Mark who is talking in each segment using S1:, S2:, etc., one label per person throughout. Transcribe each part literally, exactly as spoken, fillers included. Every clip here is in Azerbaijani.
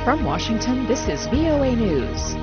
S1: From Washington, this is V O A News.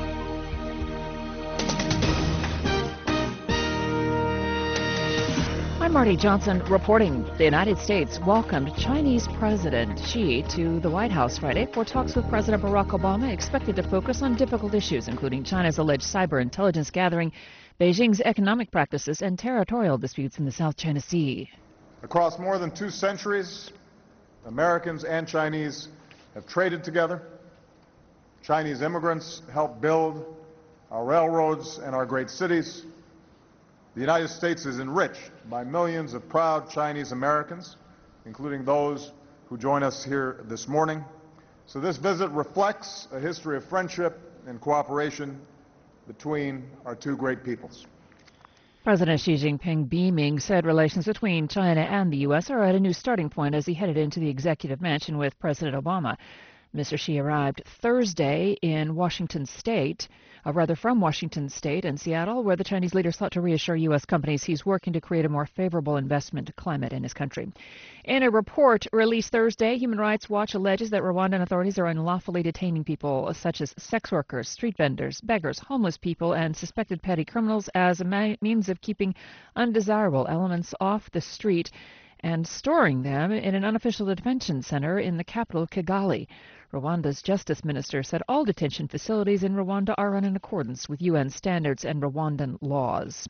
S1: I'm Marty Johnson reporting. The United States welcomed Chinese President Xi to the White House Friday for talks with President Barack Obama, expected to focus on difficult issues, including China's alleged cyber intelligence gathering, Beijing's economic practices, and territorial disputes in the South China Sea.
S2: Across more than two centuries, Americans and Chinese have traded together. Chinese immigrants helped build our railroads and our great cities. The United States is enriched by millions of proud Chinese Americans, including those who join us here this morning. So this visit reflects a history of friendship and cooperation between our two great peoples.
S1: President Xi Jinping, beaming, said relations between China and the U S are at a new starting point as he headed into the executive mansion with President Obama. Mister Xi arrived Thursday in Washington State, or rather from Washington State and Seattle, where the Chinese leader sought to reassure U S companies he's working to create a more favorable investment climate in his country. In a report released Thursday, Human Rights Watch alleges that Rwandan authorities are unlawfully detaining people such as sex workers, street vendors, beggars, homeless people, and suspected petty criminals as a ma- means of keeping undesirable elements off the street and storing them in an unofficial detention center in the capital, Kigali. Rwanda's justice minister said all detention facilities in Rwanda are run in accordance with U N standards and Rwandan laws.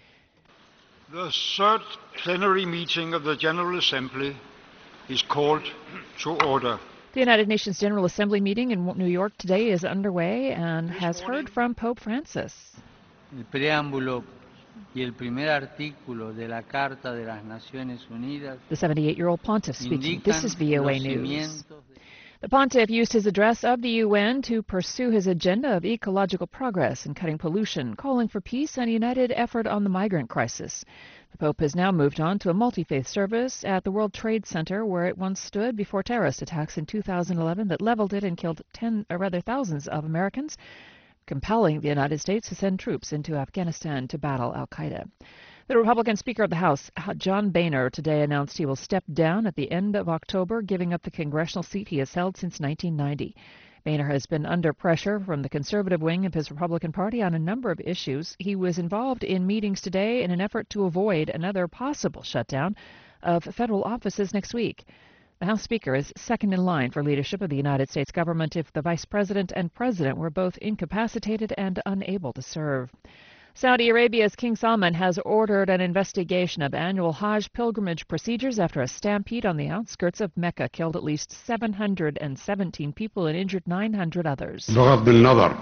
S3: The third plenary meeting of the General Assembly is called to order.
S1: The United Nations General Assembly meeting in New York today is underway and has heard from Pope Francis.
S4: El preámbulo y el primer artículo de la Carta de las Naciones Unidas.
S1: The seventy-eight-year-old pontiff speaking. This is V O A News. The pontiff used his address of the U N to pursue his agenda of ecological progress and cutting pollution, calling for peace and a united effort on the migrant crisis. The Pope has now moved on to a multi-faith service at the World Trade Center, where it once stood before terrorist attacks in two thousand eleven that leveled it and killed ten, or rather thousands of Americans, compelling the United States to send troops into Afghanistan to battle al-Qaeda. The Republican Speaker of the House, John Boehner, today announced he will step down at the end of October, giving up the congressional seat he has held since nineteen ninety. Boehner has been under pressure from the conservative wing of his Republican Party on a number of issues. He was involved in meetings today in an effort to avoid another possible shutdown of federal offices next week. The House Speaker is second in line for leadership of the United States government if the Vice President and President were both incapacitated and unable to serve. Saudi Arabia's King Salman has ordered an investigation of annual Hajj pilgrimage procedures after a stampede on the outskirts of Mecca killed at least seven hundred seventeen people and injured nine hundred others.
S5: Regardless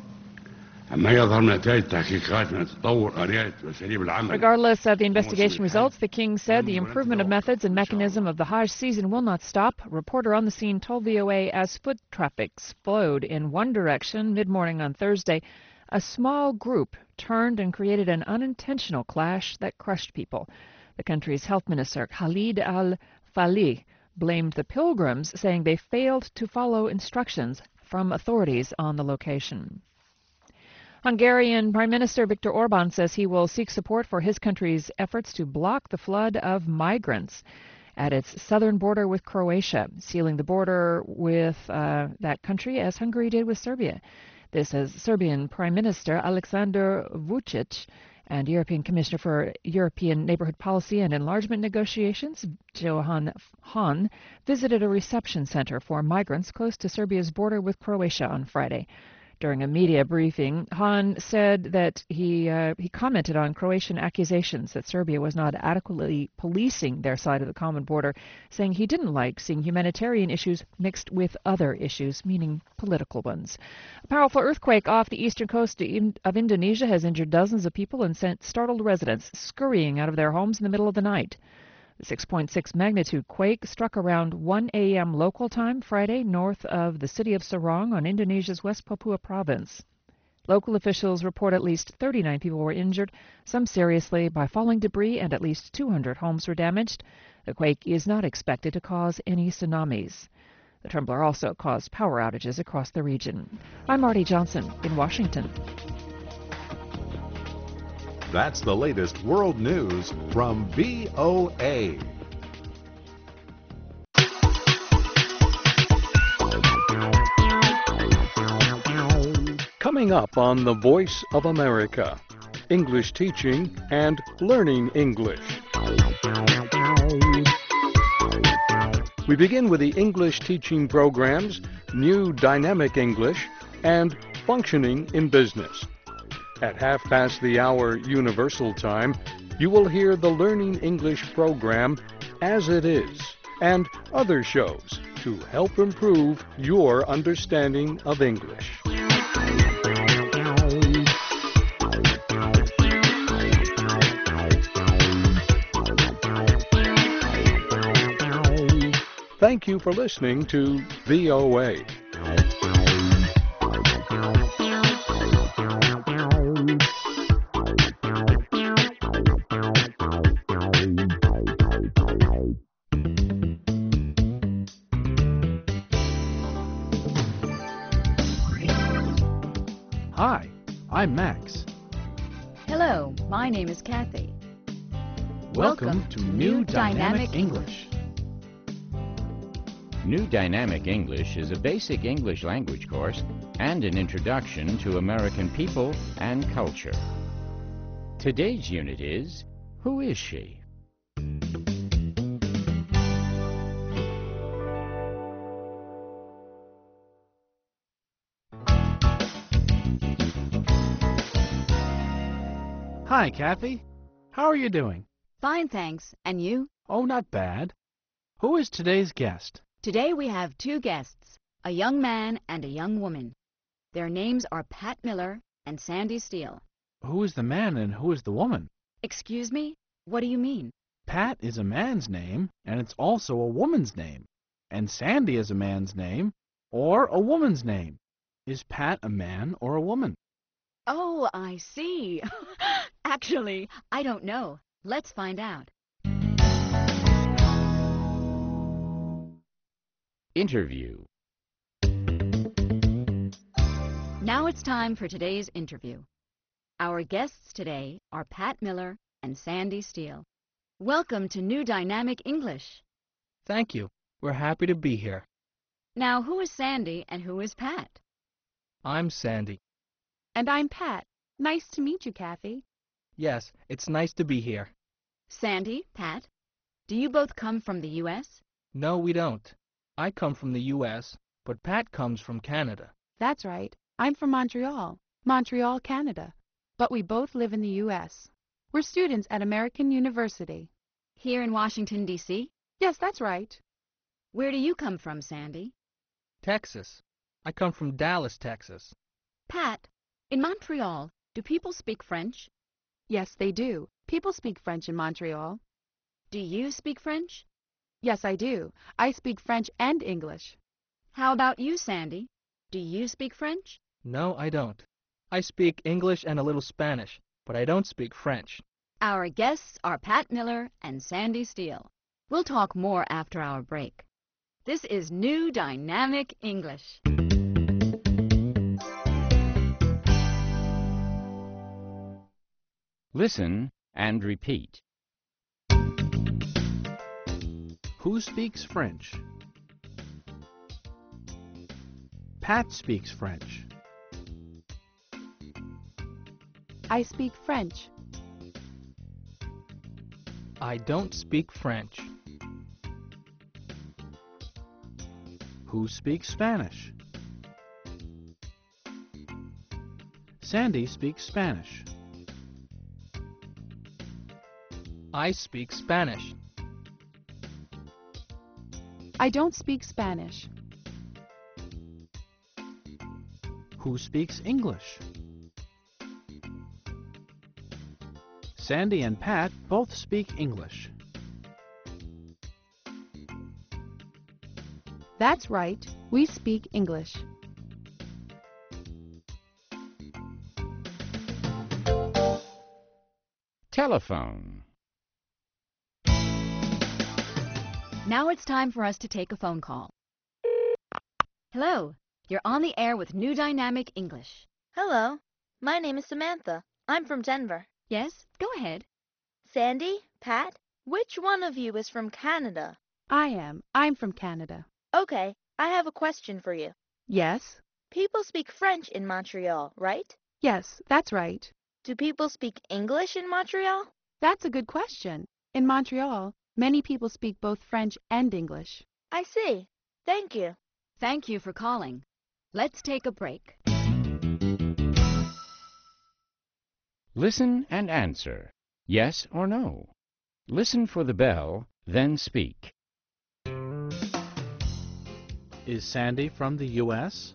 S1: of the investigation results, the king said the improvement of methods and mechanism of the Hajj season will not stop. A reporter on the scene told V O A as foot traffic flowed in one direction mid-morning on Thursday, a small group turned and created an unintentional clash that crushed people. The country's health minister, Khalid al-Falih, blamed the pilgrims, saying they failed to follow instructions from authorities on the location. Hungarian Prime Minister Viktor Orban says he will seek support for his country's efforts to block the flood of migrants at its southern border with Croatia, sealing the border with uh, that country as Hungary did with Serbia. This as Serbian Prime Minister Aleksandar Vučić and European Commissioner for European Neighborhood Policy and Enlargement Negotiations, Johan Hahn, visited a reception center for migrants close to Serbia's border with Croatia on Friday. During a media briefing, Hahn said that he uh, he commented on Croatian accusations that Serbia was not adequately policing their side of the common border, saying he didn't like seeing humanitarian issues mixed with other issues, meaning political ones. A powerful earthquake off the eastern coast of Indonesia has injured dozens of people and sent startled residents scurrying out of their homes in the middle of the night. The six point six magnitude quake struck around one a m local time Friday north of the city of Sorong on Indonesia's West Papua province. Local officials report at least thirty-nine people were injured, some seriously by falling debris, and at least two hundred homes were damaged. The quake is not expected to cause any tsunamis. The trembler also caused power outages across the region. I'm Marty Johnson in Washington.
S6: That's the latest world news from V O A.
S5: Coming up on The Voice of America, English teaching and learning English. We begin with the English teaching programs, New Dynamic English, and Functioning in Business. At half past the hour Universal Time, you will hear the Learning English program, As It Is, and other shows to help improve your understanding of English. Thank you for listening to V O A. Hi, I'm Max.
S7: Hello, my name is Kathy.
S5: Welcome, to New Dynamic English.
S8: New Dynamic English is a basic English language course and an introduction to American people and culture. Today's unit is, Who is she?
S5: Hi, Kathy. How are you doing?
S7: Fine, thanks. And you?
S5: Oh, not bad. Who is today's guest?
S7: Today we have two guests, a young man and a young woman. Their names are Pat Miller and Sandy Steele.
S5: Who is the man and who is the woman?
S7: Excuse me? What do you mean?
S5: Pat is a man's name, and it's also a woman's name. And Sandy is a man's name, or a woman's name. Is Pat a man or a woman?
S7: Oh, I see. Actually, I don't know. Let's find out.
S8: Interview.
S7: Now it's time for today's interview. Our guests today are Pat Miller and Sandy Steele. Welcome to New Dynamic English.
S9: Thank you. We're happy to be here.
S7: Now, who is Sandy and who is Pat?
S9: I'm Sandy.
S10: And I'm Pat. Nice to meet you, Kathy.
S9: Yes, it's nice to be here.
S7: Sandy, Pat, do you both come from the U S?
S9: No, we don't. I come from the U S, but Pat comes from Canada.
S10: That's right. I'm from Montreal, Montreal, Canada. But we both live in the U S. We're students at American University.
S7: Here in Washington, D C?
S10: Yes, that's right.
S7: Where do you come from, Sandy?
S9: Texas. I come from Dallas, Texas.
S7: Pat, in Montreal, do people speak French?
S10: Yes, they do. People speak French in Montreal.
S7: Do you speak French?
S10: Yes, I do. I speak French and English.
S7: How about you, Sandy? Do you speak French?
S9: No, I don't. I speak English and a little Spanish, but I don't speak French.
S7: Our guests are Pat Miller and Sandy Steele. We'll talk more after our break. This is New Dynamic English.
S8: Listen and repeat.
S5: Who speaks French? Pat speaks French.
S10: I speak French.
S9: I don't speak French.
S5: Who speaks Spanish? Sandy speaks Spanish.
S9: I speak Spanish.
S10: I don't speak Spanish.
S5: Who speaks English? Sandy and Pat both speak English.
S10: That's right. We speak English.
S8: Telephone.
S7: Now it's time for us to take a phone call. Hello, you're on the air with New Dynamic English.
S11: Hello, my name is Samantha. I'm from Denver.
S7: Yes, go ahead.
S11: Sandy, Pat, which one of you is from Canada?
S10: I am. I'm from Canada.
S11: Okay, I have a question for you.
S10: Yes?
S11: People speak French in Montreal, right?
S10: Yes, that's right.
S11: Do people speak English in Montreal?
S10: That's a good question. In Montreal, many people speak both French and English.
S11: I see. Thank you.
S7: Thank you for calling. Let's take a break.
S8: Listen and answer. Yes or no. Listen for the bell, then speak.
S9: Is Sandy from the U S?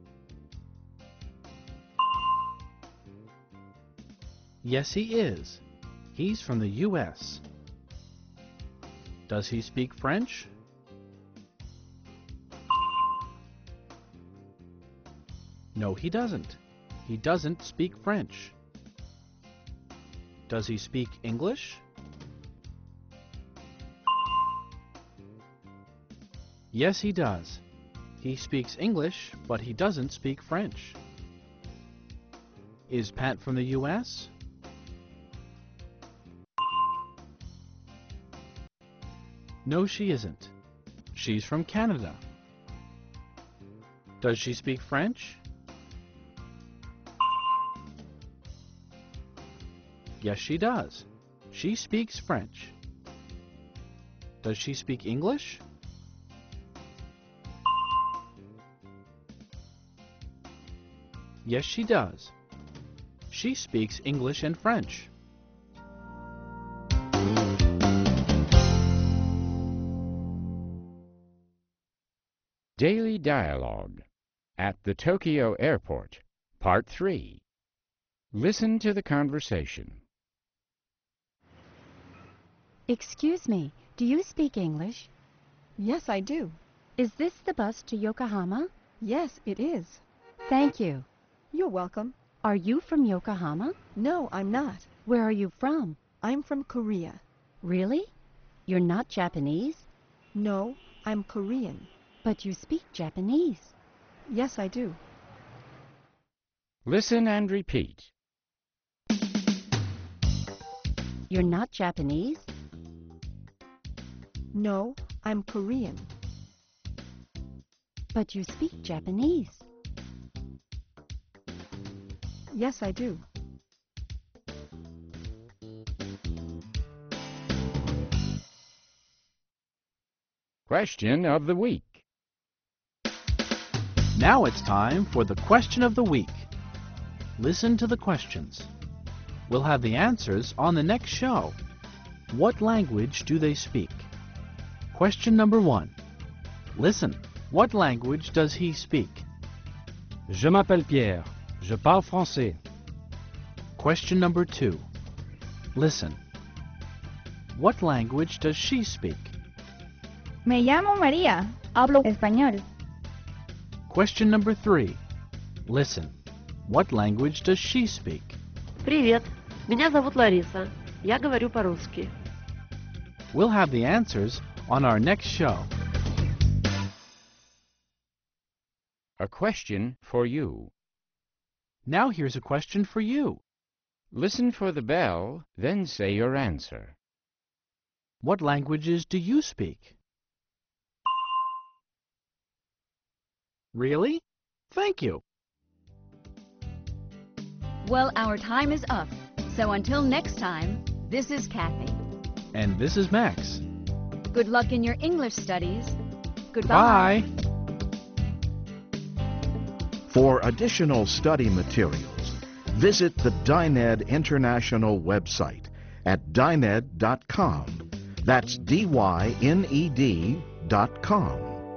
S9: Yes, he is. He's from the U S. Does he speak French? No, he doesn't. He doesn't speak French. Does he speak English? Yes, he does. He speaks English, but he doesn't speak French. Is Pat from the U S? No, she isn't. She's from Canada. Does she speak French? Yes, she does. She speaks French. Does she speak English? Yes, she does. She speaks English and French.
S8: Daily Dialogue at the Tokyo Airport, Part three. Listen to the conversation.
S12: Excuse me, do you speak English? Yes, I do. Is this the bus to Yokohama? Yes, it is. Thank you. You're welcome. Are you from Yokohama? No, I'm not. Where are you from? I'm from Korea. Really? You're not Japanese? No, I'm Korean. But you speak Japanese. Yes, I do.
S8: Listen and repeat.
S12: You're not Japanese? No, I'm Korean. But you speak Japanese. Yes, I do.
S8: Question of the week.
S9: Now it's time for the question of the week. Listen to the questions. We'll have the answers on the next show. What language do they speak? Question number one. Listen. What language does he speak?
S13: Je m'appelle Pierre. Je parle français.
S9: Question number two. Listen. What language does she speak?
S14: Me llamo María. Hablo español.
S9: Question number three. Listen. What language does she speak?
S15: Привет. Меня зовут Лариса. Я говорю по-русски.
S9: We'll have the answers on our next show.
S8: A question for you.
S9: Now here's a question for you.
S8: Listen for the bell, then say your answer.
S9: What languages do you speak? Really? Thank you.
S7: Well, our time is up. So until next time, this is Kathy.
S9: And this is Max.
S7: Good luck in your English studies. Goodbye.
S9: Bye.
S16: For additional study materials, visit the Dyned International website at dyned dot com. That's D Y N E D dot com.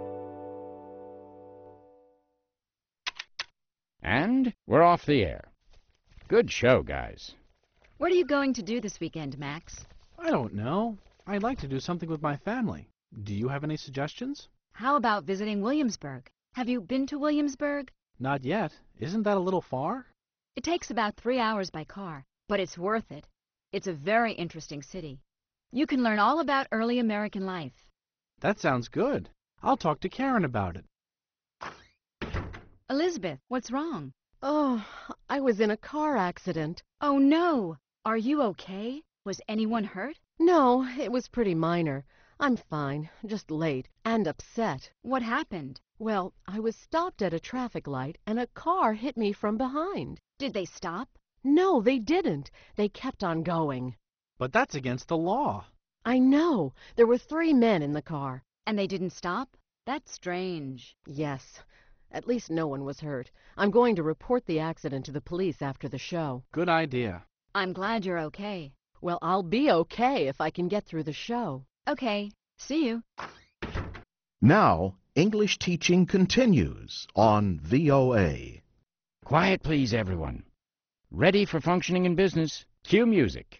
S8: And we're off the air. Good show, guys.
S7: What are you going to do this weekend, Max?
S9: I don't know. I'd like to do something with my family. Do you have any suggestions?
S7: How about visiting Williamsburg? Have you been to Williamsburg?
S9: Not yet. Isn't that a little far?
S7: It takes about three hours by car, but it's worth it. It's a very interesting city. You can learn all about early American life.
S9: That sounds good. I'll talk to Karen about it.
S7: Elizabeth, what's wrong?
S17: Oh, I was in a car accident.
S7: Oh, no. Are you okay? Was anyone hurt?
S17: No, it was pretty minor. I'm fine, just late and upset.
S7: What happened?
S17: Well, I was stopped at a traffic light and a car hit me from behind.
S7: Did they stop?
S17: No, they didn't. They kept on going.
S9: But that's against the law.
S17: I know. There were three men in the car.
S7: And they didn't stop? That's strange.
S17: Yes. At least no one was hurt. I'm going to report the accident to the police after the show.
S9: Good idea.
S7: I'm glad you're okay.
S17: Well, I'll be okay if I can get through the show.
S7: Okay. See you.
S16: Now, English teaching continues on V O A.
S8: Quiet, please, everyone. Ready for functioning in business? Cue music.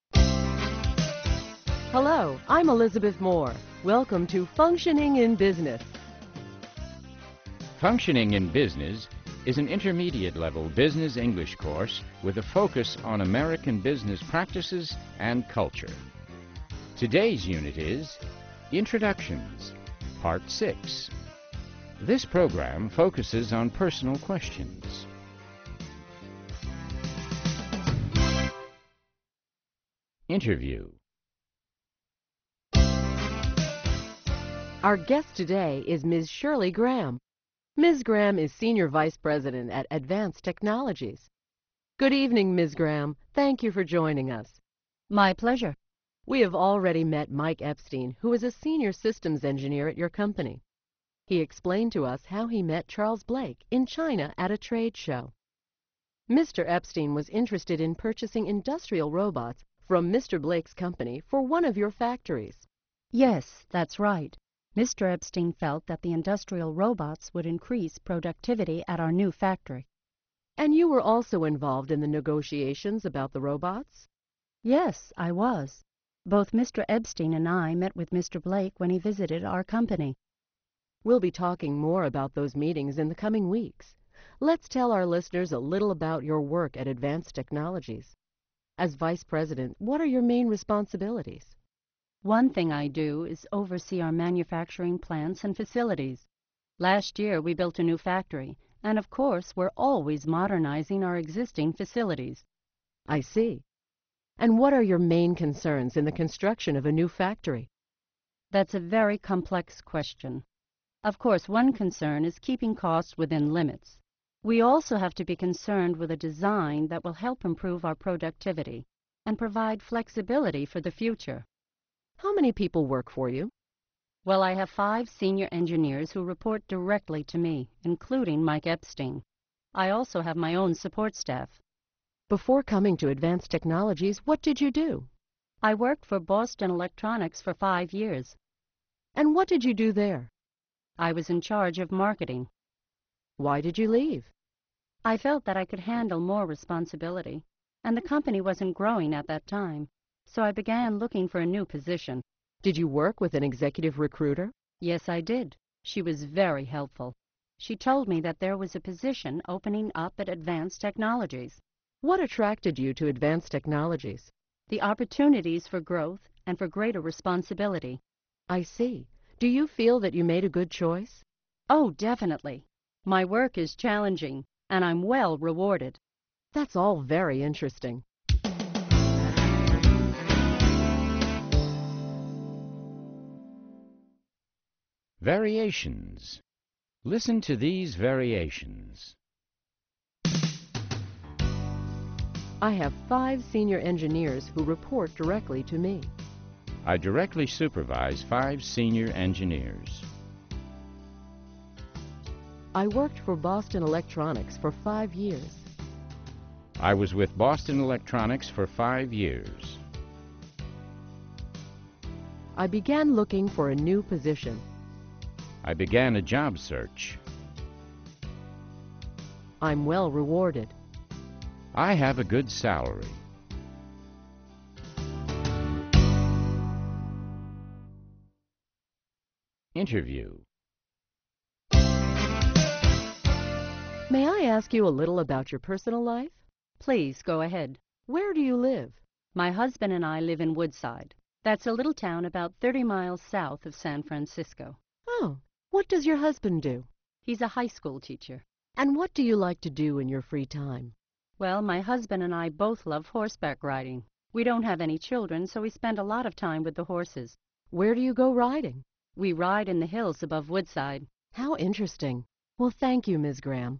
S17: Hello, I'm Elizabeth Moore. Welcome to Functioning in Business.
S8: Functioning in Business is an intermediate-level business English course with a focus on American business practices and culture. Today's unit is Introductions, Part six. This program focuses on personal questions. Interview.
S17: Our guest today is Miz Shirley Graham. Miz Graham is Senior Vice President at Advanced Technologies. Good evening, Miz Graham. Thank you for joining us.
S12: My pleasure.
S17: We have already met Mike Epstein, who is a Senior Systems Engineer at your company. He explained to us how he met Charles Blake in China at a trade show. Mister Epstein was interested in purchasing industrial robots from Mister Blake's company for one of your factories.
S12: Yes, that's right. Mister Epstein felt that the industrial robots would increase productivity at our new factory.
S17: And you were also involved in the negotiations about the robots?
S12: Yes, I was. Both Mister Epstein and I met with Mister Blake when he visited our company.
S17: We'll be talking more about those meetings in the coming weeks. Let's tell our listeners a little about your work at Advanced Technologies. As Vice President, what are your main responsibilities?
S12: One thing I do is oversee our manufacturing plants and facilities. Last year we built a new factory, and of course we're always modernizing our existing facilities.
S17: I see. And what are your main concerns in the construction of a new factory?
S12: That's a very complex question. Of course, one concern is keeping costs within limits. We also have to be concerned with a design that will help improve our productivity and provide flexibility for the future.
S17: How many people work for you?
S12: Well, I have five senior engineers who report directly to me, including Mike Epstein. I also have my own support staff.
S17: Before coming to Advanced Technologies, what did you do?
S12: I worked for Boston Electronics for five years.
S17: And what did you do there?
S12: I was in charge of marketing.
S17: Why did you leave?
S12: I felt that I could handle more responsibility, and the company wasn't growing at that time, so I began looking for a new position.
S17: Did you work with an executive recruiter?
S12: Yes, I did. She was very helpful. She told me that there was a position opening up at Advanced Technologies.
S17: What attracted you to Advanced Technologies?
S12: The opportunities for growth and for greater responsibility.
S17: I see. Do you feel that you made a good choice?
S12: Oh, definitely. My work is challenging, and I'm well rewarded.
S17: That's all very interesting.
S8: Variations. Listen to these variations.
S17: I have five senior engineers who report directly to me.
S8: I directly supervise five senior engineers.
S17: I worked for Boston Electronics for five years.
S8: I was with Boston Electronics for five years.
S17: I began looking for a new position.
S8: I began a job search.
S17: I'm well rewarded.
S8: I have a good salary. Interview.
S17: May I ask you a little about your personal life?
S12: Please, go ahead.
S17: Where do you live?
S12: My husband and I live in Woodside. That's a little town about thirty miles south of San Francisco.
S17: Oh, what does your husband do?
S12: He's a high school teacher.
S17: And what do you like to do in your free time?
S12: Well, my husband and I both love horseback riding. We don't have any children, so we spend a lot of time with the horses.
S17: Where do you go riding?
S12: We ride in the hills above Woodside.
S17: How interesting. Well, thank you, Miz Graham.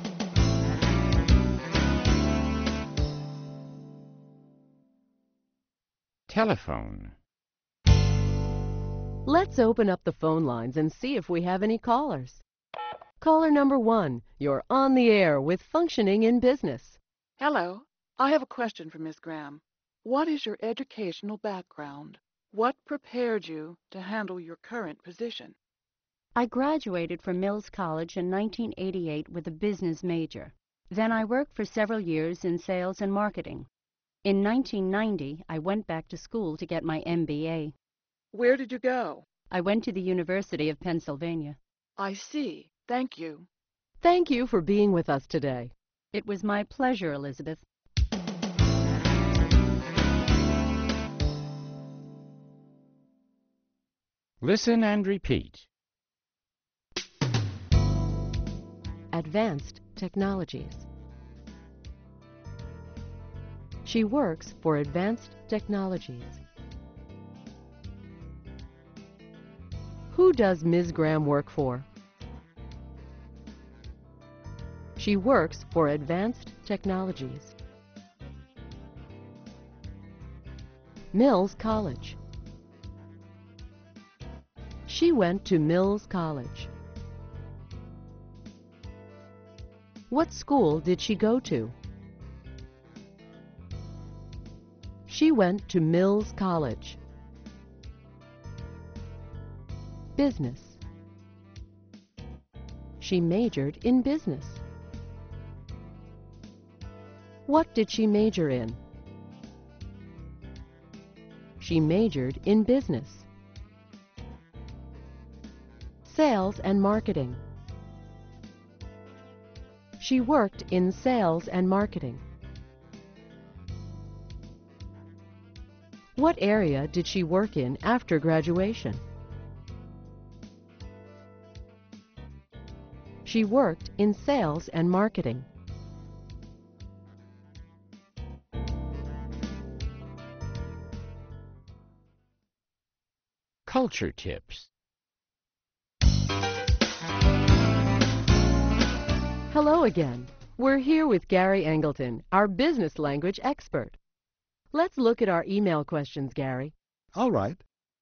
S8: Telephone.
S17: Let's open up the phone lines and see if we have any callers. Caller number one, you're on the air with Functioning in Business.
S18: Hello. I have a question for Miz Graham. What is your educational background? What prepared you to handle your current position?
S12: I graduated from Mills College in nineteen eighty-eight with a business major. Then I worked for several years in sales and marketing. In nineteen ninety, I went back to school to get my M B A.
S18: Where did you go?
S12: I went to the University of Pennsylvania.
S18: I see. Thank you.
S17: Thank you for being with us today.
S12: It was my pleasure, Elizabeth.
S8: Listen and repeat.
S17: Advanced Technologies. She works for Advanced Technologies. Who does Miz Graham work for? She works for Advanced Technologies. Mills College. She went to Mills College. What school did she go to? She went to Mills College. Business. She majored in business. What did she major in? She majored in business. Sales and marketing. She worked in sales and marketing. What area did she work in after graduation? She worked in sales and marketing.
S8: Culture tips.
S17: Hello again. We're here with Gary Angleton, our business language expert. Let's look at our email questions, Gary.
S19: All right.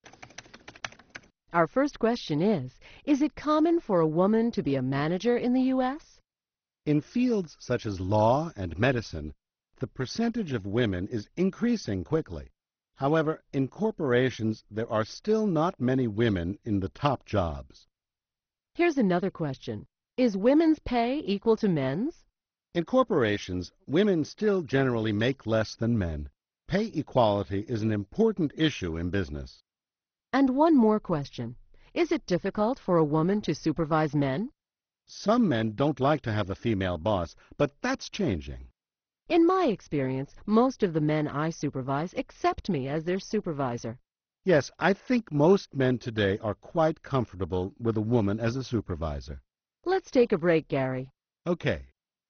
S17: Our first question is, is it common for a woman to be a manager in the U S?
S19: In fields such as law and medicine, the percentage of women is increasing quickly. However, in corporations, there are still not many women in the top jobs.
S17: Here's another question. Is women's pay equal to men's?
S19: In corporations, women still generally make less than men. Pay equality is an important issue in business.
S17: And one more question. Is it difficult for a woman to supervise men?
S19: Some men don't like to have a female boss, but that's changing.
S17: In my experience, most of the men I supervise accept me as their supervisor.
S19: Yes, I think most men today are quite comfortable with a woman as a supervisor.
S17: Let's take a break, Gary.
S19: Okay.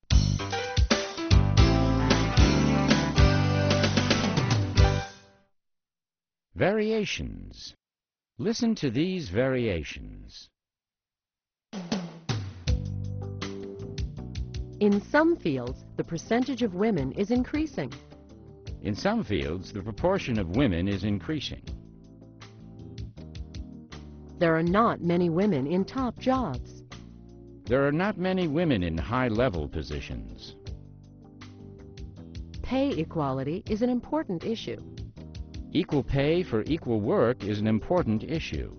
S8: Variations. Listen to these variations.
S17: In some fields, the percentage of women is increasing.
S8: In some fields, the proportion of women is increasing.
S17: There are not many women in top jobs.
S8: There are not many women in high-level positions.
S17: Pay equality is an important issue.
S8: Equal pay for equal work is an important issue.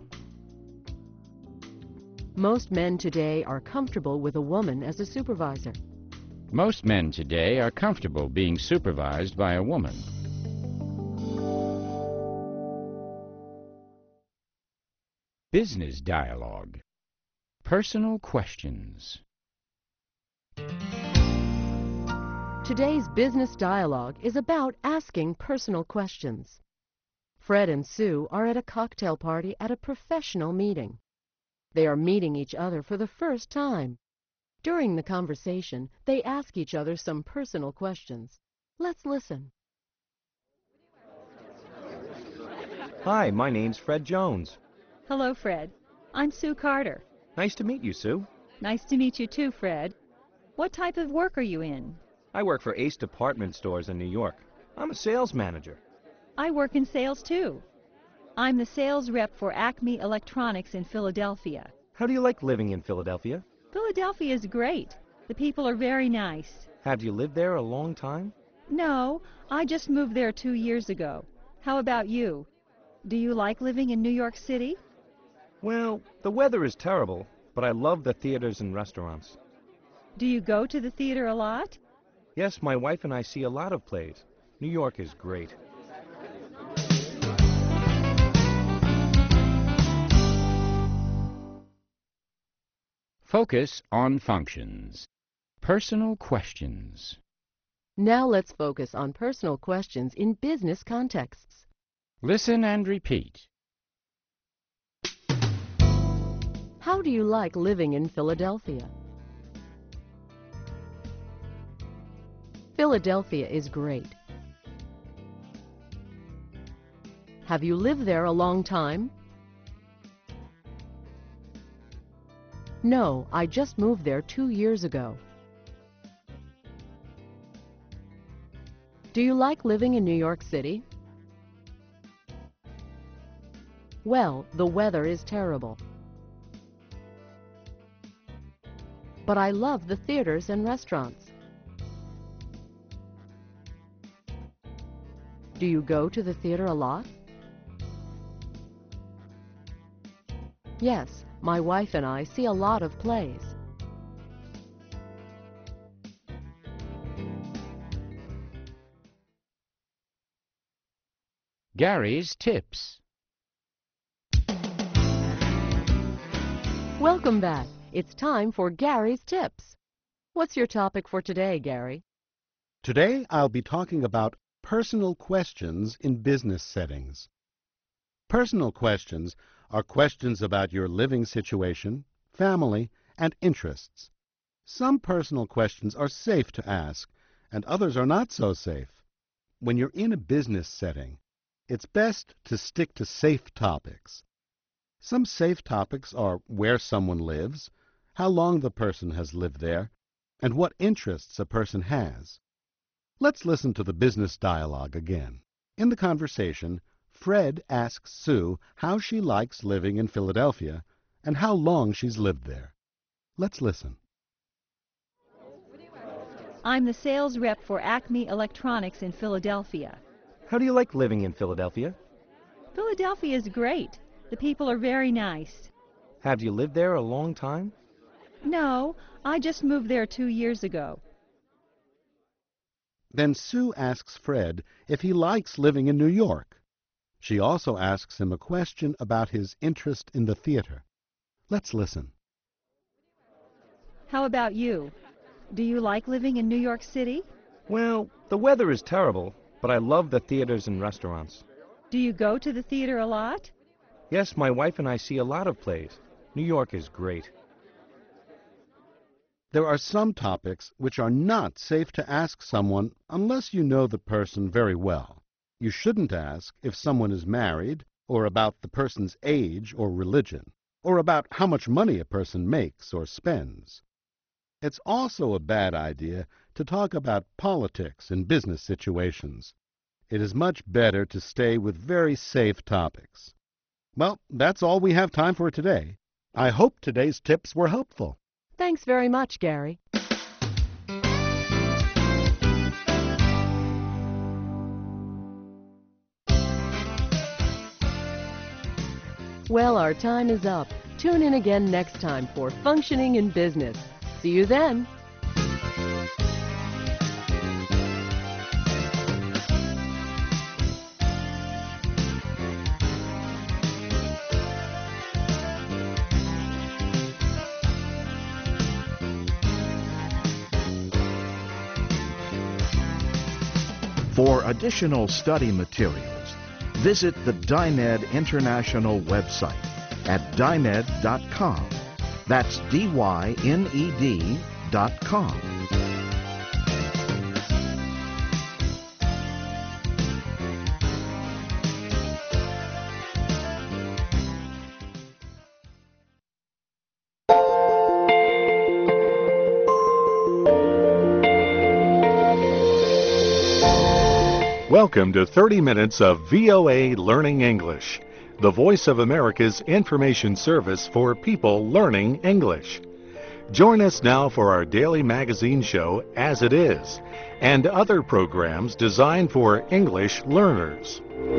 S17: Most men today are comfortable with a woman as a supervisor.
S8: Most men today are comfortable being supervised by a woman. Business dialogue. Personal questions.
S17: Today's business dialogue is about asking personal questions. Fred and Sue are at a cocktail party at a professional meeting. They are meeting each other for the first time. During the conversation, they ask each other some personal questions. Let's listen.
S20: Hi, my name's Fred Jones.
S21: Hello, Fred. I'm Sue Carter.
S20: Nice to meet you, Sue.
S21: Nice to meet you too, Fred. What type of work are you in?
S20: I work for Ace Department Stores in New York. I'm a sales manager.
S21: I work in sales too. I'm the sales rep for Acme Electronics in Philadelphia.
S20: How do you like living in Philadelphia?
S21: Philadelphia is great. The people are very nice.
S20: Have you lived there a long time?
S21: No, I just moved there two years ago. How about you? Do you like living in New York City?
S20: Well, the weather is terrible, but I love the theaters and restaurants.
S21: Do you go to the theater a lot?
S20: Yes, my wife and I see a lot of plays. New York is great.
S8: Focus on functions. Personal questions.
S17: Now let's focus on personal questions in business contexts.
S8: Listen and repeat.
S17: How do you like living in Philadelphia? Philadelphia is great. Have you lived there a long time? No, I just moved there two years ago. Do you like living in New York City? Well, the weather is terrible. But I love the theaters and restaurants. Do you go to the theater a lot? Yes, my wife and I see a lot of plays.
S8: Gary's Tips.
S17: Welcome back. It's time for Gary's Tips. What's your topic for today, Gary?
S19: Today I'll be talking about personal questions in business settings. Personal questions are questions about your living situation, family, and interests. Some personal questions are safe to ask, and others are not so safe. When you're in a business setting, it's best to stick to safe topics. Some safe topics are where someone lives, how long the person has lived there, and what interests a person has. Let's listen to the business dialogue again. In the conversation, Fred asks Sue how she likes living in Philadelphia and how long she's lived there. Let's listen.
S21: I'm the sales rep for Acme Electronics in Philadelphia.
S20: How do you like living in Philadelphia?
S21: Philadelphia is great. The people are very nice.
S20: Have you lived there a long time?
S21: No, I just moved there two years ago.
S19: Then Sue asks Fred if he likes living in New York. She also asks him a question about his interest in the theater. Let's listen.
S21: How about you? Do you like living in New York City?
S20: Well, the weather is terrible, but I love the theaters and restaurants.
S21: Do you go to the theater a lot?
S20: Yes, my wife and I see a lot of plays. New York is great.
S19: There are some topics which are not safe to ask someone unless you know the person very well. You shouldn't ask if someone is married, or about the person's age or religion, or about how much money a person makes or spends. It's also a bad idea to talk about politics in business situations. It is much better to stay with very safe topics. Well, that's all we have time for today. I hope today's tips were helpful.
S17: Thanks very much, Gary. Well, our time is up. Tune in again next time for Functioning in Business. See you then.
S16: For additional study materials, visit the Dyned International website at dyned dot com. That's D Y N E D dot com.
S6: Welcome to thirty minutes of V O A Learning English, the Voice of America's information service for people learning English. Join us now for our daily magazine show, As It Is, and other programs designed for English learners.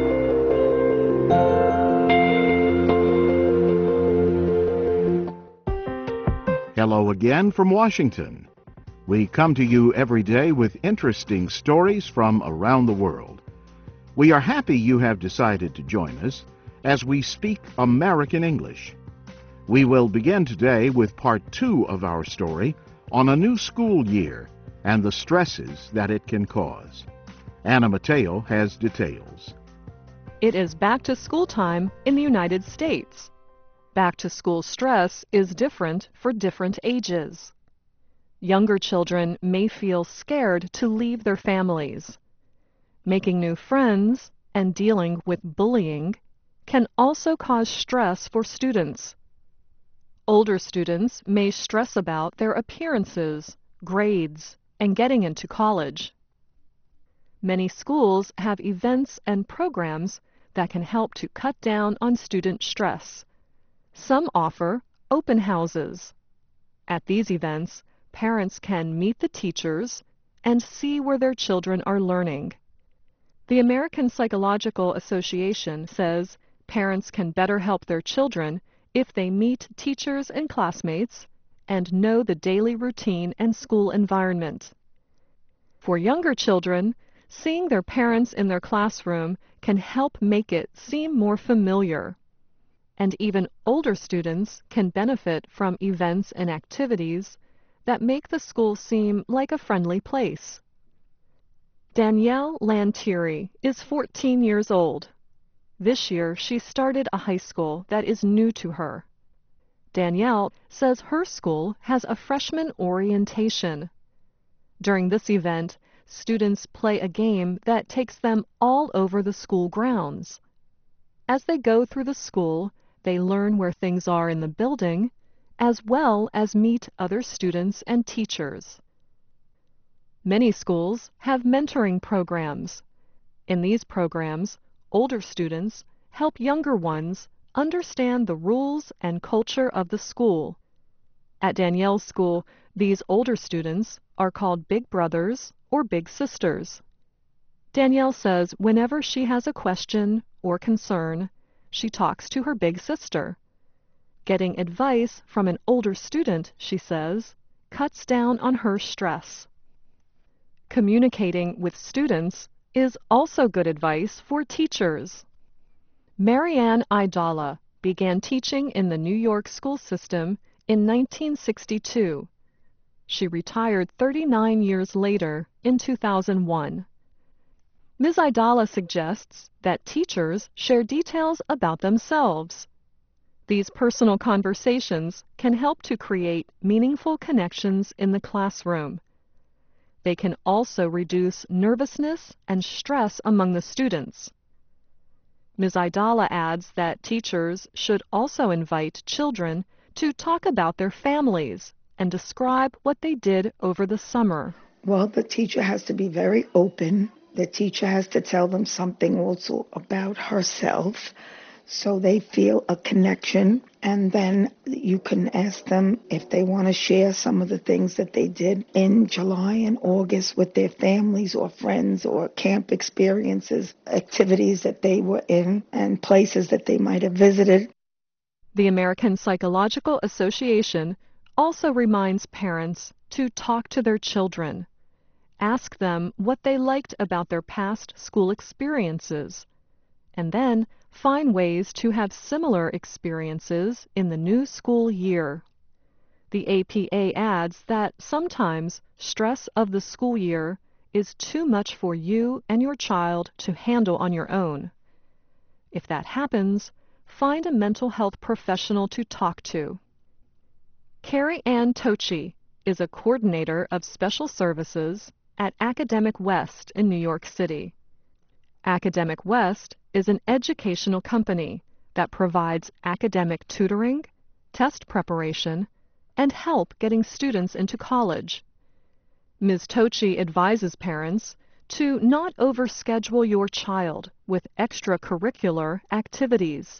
S16: Hello again from Washington. We come to you every day with interesting stories from around the world. We are happy you have decided to join us as we speak American English. We will begin today with part two of our story on a new school year and the stresses that it can cause. Anna Mateo has details.
S2: It is back to school time in the United States. Back to school stress is different for different ages. Younger children may feel scared to leave their families. Making new friends and dealing with bullying can also cause stress for students. Older students may stress about their appearances, grades, and getting into college. Many schools have events and programs that can help to cut down on student stress. Some offer open houses. At these events, parents can meet the teachers and see where their children are learning. The American Psychological Association says parents can better help their children if they meet teachers and classmates and know the daily routine and school environment. For younger children, seeing their parents in their classroom can help make it seem more familiar. And even older students can benefit from events and activities that make the school seem like a friendly place. Danielle Lantieri is fourteen years old. This year, she started a high school that is new to her. Danielle says her school has a freshman orientation. During this event, students play a game that takes them all over the school grounds. As they go through the school, they learn where things are in the building, as well as meet other students and teachers. Many schools have mentoring programs. In these programs, older students help younger ones understand the rules and culture of the school. At Danielle's school, these older students are called big brothers or big sisters. Danielle says whenever she has a question or concern, she talks to her big sister. Getting advice from an older student, she says, cuts down on her stress. Communicating with students is also good advice for teachers. Marianne Idala began teaching in the New York school system in nineteen sixty-two. She retired thirty-nine years later in two thousand one. Miz Idala suggests that teachers share details about themselves. These personal conversations can help to create meaningful connections in the classroom. They can also reduce nervousness and stress among the students. Miz Idala adds that teachers should also invite children to talk about their families and describe what they did over the summer.
S22: Well, the teacher has to be very open. The teacher has to tell them something also about herself so they feel a connection, and then you can ask them if they want to share some of the things that they did in July and August with their families or friends, or camp experiences, activities that they were in, and places that they might have visited.
S2: The American Psychological Association also reminds parents to talk to their children. Ask them what they liked about their past school experiences, and then find ways to have similar experiences in the new school year. The A P A adds that sometimes stress of the school year is too much for you and your child to handle on your own. If that happens, find a mental health professional to talk to. Carrie Ann Tochi is a coordinator of special services at Academic West in New York City. Academic West is an educational company that provides academic tutoring, test preparation, and help getting students into college. Miz Tochi advises parents to not overschedule your child with extracurricular activities.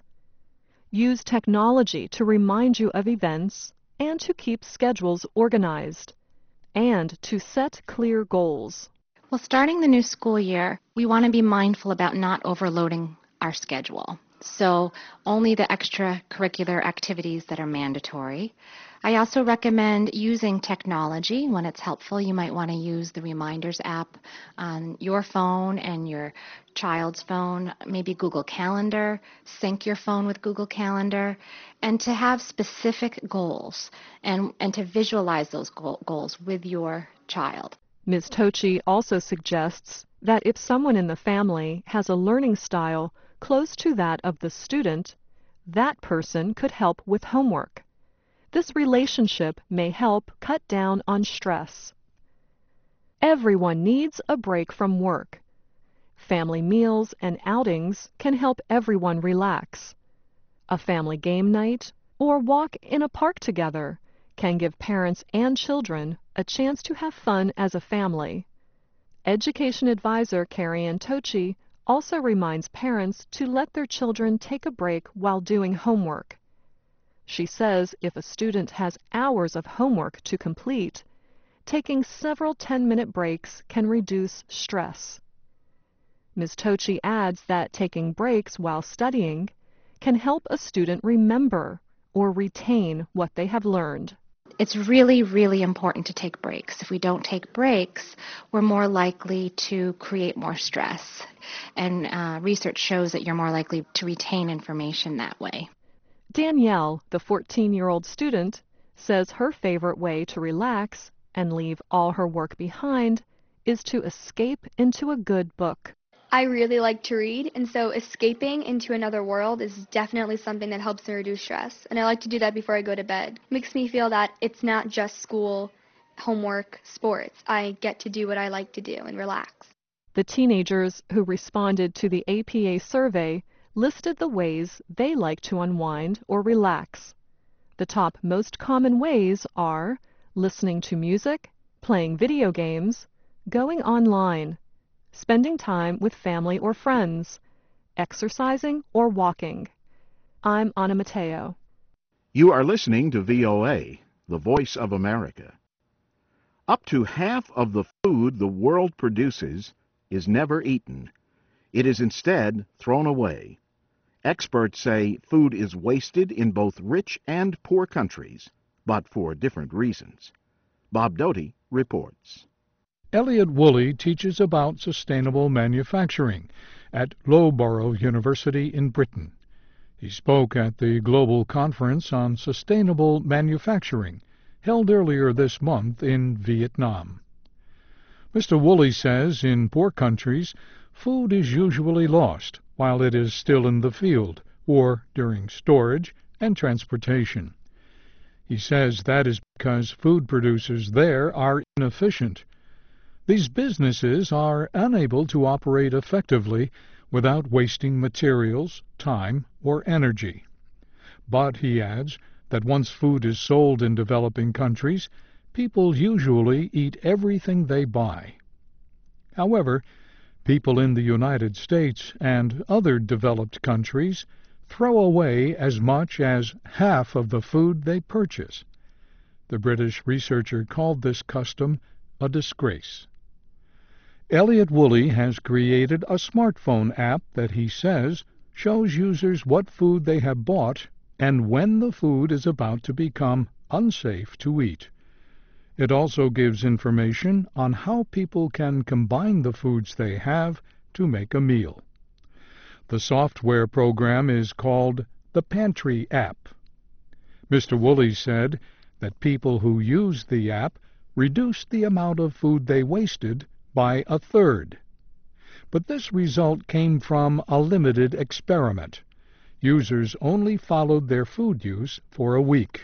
S2: Use technology to remind you of events and to keep schedules organized, and to set clear goals.
S3: Well, starting the new school year, we want to be mindful about not overloading our schedule. So only the extracurricular activities that are mandatory. I also recommend using technology when it's helpful. You might want to use the Reminders app on your phone and your child's phone, maybe Google Calendar, sync your phone with Google Calendar, and to have specific goals and, and to visualize those goal, goals with your child.
S2: Miz Tochi also suggests that if someone in the family has a learning style close to that of the student, that person could help with homework. This relationship may help cut down on stress. Everyone needs a break from work. Family meals and outings can help everyone relax. A family game night or walk in a park together can give parents and children a chance to have fun as a family. Education advisor Carrie Ann Tochi also reminds parents to let their children take a break while doing homework. She says if a student has hours of homework to complete, taking several ten-minute breaks can reduce stress. Miz Tochi adds that taking breaks while studying can help a student remember or retain what they have learned.
S3: It's really, really important to take breaks. If we don't take breaks, we're more likely to create more stress. And uh, research shows that you're more likely to retain information that way.
S2: Danielle, the fourteen-year-old student, says her favorite way to relax and leave all her work behind is to escape into a good book.
S4: I really like to read, and so escaping into another world is definitely something that helps me reduce stress. And I like to do that before I go to bed. It makes me feel that it's not just school, homework, sports. I get to do what I like to do and relax.
S2: The teenagers who responded to the A P A survey listed the ways they like to unwind or relax. The top most common ways are listening to music, playing video games, going online, spending time with family or friends, exercising or walking. I'm Anna Mateo.
S16: You are listening to V O A, the Voice of America. Up to half of the food the world produces is never eaten. It is instead thrown away. Experts say food is wasted in both rich and poor countries, but for different reasons. Bob Doty reports.
S5: Elliot Woolley teaches about sustainable manufacturing at Loughborough University in Britain. He spoke at the Global Conference on Sustainable Manufacturing, held earlier this month in Vietnam. Mister Woolley says in poor countries, food is usually lost while it is still in the field or during storage and transportation. He says that is because food producers there are inefficient. These businesses are unable to operate effectively without wasting materials, time, or energy. But, he adds, that once food is sold in developing countries, people usually eat everything they buy. However, people in the United States and other developed countries throw away as much as half of the food they purchase. The British researcher called this custom a disgrace. Elliot Woolley has created a smartphone app that he says shows users what food they have bought and when the food is about to become unsafe to eat. It also gives information on how people can combine the foods they have to make a meal. The software program is called the Pantry app. Mister Woolley said that people who used the app reduced the amount of food they wasted by a third. But this result came from a limited experiment. Users only followed their food use for a week.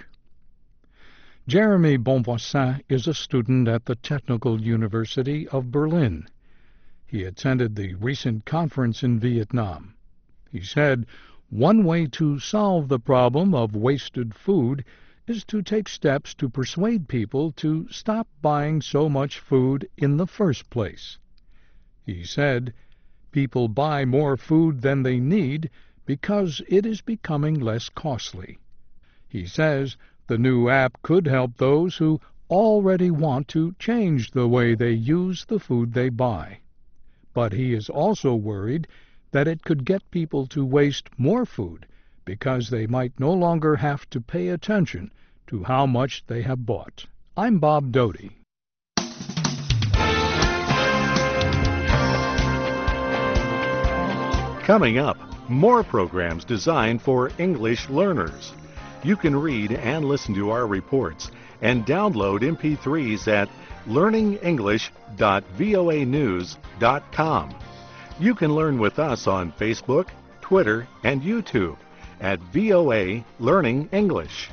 S5: Jeremy Bonvoisin is a student at the Technical University of Berlin. He attended the recent conference in Vietnam. He said, "One way to solve the problem of wasted food is to take steps to persuade people to stop buying so much food in the first place." He said, "People buy more food than they need because it is becoming less costly." He says the new app could help those who already want to change the way they use the food they buy. But he is also worried that it could get people to waste more food because they might no longer have to pay attention to how much they have bought. I'm Bob Doty.
S6: Coming up, more programs designed for English learners. You can read and listen to our reports and download M P threes at learning english dot voa news dot com. You can learn with us on Facebook, Twitter, and YouTube at V O A Learning English.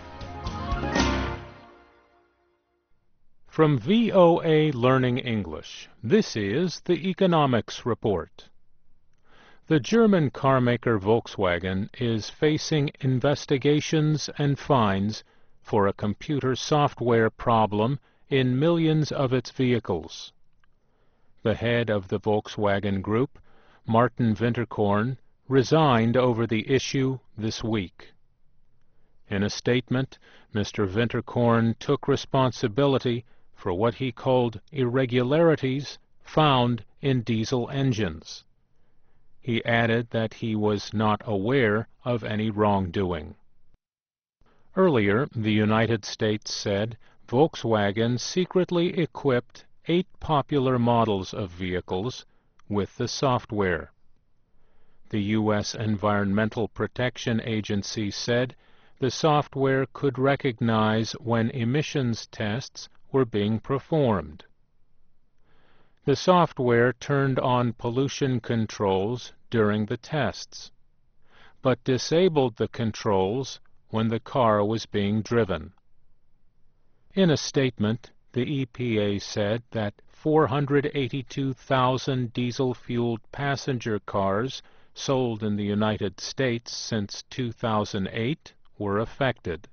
S1: From V O A Learning English, this is the Economics Report. The German carmaker Volkswagen is facing investigations and fines for a computer software problem in millions of its vehicles. The head of the Volkswagen Group, Martin Winterkorn, resigned over the issue this week. In a statement, Mister Winterkorn took responsibility for what he called irregularities found in diesel engines. He added that he was not aware of any wrongdoing. Earlier, the United States said Volkswagen secretly equipped eight popular models of vehicles with the software. The U S Environmental Protection Agency said the software could recognize when emissions tests were being performed. The software turned on pollution controls during the tests, but disabled the controls when the car was being driven. In a statement, the E P A said that four hundred eighty-two thousand diesel-fueled passenger cars sold in the United States since two thousand eight were affected.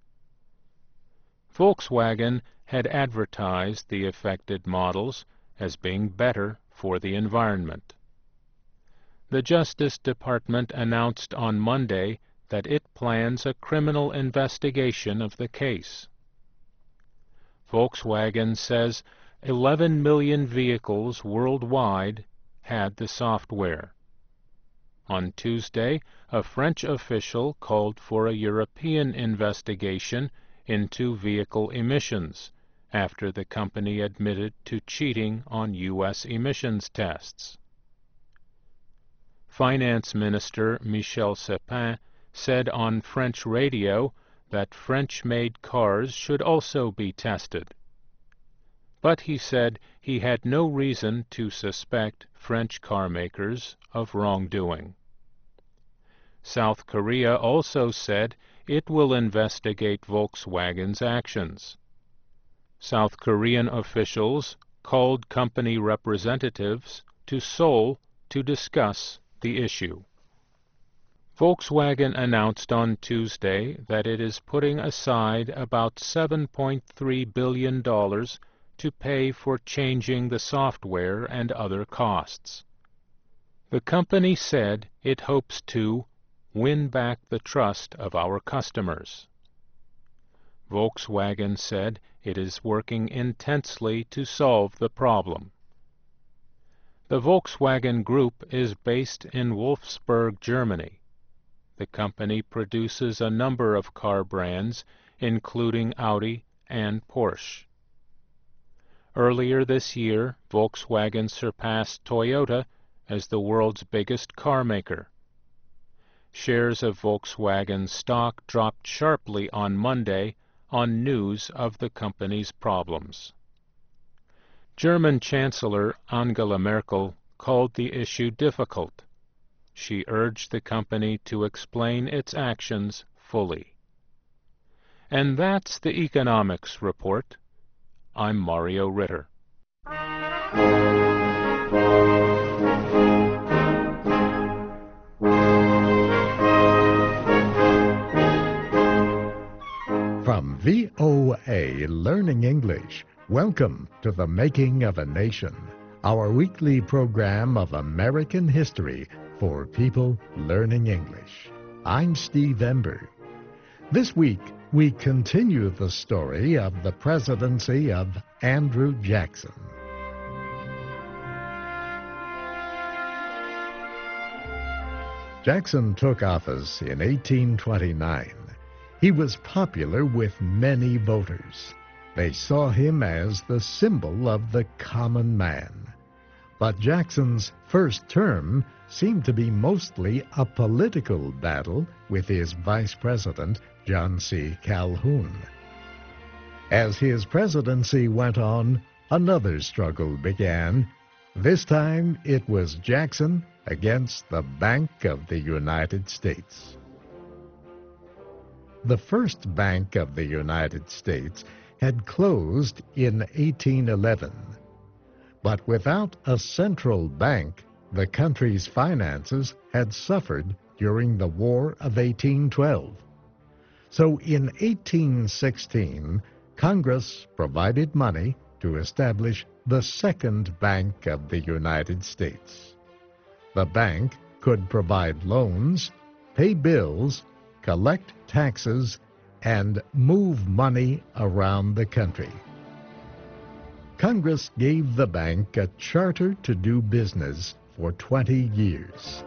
S1: Volkswagen had advertised the affected models as being better for the environment. The Justice Department announced on Monday that it plans a criminal investigation of the case. Volkswagen says eleven million vehicles worldwide had the software. On Tuesday, a French official called for a European investigation into vehicle emissions after the company admitted to cheating on U S emissions tests. Finance Minister Michel Sapin said on French radio that French-made cars should also be tested. But he said he had no reason to suspect French carmakers of wrongdoing. South Korea also said it will investigate Volkswagen's actions. South Korean officials called company representatives to Seoul to discuss the issue. Volkswagen announced on Tuesday that it is putting aside about seven point three billion dollars to pay for changing the software and other costs. The company said it hopes to win back the trust of our customers. Volkswagen said it is working intensely to solve the problem. The Volkswagen Group is based in Wolfsburg, Germany. The company produces a number of car brands, including Audi and Porsche. Earlier this year, Volkswagen surpassed Toyota as the world's biggest car maker. Shares of Volkswagen stock dropped sharply on Monday on news of the company's problems. German Chancellor Angela Merkel called the issue difficult. She urged the company to explain its actions fully. And that's the Economics Report. I'm Mario Ritter.
S10: From V O A Learning English, welcome to The Making of a Nation. our weekly program of American history for people learning English. I'm Steve Ember. This week, we continue the story of the presidency of Andrew Jackson. Jackson took office in eighteen twenty-nine. He was popular with many voters. They saw him as the symbol of the common man. But Jackson's first term seemed to be mostly a political battle with his vice president, John C. Calhoun. As his presidency went on, another struggle began. This time it was Jackson against the Bank of the United States. The first Bank of the United States had closed in eighteen eleven. But without a central bank, the country's finances had suffered during the War of eighteen twelve. So in eighteen sixteen, Congress provided money to establish the Second Bank of the United States. The bank could provide loans, pay bills, collect taxes, and move money around the country. Congress gave the bank a charter to do business for twenty years.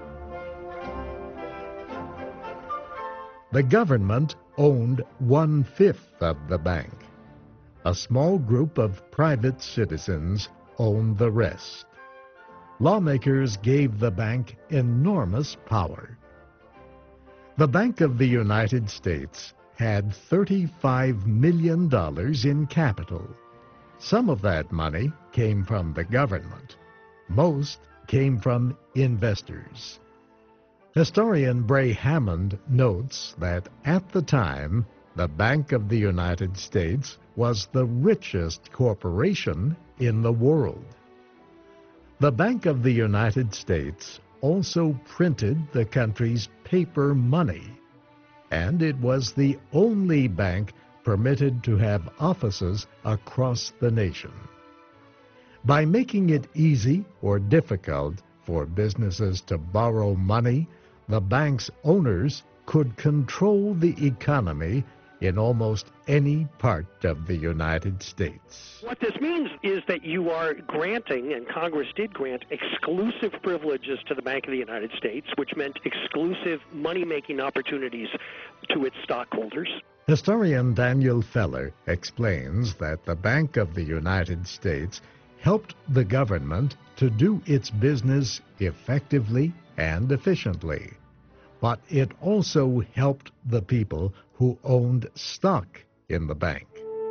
S10: The government owned one-fifth of the bank. A small group of private citizens owned the rest. Lawmakers gave the bank enormous power. The Bank of the United States had thirty-five million dollars in capital. Some of that money came from the government. Most came from investors. Historian Bray Hammond notes that at the time, the Bank of the United States was the richest corporation in the world. The Bank of the United States also printed the country's paper money, and it was the only bank permitted to have offices across the nation. By making it easy or difficult for businesses to borrow money, the bank's owners could control the economy in almost any part of the United States.
S11: What this means is that you are granting, and Congress did grant, exclusive privileges to the Bank of the United States, which meant exclusive money-making opportunities to its stockholders.
S10: Historian Daniel Feller explains that the Bank of the United States helped the government to do its business effectively and efficiently, but it also helped the people who owned stock in the bank.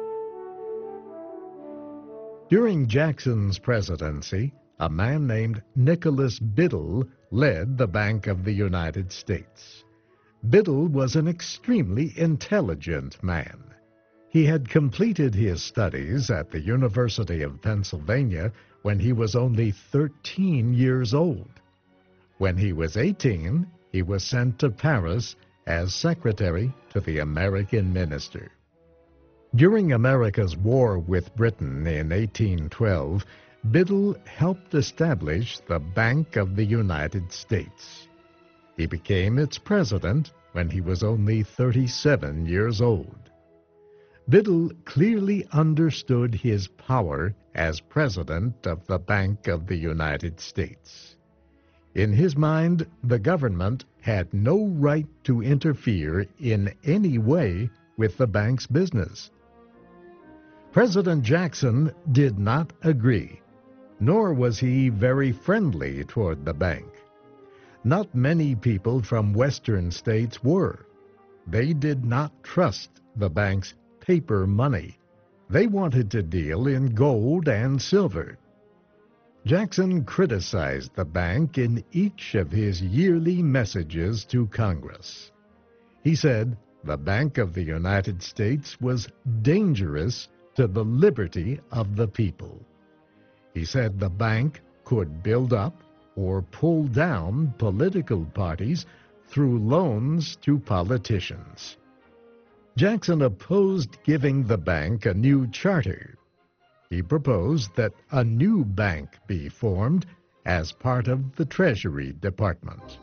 S10: During Jackson's presidency, a man named Nicholas Biddle led the Bank of the United States. Biddle was an extremely intelligent man. He had completed his studies at the University of Pennsylvania when he was only thirteen years old. When he was eighteen, he was sent to Paris as secretary to the American minister. During America's war with Britain in eighteen twelve, Biddle helped establish the Bank of the United States. He became its president when he was only thirty-seven years old. Biddle clearly understood his power as president of the Bank of the United States. In his mind, the government had no right to interfere in any way with the bank's business. President Jackson did not agree, nor was he very friendly toward the bank. Not many people from western states were. They did not trust the bank's paper money. They wanted to deal in gold and silver. Jackson criticized the bank in each of his yearly messages to Congress. He said the Bank of the United States was dangerous to the liberty of the people. He said the bank could build up or pull down political parties through loans to politicians. Jackson opposed giving the bank a new charter. he proposed that a new bank be formed as part of the Treasury Department.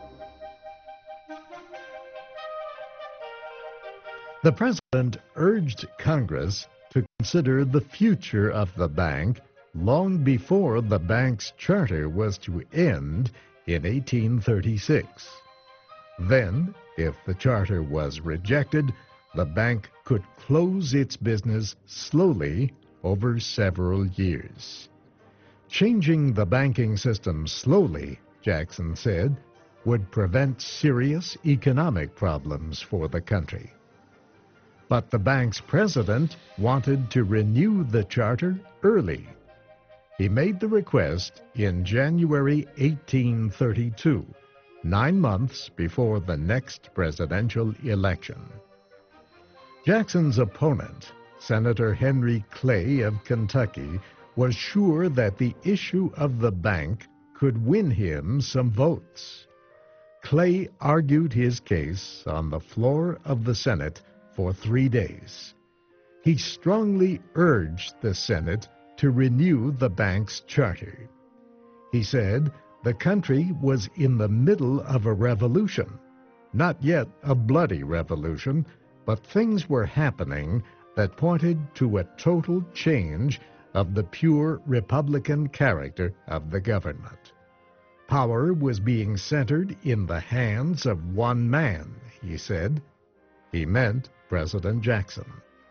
S10: The president urged Congress to consider the future of the bank long before the bank's charter was to end in eighteen thirty-six. Then, if the charter was rejected, the bank could close its business slowly over several years. Changing the banking system slowly, Jackson said, would prevent serious economic problems for the country. But the bank's president wanted to renew the charter early. He made the request in January eighteen thirty-two, nine months before the next presidential election. Jackson's opponent, Senator Henry Clay of Kentucky, was sure that the issue of the bank could win him some votes. Clay argued his case on the floor of the Senate for three days. He strongly urged the Senate to renew the bank's charter. He said the country was in the middle of a revolution, not yet a bloody revolution, but things were happening that pointed to a total change of the pure Republican character of the government. Power was being centered in the hands of one man, he said. He meant President Jackson.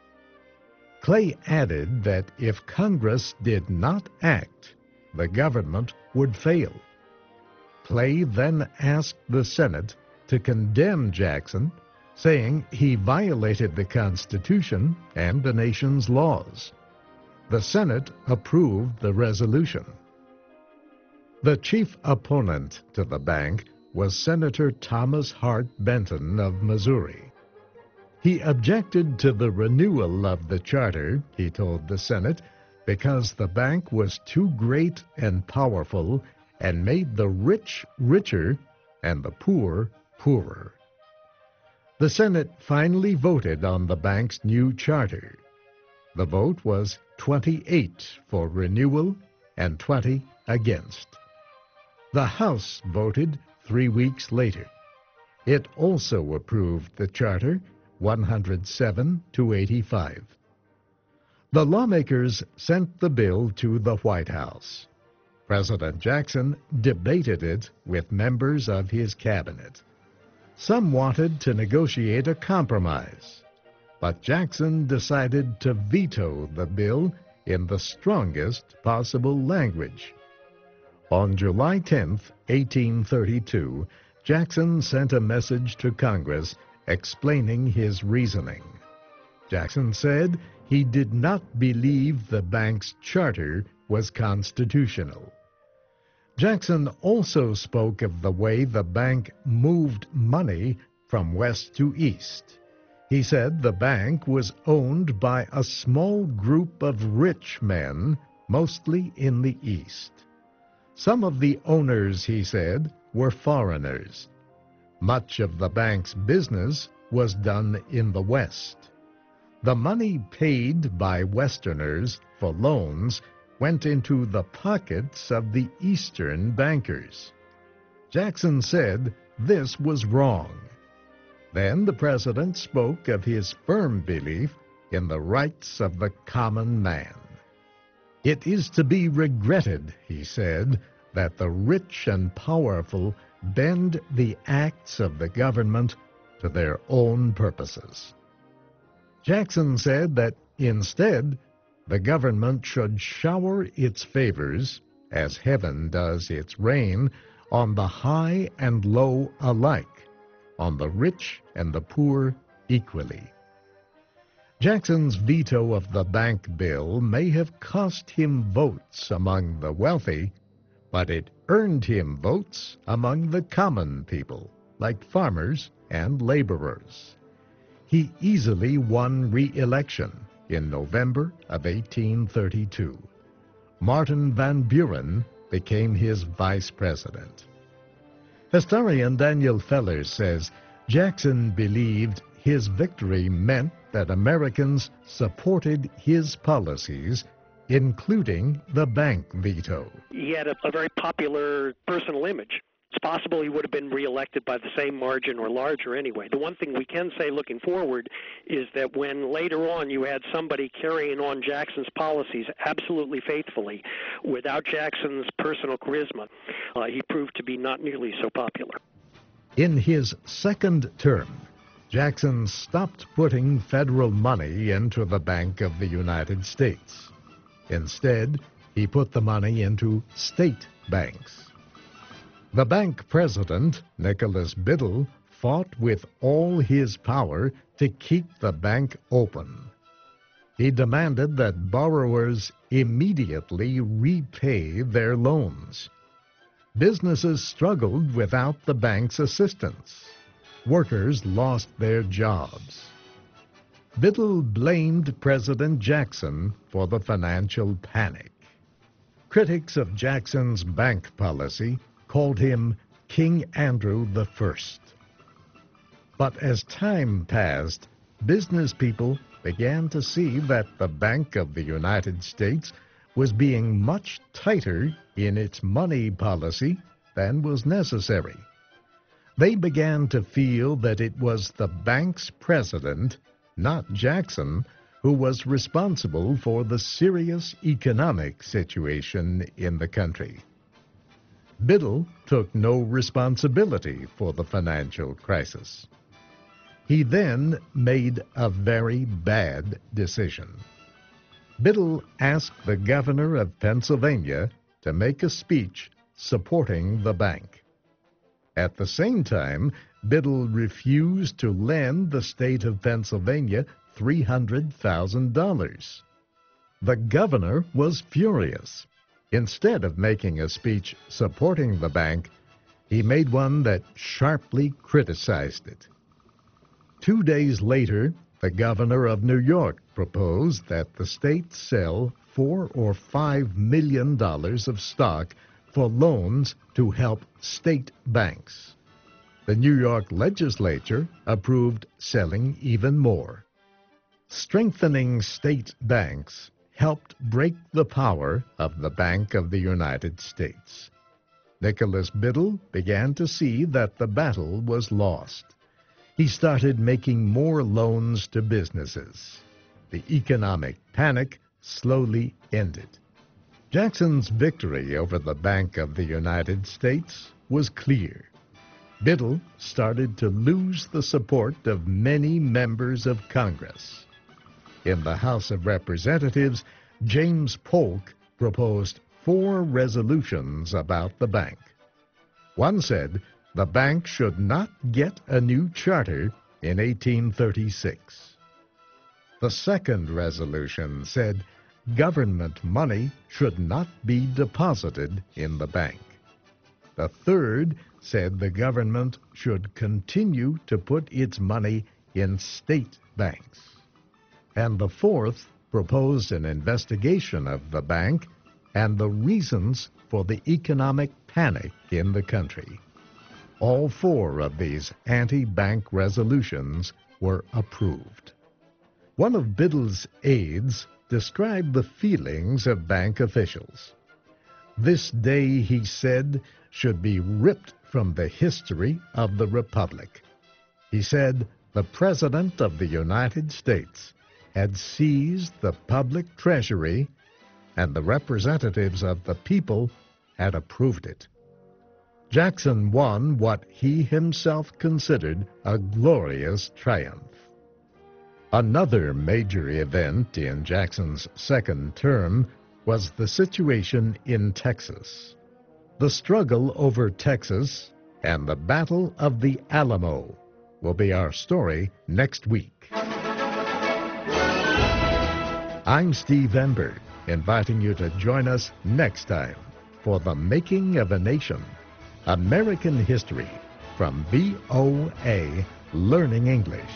S10: Clay added that if Congress did not act, the government would fail. Clay then asked the Senate to condemn Jackson, saying he violated the Constitution and the nation's laws. The Senate approved the resolution. The chief opponent to the bank was Senator Thomas Hart Benton of Missouri. He objected to the renewal of the charter, he told the Senate, because the bank was too great and powerful and made the rich richer and the poor poorer. The Senate finally voted on the bank's new charter. The vote was twenty-eight for renewal and twenty against. The House voted three weeks later. It also approved the charter, one hundred seven to eighty-five. The lawmakers sent the bill to the White House. President Jackson debated it with members of his cabinet. Some wanted to negotiate a compromise, but Jackson decided to veto the bill in the strongest possible language. On July tenth, eighteen thirty-two, Jackson sent a message to Congress explaining his reasoning. Jackson said he did not believe the bank's charter was constitutional. Jackson also spoke of the way the bank moved money from west to east. He said the bank was owned by a small group of rich men, mostly in the east. Some of the owners, he said, were foreigners. Much of the bank's business was done in the West. The money paid by Westerners for loans went into the pockets of the Eastern bankers. Jackson said this was wrong. Then the president spoke of his firm belief in the rights of the common man. It is to be regretted, he said, that the rich and powerful bend the acts of the government to their own purposes. Jackson said that instead, the government should shower its favors, as heaven does its rain, on the high and low alike, on the rich and the poor equally. Jackson's veto of the bank bill may have cost him votes among the wealthy, but it earned him votes among the common people, like farmers and laborers. He easily won re-election in November of eighteen thirty-two. Martin Van Buren became his vice president. Historian Daniel Feller says Jackson believed his victory meant that Americans supported his policies including the bank veto.
S11: He had a, a very popular personal image. It's possible he would have been reelected by the same margin or larger anyway. The one thing we can say looking forward is that when later on you had somebody carrying on Jackson's policies absolutely faithfully, without Jackson's personal charisma, uh, he proved to be not nearly so popular.
S10: In his second term, Jackson stopped putting federal money into the Bank of the United States. Instead, he put the money into state banks. The bank president, Nicholas Biddle, fought with all his power to keep the bank open. He demanded that borrowers immediately repay their loans. Businesses struggled without the bank's assistance. Workers lost their jobs. Biddle blamed President Jackson for the financial panic. Critics of Jackson's bank policy called him King Andrew the First. But as time passed, business people began to see that the Bank of the United States was being much tighter in its money policy than was necessary. They began to feel that it was the bank's president, not Jackson, who was responsible for the serious economic situation in the country. Biddle took no responsibility for the financial crisis. He then made a very bad decision. Biddle asked the governor of Pennsylvania to make a speech supporting the bank. At the same time, Biddle refused to lend the state of Pennsylvania three hundred thousand dollars. The governor was furious. Instead of making a speech supporting the bank, he made one that sharply criticized it. Two days later, the governor of New York proposed that the state sell four or five million dollars of stock for loans to help state banks. The New York legislature approved selling even more. Strengthening state banks helped break the power of the Bank of the United States. Nicholas Biddle began to see that the battle was lost. He started making more loans to businesses. The economic panic slowly ended. Jackson's victory over the Bank of the United States was clear. Biddle started to lose the support of many members of Congress. In the House of Representatives, James Polk proposed four resolutions about the bank. One said the bank should not get a new charter in eighteen thirty-six. The second resolution said government money should not be deposited in the bank. The third said the government should continue to put its money in state banks. And the fourth proposed an investigation of the bank and the reasons for the economic panic in the country. All four of these anti-bank resolutions were approved. One of Biddle's aides described the feelings of bank officials. This day, he said, should be ripped from the history of the Republic. He said the President of the United States had seized the public treasury, and the representatives of the people had approved it. Jackson won what he himself considered a glorious triumph. Another major event in Jackson's second term was the situation in Texas. The struggle over Texas and the Battle of the Alamo will be our story next week. I'm Steve Enberg, inviting you to join us next time for The Making of a Nation, American History from V O A Learning English.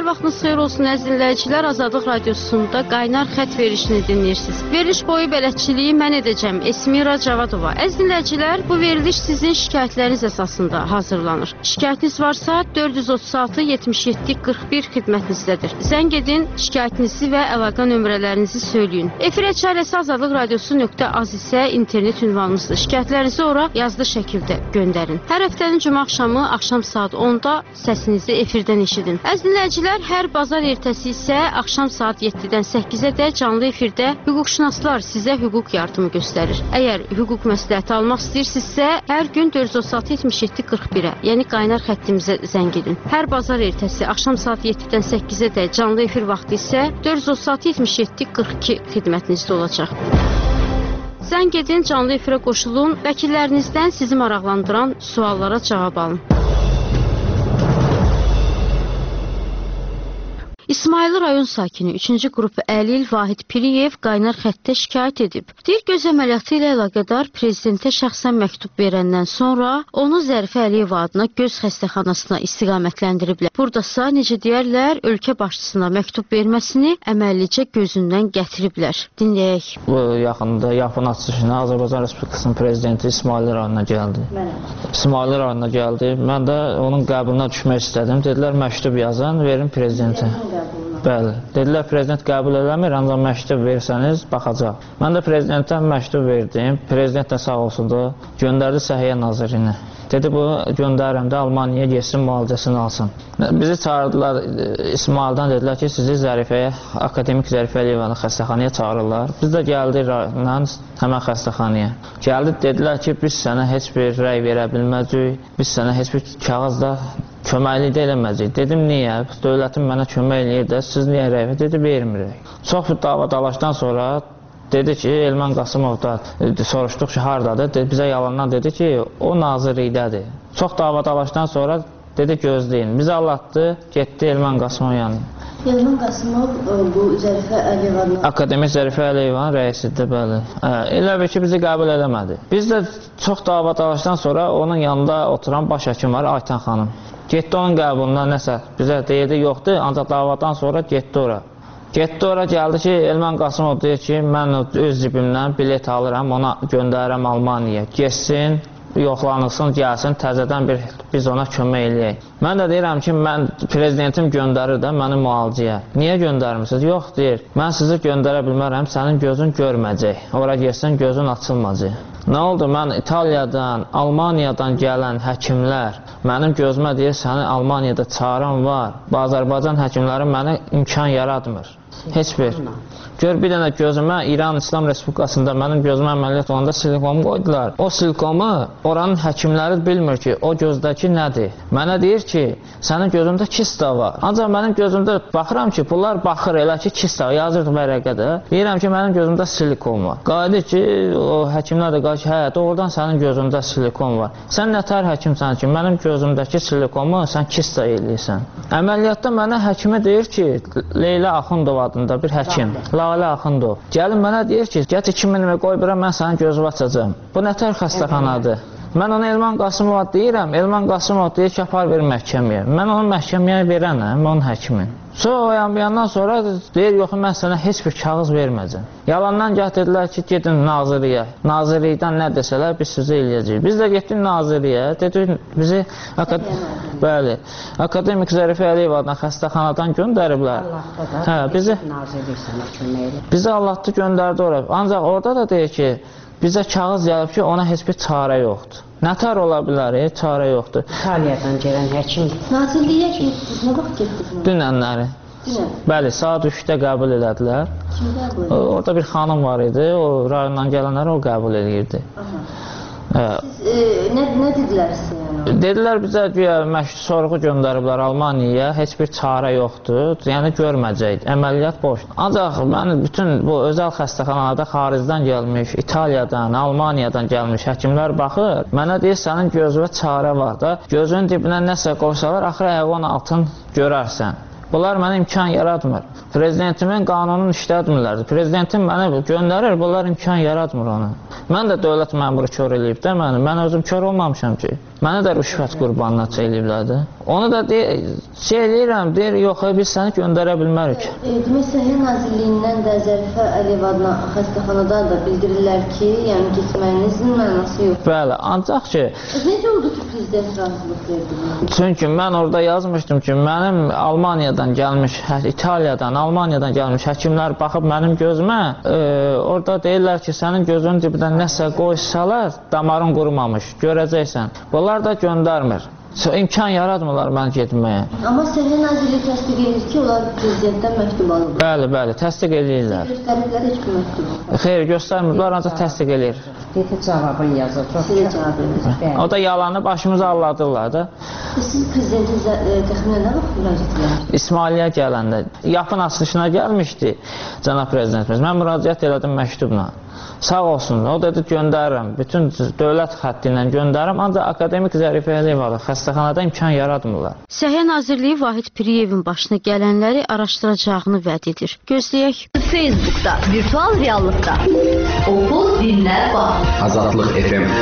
S15: Hər vaxtınız xeyir olsun əziz dinləyicilər. Azadlıq Radiosunda qaynar xətt verilişini dinləyirsiniz. Veriliş boyu bələdçiliyi mən edəcəm. Esmira Cavadova. Əziz dinləyicilər, bu veriliş sizin şikayətləriniz əsasında hazırlanır. Şikayətiniz varsa dörd yüz otuz altı yetmiş yeddi qırx bir xidmətinizdədir. Zəng edin, şikayətinizi və əlaqə nömrələrinizi söyləyin. Efirə çarəsi azadlıq radiosu nöqtə az isə internet ünvanımızdır. Şikayətlərinizi ora yazılı şəkildə göndərin. Hər həftənin cümə axşamı axşam saat onda səsinizi efirdən eşidin. Əziz dinləyicilər, hər bazar ertəsi isə axşam saat yeddidən səkkizə də canlı efirdə hüquqşünaslar sizə hüquq yardımı göstərir. Əgər hüquq məsləhəti almaq istəyirsinizsə, hər gün dörd yüz otuz altı yetmiş yeddi qırx birə, yəni qaynar xəttimizə zəng edin. Hər bazar ertəsi axşam saat yeddidən səkkizə də canlı efir vaxtı isə dörd yüz otuz altı yetmiş yeddi qırx iki xidmətinizdə olacaq. Zəng edin, canlı efirə qoşulun, vəkillərinizdən sizi maraqlandıran suallara cavab alın. İsmayılı rayon sakini üçüncü qrup Əlil Vahid Piriyev qaynar xəttə şikayət edib. Deyir, göz əməliyyatı ilə əlaqədar prezidentə şəxsən məktub verəndən sonra onu Zərifə Əliyev adına göz xəstəxanasına istiqamətləndiriblər. Buradasa, necə deyərlər, ölkə başçısına məktub verməsini əməllicə gözündən gətiriblər. Dinləyək.
S13: Bu yaxında yapın açılışına Azərbaycan Respublikasının prezidenti İsmayılı rayonuna gəldi. İsmayılı rayonuna gəldi. Mən də onun qəbuluna düşmək istədim. Dedilər, məktub yazın, verin prezidentə. Bəli. Dedilər, prezident qəbul eləmir, ancaq məktub versəniz, baxacaq. Mən də prezidentdən məktub verdim. Prezident də sağ olsun da göndərdi Səhiyyə Nazirinə. Dedi, bu göndərim də Almaniyaya getsin, müalicəsini alsın. Bizi çağırdılar İsmaildən, dedilər ki, sizi Zərifəyə, Akademik Zərifə Əliyevanın xəstəxanaya çağırırlar. Biz də gəldik rayondan həmən xəstəxanaya. Gəldik, dedilər ki, biz sənə heç bir rəy verə bilməcəyik, biz sənə heç bir kağızda köməklik də eləməyəcək. Dedim, niyə? Dövlətin mənə kömək eləyir də, siz niyə rəy verir? Dedi, vermirik. Çox bir dava dalaşdan sonra dedi ki, Elman Qasımov da soruşduq ki, haradadır? Dedi, bizə yalandan dedi ki, o nazirlikdədir. Çox dava dalaşdan sonra dedi, gözləyin. Bizi allatdı, getdi Elman Qasımov yanına.
S14: Elman Qasımov bu Zərifə Əliyevanın...
S13: Akademik Zərifə Əliyevanın rəisidir, bəli. Elə bir ki, bizi qəbul eləmədi. Biz də çox dava dalaşdan sonra onun yanında oturan baş həkim var, Aytan xanım. Getdi onun qəbuluna nəsə, bizə deyildi, yoxdur, ancaq davadan sonra getdi ora. Getdi ora, gəldi ki, Elman Qasımov deyir ki, mən öz cibimdən bilet alıram, ona göndərirəm Almaniyaya. Geçsin, yoxlanılsın, gəlsin, təzədən bir, biz ona kömək eləyək. Mən də deyirəm ki, mən prezidentim göndərir də məni müalicəyə. Niyə göndərmirsiniz? Yox, deyir, mən sizi göndərə bilmərəm, sənin gözün görməyəcək. Ora geçsin, gözün açılmayacaq. Nə oldu? Mən İtaliyadan, Almaniyadan gələn həkimlər mənim gözümə deyir, səni Almaniyada çağıran var. Azərbaycan həkimləri mənə imkan yaratmır. Heç bir. Gör, bir dənə gözümə İran İslam Respublikasında mənim gözümə əməliyyat olanda silikomu qoydular. O silikomu oranın həkimləri bilmir ki, o gözdəki nədir. Mənə deyir ki, sənin gözündə kista var. Ancaq mənim gözümdə baxıram ki, bunlar baxır elə ki, kista yazır vərəqədə. Deyirəm ki, mənim gözümdə silikon var. Qayıdır ki, o həkimlər də qayır ki, hə, doğrudan sənin gözündə silikon var. Sən nətər həkimsən ki, mənim gözümdəki silikomu sən kista eləyirsən. Əməliyyatda mənə həkimi deyir ki, Leyla Axundov adında bir həkim. Lalə Axundov. Gəlin mənə deyir ki, get iki min qoy bura, mən sənin gözünü açacağım. Bu nətər xəstəxanadır? Mən ona Elman Qasımova deyirəm, Elman Qasımov deyir ki, apar verir məhkəməyə. Mən onu məhkəməyə verənəm, onun həkimin. Sonra o yandan sonra deyir, yox, mən sənə heç bir kağız verməyəcəm. Yalandan gətirdilər ki, gedin naziriyə. Nazirlikdən nə desələr, biz sizi eləyəcəyik. Biz də getdik naziriyə, dedik, bizi akad bəli, Akademik Zərifə Əliyev adına xəstəxanadan göndəriblər. Hə, bizi bizi Allah'tı göndərdi oraya. Ancaq orada da deyir ki, bizə kağız gəlib ki, ona heç bir çarə yoxdur. Nətər ola bilər, e? Çarə yoxdur.
S14: İtaliyadan gələn həkimdir. Nazirliyə getdiniz, nə vaxt getdiniz?
S13: Dünənləri. Dünən? Bəli, saat üçdə qəbul elədilər.
S14: Kim qəbul edir?
S13: Orada bir xanım var idi, o rayondan gələnləri o qəbul edirdi.
S14: Siz e, nə, nə dedilər sizə?
S13: Dedilər bizə məşqi sorğu göndəriblər Almaniyaya, heç bir çarə yoxdur, yəni görməyəcək, əməliyyat boşdur. Ancaq mən bütün bu özəl xəstəxanalarda xaricdən gəlmiş, İtaliyadan, Almaniyadan gəlmiş həkimlər baxır, mənə deyir, sənin gözünə çarə var da, gözünün dibinə nəsə qoysalar, axırı ayağın altın görərsən. Bunlar mənə imkan yaratmır. Prezidentimin qanununu işlətmirlər. Prezidentim mənə göndərir, bunlar imkan yaratmır onu. Mən də dövlət məmuru kör eləyib də məni. Mən özüm kör olmamışam ki. Mənə də rüşvət qurbanına eləyiblər də. Onu da de, şey eləyirəm, deyir, yox, biz səni göndərə bilmərik.
S14: E, demək, Səhiyyə Nazirliyindən də Zərifə Əliyev adına xəstəxanadan da bildirirlər ki, yəni getməyinizin mənası yox.
S13: Bəli, ancaq ki...
S14: Necə oldu ki, prezident razılıq verdi?
S13: Çünki mən orada yazmışdım ki, mənim Almaniyadan gəlmiş, İtaliyadan, Almaniyadan gəlmiş həkimlər baxıb mənim gözümə, e, orada deyirlər ki, sənin gözünün dibindən nəsə qoysalar, damarın qurumamış, görəcəksən. Bunlar da göndərmir. İmkan yaratmırlar mən getməyə.
S14: Amma Səhiyyə Nazirliyi təsdiq edir ki, onlar prezidentdən məktub alırlar.
S13: Bəli, bəli, təsdiq edirlər.
S14: Göstəriblər heç bir məktubu.
S13: Xeyr, göstərmirlər, ancaq təsdiq edir.
S14: Dedi cavabını yazır. Sizə cavab verir.
S13: O da yalanı başımıza alladırlar da.
S14: Siz prezidentin təxminən nə vaxt müraciət edirsiniz?
S13: İsmailiyyə gələndə, yapın açılışına gəlmişdi cənab prezidentimiz. Mən müraciət elədim məktubla. Sağ olsun, o dedi göndərirəm, bütün dövlət xətti ilə göndərirəm, ancaq akademik Zərifə Əliyev xəstəxanada imkan yaratmırlar.
S15: Səhiyyə Nazirliyi Vahid Piriyevin başına gələnləri araşdıracağını vəd edir. Gözləyək.
S7: Facebookda, virtual reallıqda. Oxu, dinlə, bax.
S9: Azadlıq F M.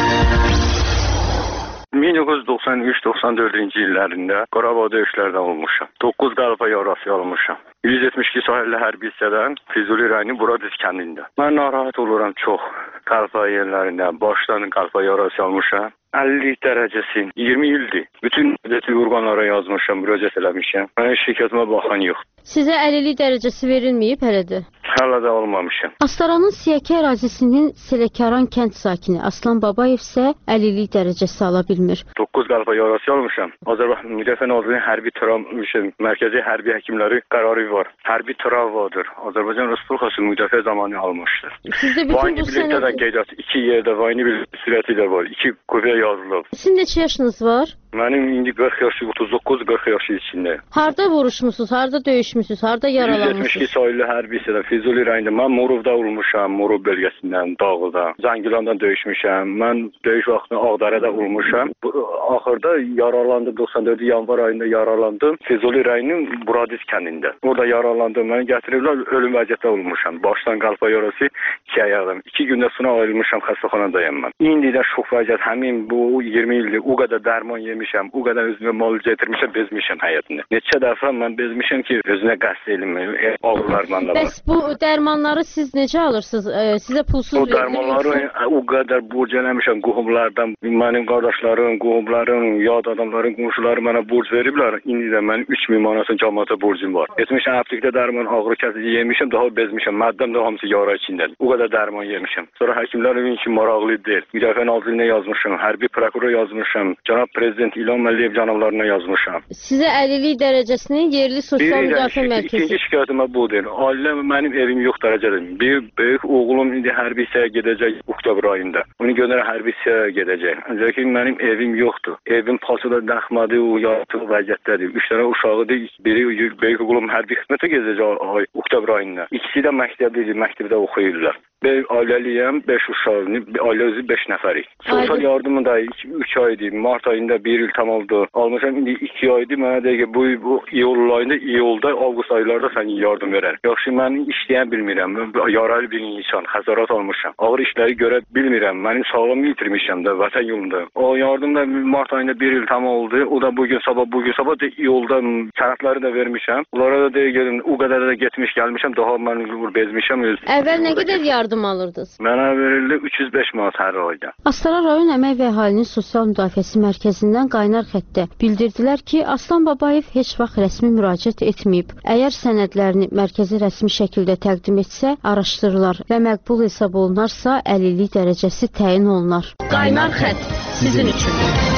S23: min doqquz yüz doxsan üç doxsan dördüncü illərində Qarabağ döyüşlərdən olmuşam. doqquz qəlpə yarası almışam. yüz yetmiş iki sahilli hərbi hissədən Füzuli rayonu Buradiz kəndində. Mən narahat oluram çox. Qəlpə yerlərində başdan qəlpə yarası almışam. əlli dərəcəsi, iyirmi ildir. Bütün dövlət orqanlara yazmışam, müraciət eləmişəm. Mənə şirkətimə baxan yox.
S15: Sizə əlillik dərəcəsi verilməyib hələ də?
S23: Hələ də almamışam.
S15: Astaranın Siyəkə ərazisinin Selekaran kənd sakini Aslan Babayev isə əlillik dərəcəsi ala bilmir.
S23: doqquz qəlpə yarası almışam. Azərbaycan Müdafiə Nazirliyinin hərbi travma mərkəzi hərbi həkimləri qərarı var. Hərbi travmadır. Azərbaycan Respublikası müdafiə zamanı almışdır.
S15: Sizdə bütün bu sənəd...
S23: qeydiyyat iki yerdə vayni bir sürəti də var. İki qüvvə yazılıb.
S15: Sizin neçə yaşınız var?
S23: Mənim indi qırx yaşı, otuz doqquz qırx yaşı içində.
S15: Harda vuruşmusunuz, harda döyüşmüsünüz, harda yaralanmışsınız?
S23: yüz yetmiş iki sahilli hərbi hissədə Füzuli rayonunda. Mən Morovda olmuşam, Morov bölgəsindən, Dağlıda. Zəngilandan döyüşmüşəm. Mən döyüş vaxtında Ağdərədə olmuşam. Axırda yaralandım, doxsan dördü yanvar ayında yaralandım. Füzuli rayonunun Buradiz kəndində. Orada yaralandım, məni gətiriblər, ölüm vəziyyətdə olmuşam. Başdan qəlpə yarası, iki ayağım. İki gündə sonra ayrılmışam, xəstəxanadayım mən. İndi də şox vəziyyət, həmin bu iyirmi ildir, o qədər dərman yemişəm, o qədər özümə mal getirmişəm, bezmişəm həyatını. Neçə dəfə mən bezmişəm ki, özünə qəsd eləməyim, ağrılar məndə var.
S15: Bəs bu dərmanları siz necə alırsınız? Ee, sizə pulsuz
S23: verilir? O dərmanları o qədər borc eləmişəm qohumlardan, mənim qardaşlarım, qohumlarım, yad adamların, qonşuları mənə borc veriblər. İndi də mənim üç min manatın cəmaata borcum var. Etmişəm həftəlikdə dərman, ağrı kəsici yemişəm, daha bezmişəm. Məddəm də hamısı yara içindədir. O qədər dərman yemişəm. Sonra həkimlər üçün ki, maraqlı deyil. Müdafiə Nazirliyinə yazmışam, hərbi prokurora yazmışam, cənab prezident İlham Əliyev cənablarına yazmışam.
S15: Sizə əlillik dərəcəsinin yerli sosial müdafiə mərkəzi.
S23: İkinci şikayətimə budur. Ailə mənim evim yox dərəcədir. Bir böyük oğlum indi hərbi hissəyə gedəcək oktyabr ayında. Onu görə hərbi hissəyə gedəcək. Ancaq ki, mənim evim yoxdur. Evim pasada daxmadı, o yatıq vəziyyətdədir. Üç dənə uşağıdır. Biri böyük oğlum hərbi xidmətə gedəcək oktyabr ayında. İkisi də məktəbdədir, məktəbdə oxuyurlar. Ben aileliyim, beş uşağım, aile özü beş nəfərik. Sosyal yardımı da üç aydı, Mart ayında bir il tam oldu. Almışam indi iki aydı, mənə deyir ki, bu, bu iyul ayında, iyulda, avqust aylarda sən yardım verər. Yaxşı, mən işləyən bilmirəm, yaralı bir insan, xəsarət almışam. Ağır işləri görə bilmirəm, mənim sağlamı yitirmişəm də, vətən yolunda. O yardım da Mart ayında bir il tam oldu, o da bugün sabah, bugün sabah da iyulda sənətləri də vermişəm. Onlara da deyir, gelin, o qədər də getmiş gəlmişəm, daha mən bezmişəm.
S15: Əvvəl nə qədər yardım alırdınız?
S23: Mənə verildi üç yüz beş manat hər ayda.
S15: Astara rayon Əmək və Əhalinin Sosial Müdafiəsi Mərkəzindən qaynar xəttdə bildirdilər ki, Aslan Babayev heç vaxt rəsmi müraciət etməyib. Əgər sənədlərini mərkəzi rəsmi şəkildə təqdim etsə, araşdırılar və məqbul hesab olunarsa, əlillik dərəcəsi təyin olunar.
S7: Qaynar xətt sizin üçün.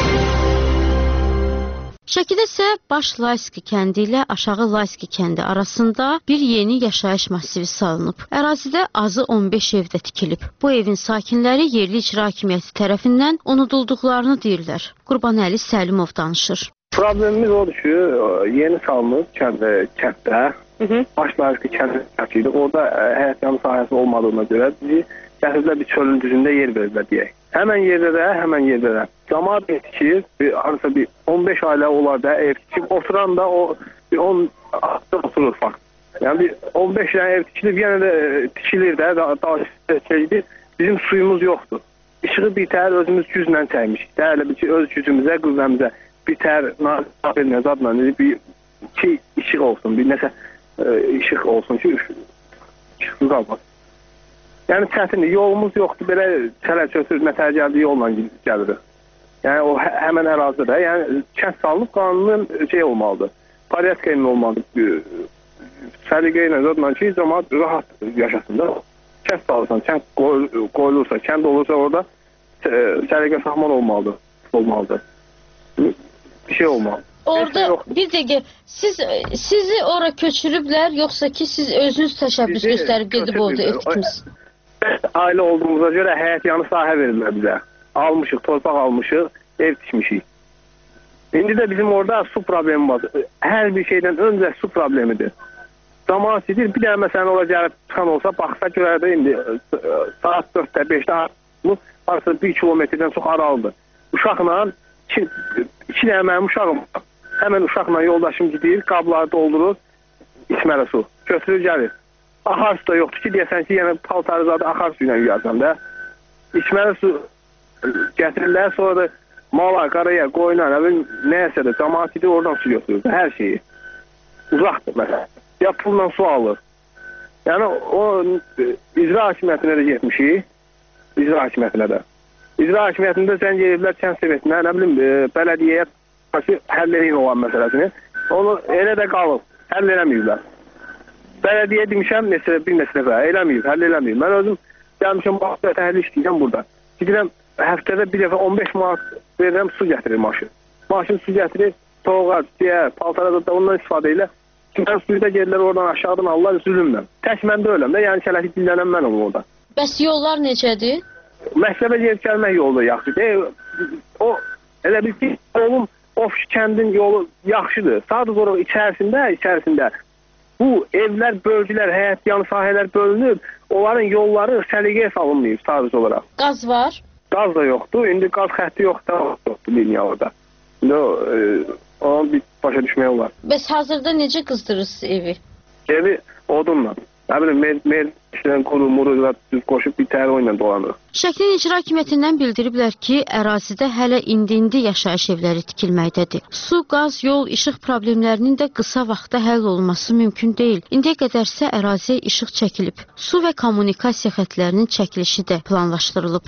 S15: Şəkidə isə Baş Layski kəndi ilə Aşağı Layski kəndi arasında bir yeni yaşayış masivi salınıb. Ərazidə azı on beş evdə tikilib. Bu evin sakinləri yerli icra hakimiyyəti tərəfindən unudulduqlarını deyirlər. Qurbanəli Səlimov danışır.
S24: Problemimiz odur ki, yeni salınıb kəndə, kənddə, Baş Layski kəndi idi. Orada həyat yanı sahəsi olmadığına görə bizi gətiriblər bir çölün düzündə yer verirlər deyək. Həmən yerdə də, həmən yerdə də. Camaat ev tikir, arası bir on beş ailə olar da ev tikib, oturan da o bir on oturur falan. Yəni bir on beş dənə ev tikilib, yenə də tikilir də, daha şeydir. Bizim suyumuz yoxdur. işığı bitər, özümüz güclə çəkmişik. Elə bir ki, öz gücümüzə, qüvvəmizə bitər, nazir adla bir iki işıq olsun, bir nəsə işıq olsun ki, işıqsız qalmaz. Yəni çətindir, yolumuz yoxdur, belə çələ-çötür, nətər gəldiyi yolla gəlirik. Yəni o hə həmən ərazidə, yəni kənd salınıb qanunun şey olmalıdır, pariyyatka ilə olmalıdır, səliqə ilə zadla ki, cəmaat rahat yaşasın da. Kənd salırsan, kənd qoyulursa, kənd olursa orada səliqə sahman olmalıdır, olmalıdır. Bir şey olmalıdır.
S15: Orada bir dəqiqə, siz sizi ora köçürüblər, yoxsa ki siz özünüz təşəbbüs göstərib gedib orada ev tikmisiniz?
S24: Ailə olduğumuza görə həyət yanı sahə verirlər bizə. Almışıq, torpaq almışıq, ev tikmişik. İndi də bizim orada su problemi var. Hər bir şeydən öncə su problemidir. Zaman sidir, bir də məsələn ora gəlib çıxan olsa, baxsa görərdə indi saat dörddə, beşdə bu arası bir kilometrdən çox aralıdır. Uşaqla, iki, iki dənə mənim uşağım var. Həmən uşaqla yoldaşım gidir, qabları doldurur, içməli su. Götürür, gəlir. Axar su da yoxdur ki, deyəsən ki, yəni paltarı zadı axar su ilə yuyarsan da. İçməli su gətirirlər, sonra da mala, qaraya, qoyuna, nəyəsə də cəmaat gidir, oradan su götürür, hər şeyi. Uzaqdır məsələn. Ya pulla su alır. Yəni o icra hakimiyyətinə də getmişik, icra hakimiyyətinə də. İcra hakimiyyətində zəng ediblər kənd sovetinə, nə bilim, bələdiyyəyə həll edin olan məsələsini. Onu elə də qalıb, həll eləməyiblər. Bələdiyyə demişəm, neçə, bir neçə dəfə, eləməyib, həll eləməyib. Mən özüm gəlmişəm, baxda təhəlli işləyəcəm burada. Gidirəm, həftədə bir dəfə on beş manat verirəm, su gətirir maşın. Maşın su gətirir, toğuğa, diyə, paltara da ondan istifadə elə. Mən suyu da gelirlər oradan aşağıdan alırlar, zülümlə. Tək mən də öləm də, yəni kələtik dinlənəm mən onu orada.
S15: Bəs yollar necədir?
S24: Məktəbə gedib gəlmək yolu da yaxşıdır. E, o, elə bil ki, oğlum, of kəndin yolu yaxşıdır. Sadəcə olaraq içərisində, içərisində bu evlər, bölgülər, həyət yanı sahələr bölünüb, onların yolları səliqəyə salınmayıb sadəcə olaraq.
S15: Qaz var?
S24: Qaz da yoxdur, indi qaz xətti yoxdur, yoxdur liniya orada. İndi o, e, onu bir başa düşmək olar.
S15: Bəs hazırda necə qızdırırsınız evi?
S24: Evi odunla. Nə bilim, mer, mer, işlən quru, muru, düz qoşub bir təhər oyla dolanır.
S15: Şəklin İcra Hakimiyyətindən bildiriblər ki, ərazidə hələ indi-indi yaşayış evləri tikilməkdədir. Su, qaz, yol, işıq problemlərinin də qısa vaxtda həll olunması mümkün deyil. İndiyə qədərsə əraziyə işıq çəkilib. Su və kommunikasiya xətlərinin çəkilişi də planlaşdırılıb.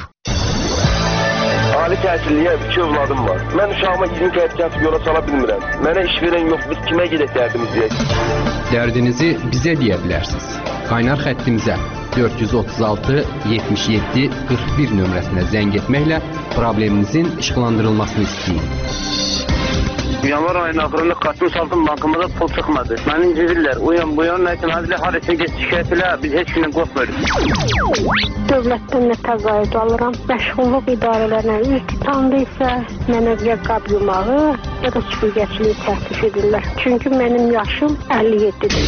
S8: Ali təhsilliyə iki övladım var. Mən uşağıma iyirmi qəpik atıb yola sala bilmirəm. Mənə iş verən yox, biz kimə gedək dərdimiz deyək?
S9: Dərdinizi bizə deyə bilərsiniz. Qaynar xəttimizə dörd yüz otuz altı yetmiş yeddi qırx bir nömrəsinə zəng etməklə probleminizin işıqlandırılmasını istəyin.
S8: Yanvar ayının axırında Qasım Saltın bankımıza pul çıxmadı. Mənim civillər, uyan buyan, nəkin hazilə harasını geç şikayət elə, biz heç gündən qorxmuyoruz.
S12: Dövlətdən nə təqaüd alıram, məşğulluq idarələrinə ilk tanıdı isə mənə bir qab yumağı ya da süpürgəçiliyi təklif edirlər. Çünki mənim yaşım əlli yeddidir.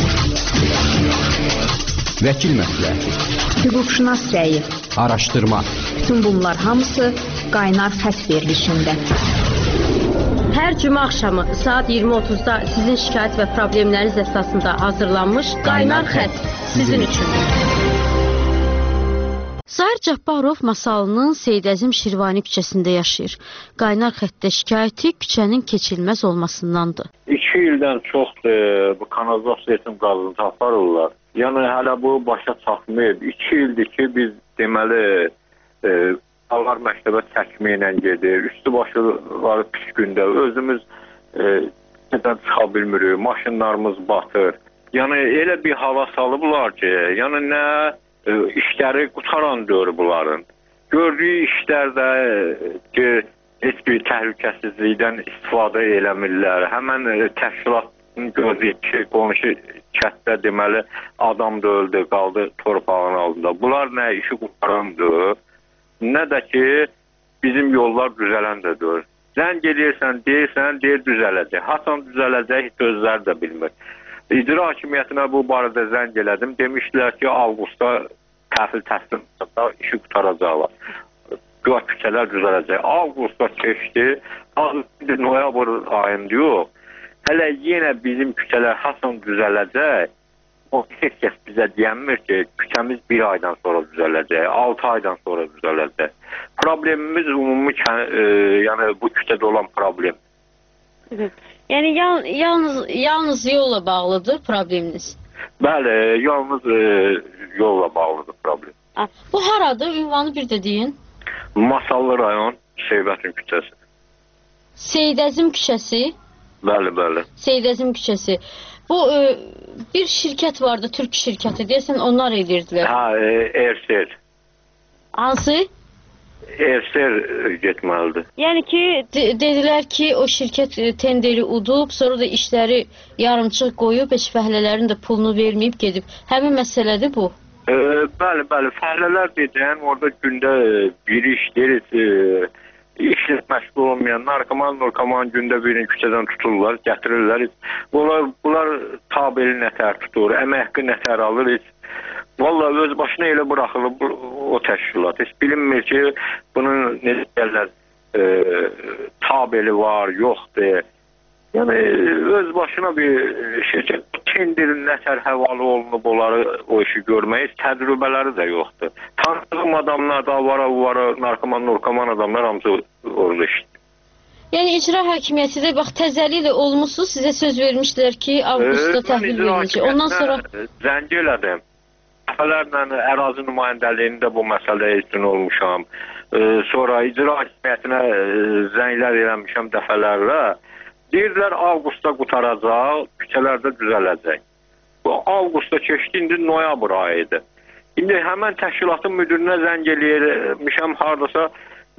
S9: Vəkil məsləhəti,
S18: hüquqşünas rəyi,
S9: araşdırma.
S18: Bütün bunlar hamısı qaynar xətt verilişində.
S15: Hər cümə axşamı saat iyirmi otuzda sizin şikayət və problemləriniz əsasında hazırlanmış Qaynar Xətt sizin üçün. Zahir Cəbbarov Masalının Seyid Əzim Şirvani küçəsində yaşayır. Qaynar xəttdə şikayəti küçənin keçilməz olmasındandır.
S25: İki ildən çoxdur bu kanalizasiya etim qazıntı aparırlar. Yəni hələ bu başa çatmayıb. İki ildir ki biz deməli e, Alvar məktəbə çəkməklə gedir, üstü başı var pis gündə, özümüz nədən e, çıxa bilmirik, maşınlarımız batır. Yəni elə bir hava salıblar ki, yəni nə e, işləri qutaran dör bunların. Gördüyü işlərdə ki, heç bir təhlükəsizlikdən istifadə eləmirlər. Həmən e, təşkilatın gördüyü ki, qonşu kətdə deməli adam da öldü, qaldı torpağın altında. Bunlar nə işi qutarandır? Nə də ki, bizim yollar düzələn də deyir. Zəng edirsən, deyirsən, deyir düzələcək. Hasan düzələcək, heç özləri də bilmir. İcra hakimiyyətinə bu barədə zəng elədim. Demişdilər ki, avqustda təhsil təslimdə işi qutaracaqlar. Güya küçələr düzələcək. Avqustda keçdi, noyabr ayında yox. Hələ yenə bizim küçələr hasan düzələcək. o heç kəs bizə deyənmir ki, küçəmiz bir aydan sonra düzələcək, altı aydan sonra düzələcək. Problemimiz ümumi, e, yəni bu küçədə olan problem.
S15: Yəni yal yalnız yalnız yolla bağlıdır probleminiz?
S25: Bəli, yalnız e, yolla bağlıdır problem.
S15: Ha, bu haradır? Ünvanı bir də deyin.
S25: Masallı rayon, Seybətin küçəsi.
S15: Seydəzim küçəsi?
S25: Bəli, bəli.
S15: Seydəzim küçəsi. Bu e, bir şirkət vardı, Türk şirkəti. Deyəsən onlar edirdilər.
S25: Ha, e, Ersel.
S15: Hansı?
S25: Ersel getməlidir.
S15: Yəni ki, de dedilər ki, o şirkət tenderi udub, sonra da işləri yarımçıq qoyub, heç fəhlələrin də pulunu verməyib gedib. Həmin məsələdir bu.
S25: E, bəli, bəli. Fəhlələr deyəcəm, orada gündə bir iş deyiriz, e, işlə məşğul olmayan narkoman, narkoman gündə birini küçədən tuturlar, gətirirlər. Bunlar, bunlar tabeli nətər tutur, əmək haqqı nətər alır. Vallahi öz başına elə bıraxılıb o təşkilat. Heç bilinmir ki, bunun necə deyirlər, e, tabeli var, yoxdur. Yəni öz başına bir şirkət tenderin nətər həvalı olunub onları o işi görməyiz, təcrübələri də yoxdur. Tanıdığım adamlar da var, var, narkoman, narkoman adamlar hamısı orada işdir.
S15: Yəni icra hakimiyyəti də bax təzəliklə olmuşsunuz, sizə söz vermişdilər ki, avqustda təhvil verilecək. Ondan sonra
S25: zəng elədim. Dəfələrlə ərazi nümayəndəliyində bu məsələyə üçün olmuşam. E, sonra icra hakimiyyətinə e, zənglər eləmişəm dəfələrlə. Deyirlər, avqustda qutaracaq, küçələrdə düzələcək. Bu avqustda keçdi, indi noyabr ayıdır. İndi həmən təşkilatın müdürünə zəng eləyirmişəm, haradasa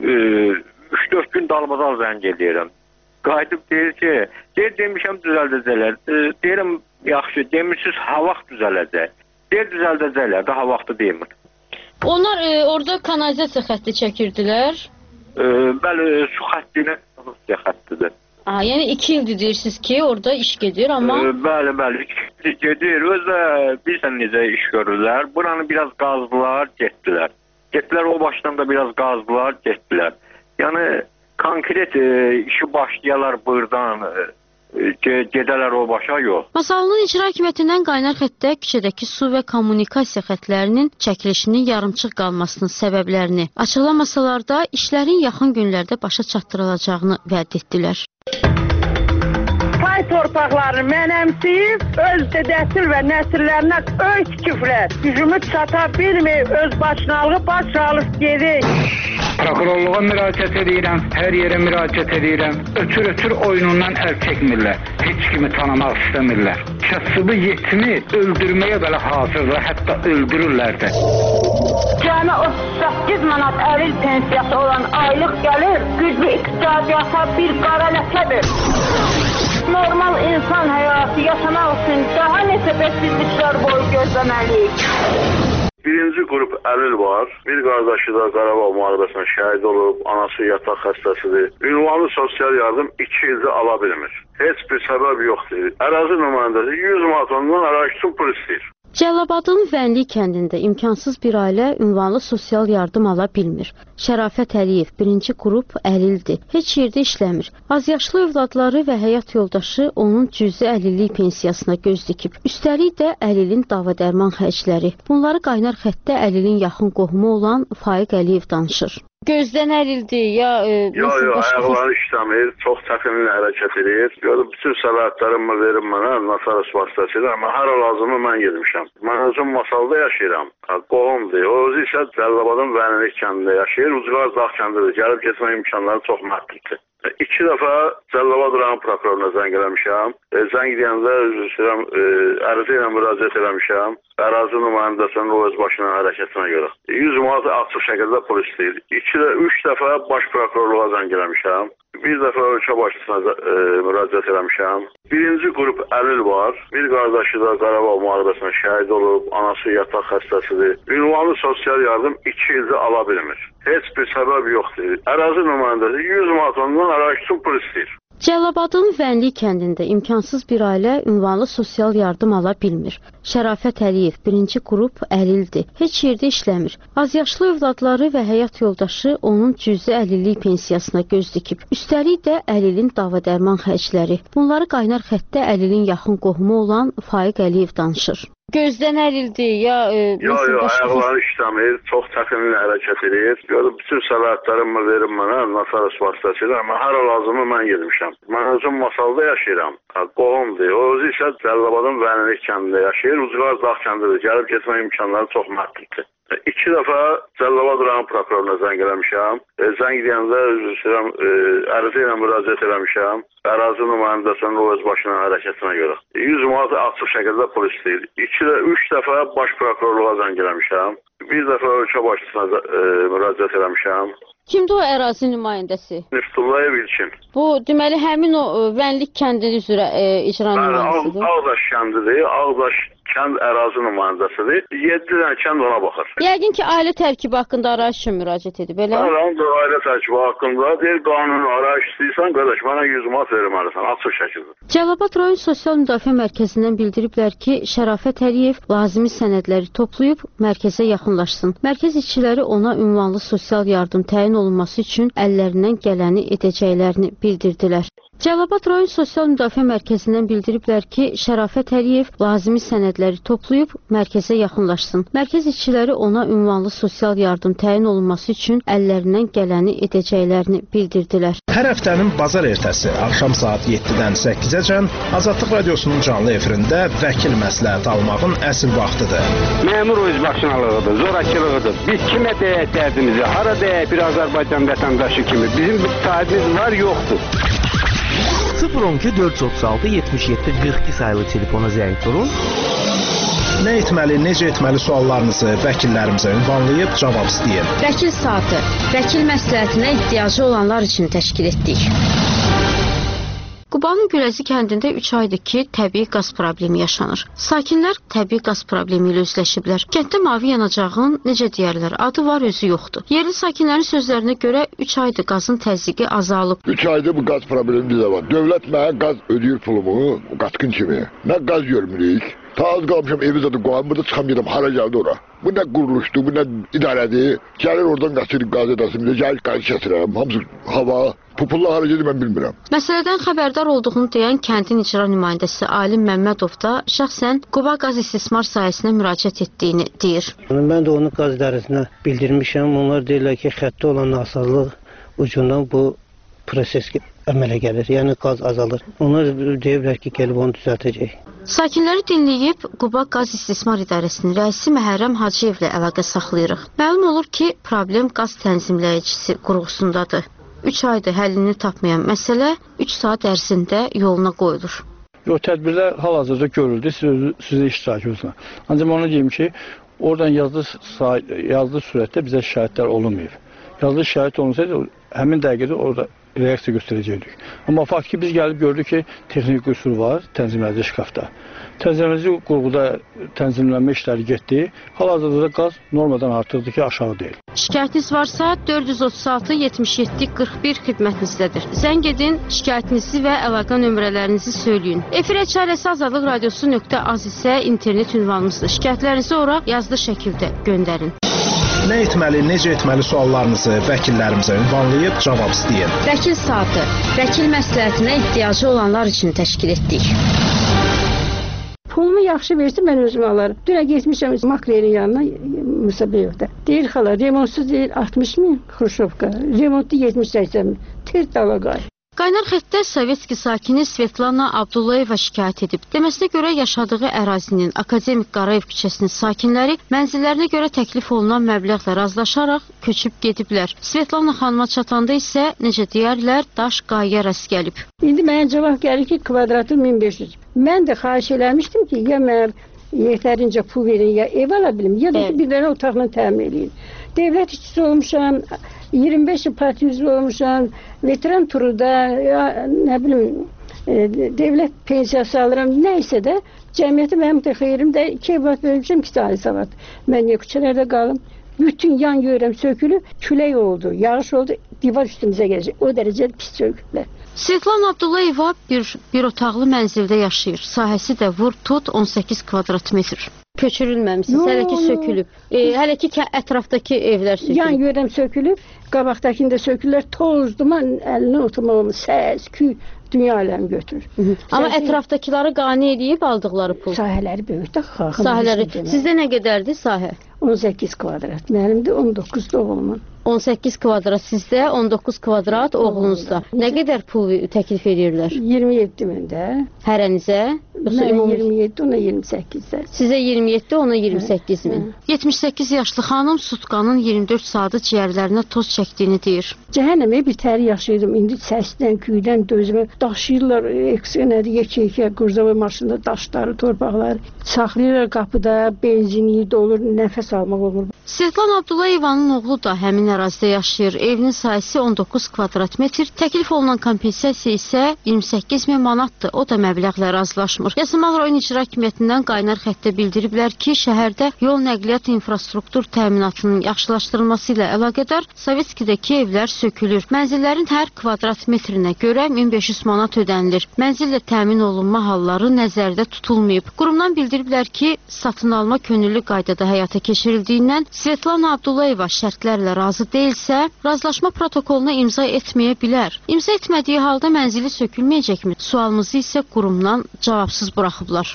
S25: üç dörd gün dalbadal zəng eləyirəm. Qayıdıb deyir ki, deyir, demişəm düzəldəcəklər. E, deyirəm, yaxşı, demişsiniz, ha vaxt düzələcək. Deyir, düzəldəcəklər, daha vaxtı demir.
S15: Onlar e, orada kanalizasiya xətti çəkirdilər?
S25: E, bəli, su xəttinə kanalizasiya xəttidir.
S15: Aa, yəni iki ildir deyirsiniz ki, orada iş gedir, amma...
S25: E, bəli, bəli, iki ildir gedir. Özdə bilsən necə iş görürlər. Buranı biraz qazdılar, getdilər. Getdilər, o başdan da biraz qazdılar, getdilər. Yəni, konkret e, işi başlayalar buradan... E, gedələr o başa, yox.
S15: Masalının icra hakimiyyətindən qaynar xəttə küçədəki su və kommunikasiya xətlərinin çəkilişinin yarımçıq qalmasının səbəblərini açıqlamasalar da işlərin yaxın günlərdə başa çatdırılacağını vəd etdilər.
S12: Pay torpaqlarını mənəmsiyib, öz dədəsil və nəsillərinə öz küfrlər, gücümü çata bilməyib, öz başınalığı baş alıb gedir.
S17: Prokurorluğa müraciət edirəm, hər yerə müraciət edirəm. Ötür-ötür oyunundan əl çəkmirlər, heç kimi tanımaq istəmirlər. Kasıbı yetimi öldürməyə belə hazırlar, hətta öldürürlər də.
S12: Cəmi otuz səkkiz manat əril pensiyası olan aylıq gəlir, güclü iqtisadiyyata bir qara ləkədir. Normal insan həyatı yaşamaq üçün daha neçə bəsizliklər boyu gözləməliyik.
S23: Birinci qrup əlil var. Bir qardaşı da Qarabağ müharibəsində şəhid olub, anası yataq xəstəsidir. Ünvanlı sosial yardım iki ildir ala bilmir. Heç bir səbəb yoxdur. Ərazi nümayəndəsi yüz manatından ərazisini pul istəyir.
S15: Cəlilabadın Vənli kəndində imkansız bir ailə ünvanlı sosial yardım ala bilmir. Şərafət Əliyev birinci qrup əlildir. Heç yerdə işləmir. Azyaşlı övladları və həyat yoldaşı onun cüzi əlillik pensiyasına göz dikib. Üstəlik də əlilin dava dərman xərcləri. Bunları qaynar xəttə əlilin yaxın qohumu olan Faiq Əliyev danışır. Gözdən əlildir, ya... E,
S23: yox, yox, ayaqları işləmir, çox çətinlə hərəkət edir. Görüb, bütün səlahiyyətlərimi verim mənə, Nasaras vasitəsilə, amma hər lazımı mən gedmişəm. Mən özüm Masalda yaşayıram, qohumdur. O özü isə Cəlilabadın Vənilik kəndində yaşayır, Ucqar Dağ kəndidir, gəlib getmək imkanları çox məhduddur. İki dəfə Cəlilabad rayon prokuroruna zəng eləmişəm. E, zəng deyəndə üzr istəyirəm, e, ərizə ilə müraciət eləmişəm. Ərazi nümayəndəsinin o öz başına hərəkətinə görə. yüz manat açıq şəkildə pul istəyir. İki də üç dəfə baş prokurorluğa zəng eləmişəm. Bir dəfə ölkə başçısına e, müraciət eləmişəm. Birinci qrup əlil var. Bir qardaşı da Qarabağ müharibəsində şəhid olub, anası yataq xəstəsidir. Ünvanlı sosial yardım iki ildir ala bilmir. Heç bir səbəb yoxdur. Ərazi nümayəndəsi yüz manatından ərazisini pul istəyir.
S15: Cəlilabadın Vənli kəndində imkansız bir ailə ünvanlı sosial yardım ala bilmir. Şərafət Əliyev birinci qrup əlildir. Heç yerdə işləmir. Azyaşlı övladları və həyat yoldaşı onun cüzi əlillik pensiyasına göz dikib. Üstəlik də əlilin dava dərman xərcləri. Bunları qaynar xəttə əlilin yaxın qohumu olan Faiq Əliyev danışır. Gözdən ərildi, ya... E,
S3: yox, yox, ayaqları işləmir, çox çətinliklə hərəkət edir. Görüm, bütün sərvətlərimi verim mənə, Nasaros vasitəsilə, amma hər lazımı mən yedirmişəm. Mən özüm Masalda yaşayıram, qohumdur. O özü isə Cəlilabadın Vənilik kəndində yaşayır, Ucqar Dağ kəndidir, gəlib getmə imkanları çox məhduddur. İki dəfə Cəlilabad rayon prokuroruna zəng eləmişəm. E, zəng deyəndə üzr istəyirəm, e, ərizə ilə müraciət eləmişəm. Ərazi nümayəndəsinin o öz başına hərəkətinə görə. yüz manat açıq şəkildə pul istəyir. İki də, üç dəfə baş prokurorluğa zəng eləmişəm. Bir dəfə ölkə başçısına e, müraciət eləmişəm.
S15: Kimdir o ərazi nümayəndəsi?
S3: Niftullayev İlkin.
S15: Bu, deməli, həmin o Vənlik kəndini üzrə e, icra nümayəndəsidir.
S3: Ağdaş kəndidir, Ağdaş kənd ərazi nümayəndəsidir. yeddi dənə kənd ona baxır.
S15: Yəqin ki, ailə tərkibi haqqında arayış üçün müraciət edib, elə?
S3: Bəli, ailə tərkibi haqqında deyir, qanuni arayış istəyirsən, qardaş, mənə yüz manat verməlisən, açıq şəkildə.
S15: Cəlilabad rayon Sosial Müdafiə Mərkəzindən bildiriblər ki, Şərafət Əliyev lazımi sənədləri toplayıb mərkəzə yaxınlaşsın. Mərkəz işçiləri ona ünvanlı sosial yardım təyin olunması üçün əllərindən gələni edəcəklərini bildirdilər. Cəlilabad rayon Sosial Müdafiə Mərkəzindən bildiriblər ki, Şərafət Əliyev lazımi sənədləri toplayıb mərkəzə yaxınlaşsın. Mərkəz işçiləri ona ünvanlı sosial yardım təyin olunması üçün əllərindən gələni edəcəklərini bildirdilər.
S19: Hər həftənin bazar ertəsi axşam saat yeddidən səkkizəcən Azadlıq Radiosunun canlı efirində vəkil məsləhət almağın əsl vaxtıdır.
S17: Məmur özbaşınalığıdır, zorakılığıdır. Biz kimə deyək dərdimizi, hara deyək bir Azərbaycan vətəndaşı kimi. Bizim sahibimiz var, yoxdur.
S20: sıfır on iki dörd yüz otuz altı yetmiş yeddi qırx iki sayılı telefona zəng vurun.
S19: Nə etməli, necə etməli suallarınızı vəkillərimizə ünvanlayıb cavab istəyin.
S15: Vəkil saatı, vəkil məsləhətinə ehtiyacı olanlar üçün təşkil etdik. Qubanın Gürəzi kəndində üç aydır ki, təbii qaz problemi yaşanır. Sakinlər təbii qaz problemi ilə üzləşiblər. Kənddə mavi yanacağın, necə deyərlər, adı var, özü yoxdur. Yerli sakinlərin sözlərinə görə üç aydır qazın təzyiqi azalıb.
S21: üç aydır bu qaz problemi bizə var. Dövlət mənə qaz ödəyir pulumu, qatqın kimi. Nə qaz görmürük. Ta az qalmışam evi zaten qoğam, burada çıxamayacam, hara gəldi ora. Bu nə quruluşdur, bu nə idarədir. Gəlir oradan qaçırıq qaz edəsim, gəlir qaz kəsirəm, hamısı hava. Pupulla haracıdır mən bilmirəm.
S15: Məsələdən xəbərdar olduğunu deyən kəndin icra nümayəndəsi Alim Məmmədov da şəxsən Quba qaz istismar sahəsinə müraciət etdiyini deyir.
S22: Mən də onu qaz idarəsinə bildirmişəm. Onlar deyirlər ki, xəttə olan nasazlıq ucundan bu proses əmələ gəlir. Yəni qaz azalır. Onlar deyiblər ki, gəlib onu düzəltəcək.
S15: Sakinləri dinləyib Quba qaz istismar idarəsinin rəisi Məhərrəm Hacıyevlə əlaqə saxlayırıq. Məlum olur ki, problem qaz tənzimləyicisi qurğusundadır. üç aydır həllini tapmayan məsələ üç saat ərzində yoluna qoyulur.
S26: O tədbirlər hal-hazırda görüldü, siz, sizin iştirakınızla. Ancaq onu deyim ki, oradan yazılı, yazılı sürətdə bizə şahidlər olunmayıb. Yazılı şahid olunsaydı, həmin dəqiqədə orada reaksiya göstərəcəkdik. Amma fakt ki, biz gəlib gördük ki, texnik qüsur var tənzimləyici şkafda. Tənzimləyici qurğuda tənzimlənmə işləri getdi. Hal-hazırda da qaz normadan artıqdır ki, aşağı deyil.
S15: Şikayətiniz varsa dörd yüz otuz altı yetmiş yeddi qırx bir xidmətinizdədir. Zəng edin, şikayətinizi və əlaqə nömrələrinizi söyləyin. Efirə çarəsi azadlıq radiosu nöqtə az isə internet ünvanımızdır. Şikayətlərinizi ora yazılı şəkildə göndərin.
S19: Nə etməli, necə etməli suallarınızı vəkillərimizə ünvanlayıb cavab istəyin.
S15: Vəkil saatı, vəkil məsləhətinə ehtiyacı olanlar üçün təşkil etdik.
S27: Pulumu yaxşı versin, mən özüm alarım. Dünə getmişəm maklerin yanına, Musabeyevdə. Deyir xala, remontsuz deyil altmış min Xruşovka, remontlu yetmiş səksən min. Tez dala qay.
S15: Qaynar xəttdə Sovetski sakini Svetlana Abdullayeva şikayət edib. Deməsinə görə yaşadığı ərazinin Akademik Qarayev küçəsinin sakinləri mənzillərinə görə təklif olunan məbləğlə razılaşaraq köçüb gediblər. Svetlana xanıma çatanda isə, necə deyərlər, daş qayaya rast gəlib.
S27: İndi mənə cavab gəlir ki, kvadratı min beş yüz. Mən də xahiş eləmişdim ki, ya mənə yetərincə pul verin, ya ev ala bilim, ya da ki, bir dənə otaqla təmin edin. Devlət işçisi olmuşam, iyirmi beş il partiya üzvü olmuşam, veteran turuda, ya, nə bilim, e, devlət pensiyası alıram, nəysə də, cəmiyyəti mənim də xeyrimdə iki evlat vermişəm, iki tane savat. Mən niyə küçələrdə qalım? Bütün yan yörəm sökülüb, külək oldu, yağış oldu, divar üstümüzə gələcək. O dərəcədə pis söküblər.
S15: Svetlana Abdullayeva bir, bir otaqlı mənzildə yaşayır. Sahəsi də vur tut on səkkiz kvadrat metr. Köçürülməmişsiniz, hələ ki sökülüb. E, hələ ki ətrafdakı evlər sökülüb.
S27: Yan yörəm sökülüb, qabaqdakında sökülür, toz, duman, əlinə oturmaq olmur, səs, küy. dünya aləmi götürür.
S15: Amma ətrafdakıları qane edib aldıqları pul.
S27: Sahələri böyükdür.
S15: Sahələri. Sizdə nə qədərdir sahə?
S27: on səkkiz kvadrat. Mənim də on doqquz doğulman.
S15: on səkkiz kvadrat sizdə, on doqquz kvadrat oğlunuzda. Nə qədər pul təklif edirlər?
S27: iyirmi yeddi min də.
S15: Hərənizə?
S27: Mənə iyirmi yeddi, ona iyirmi səkkizdə.
S15: Sizə iyirmi yeddi, ona iyirmi səkkiz min. yetmiş səkkiz yaşlı xanım sutkanın iyirmi dörd saatı ciyərlərinə toz çəkdiyini deyir.
S27: Cəhənnəmə bir tər yaşayırdım. İndi səsdən, küydən dözümə daşıyırlar, ekskənədi, yekə-yekə, qurzava maşında daşları, torpaqları. Saxlayırlar qapıda, benzini dolur, nəfəs almaq olmur.
S15: Svetlan Abdullayevanın oğlu da həmin ərazidə yaşayır. Evinin sahəsi on doqquz kvadrat metr, təklif olunan kompensasiya isə iyirmi səkkiz min manatdır. O da məbləğlə razılaşmır. Yasamal rayon icra hakimiyyətindən qaynar xəttə bildiriblər ki, şəhərdə yol nəqliyyat infrastruktur təminatının yaxşılaşdırılması ilə əlaqədar Sovetskidəki evlər sökülür. Mənzillərin hər kvadrat metrinə görə min beş yüz manat ödənilir. Mənzillə təmin olunma halları nəzərdə tutulmayıb. Qurumdan bildiriblər ki, satın alma könüllü qaydada həyata keçirildiyindən Svetlana Abdullayeva şərtlərlə razı deyilsə, razılaşma protokoluna imza etməyə bilər. İmza etmədiyi halda mənzili sökülməyəcəkmi? Sualımızı isə qurumdan cavabsız buraxıblar.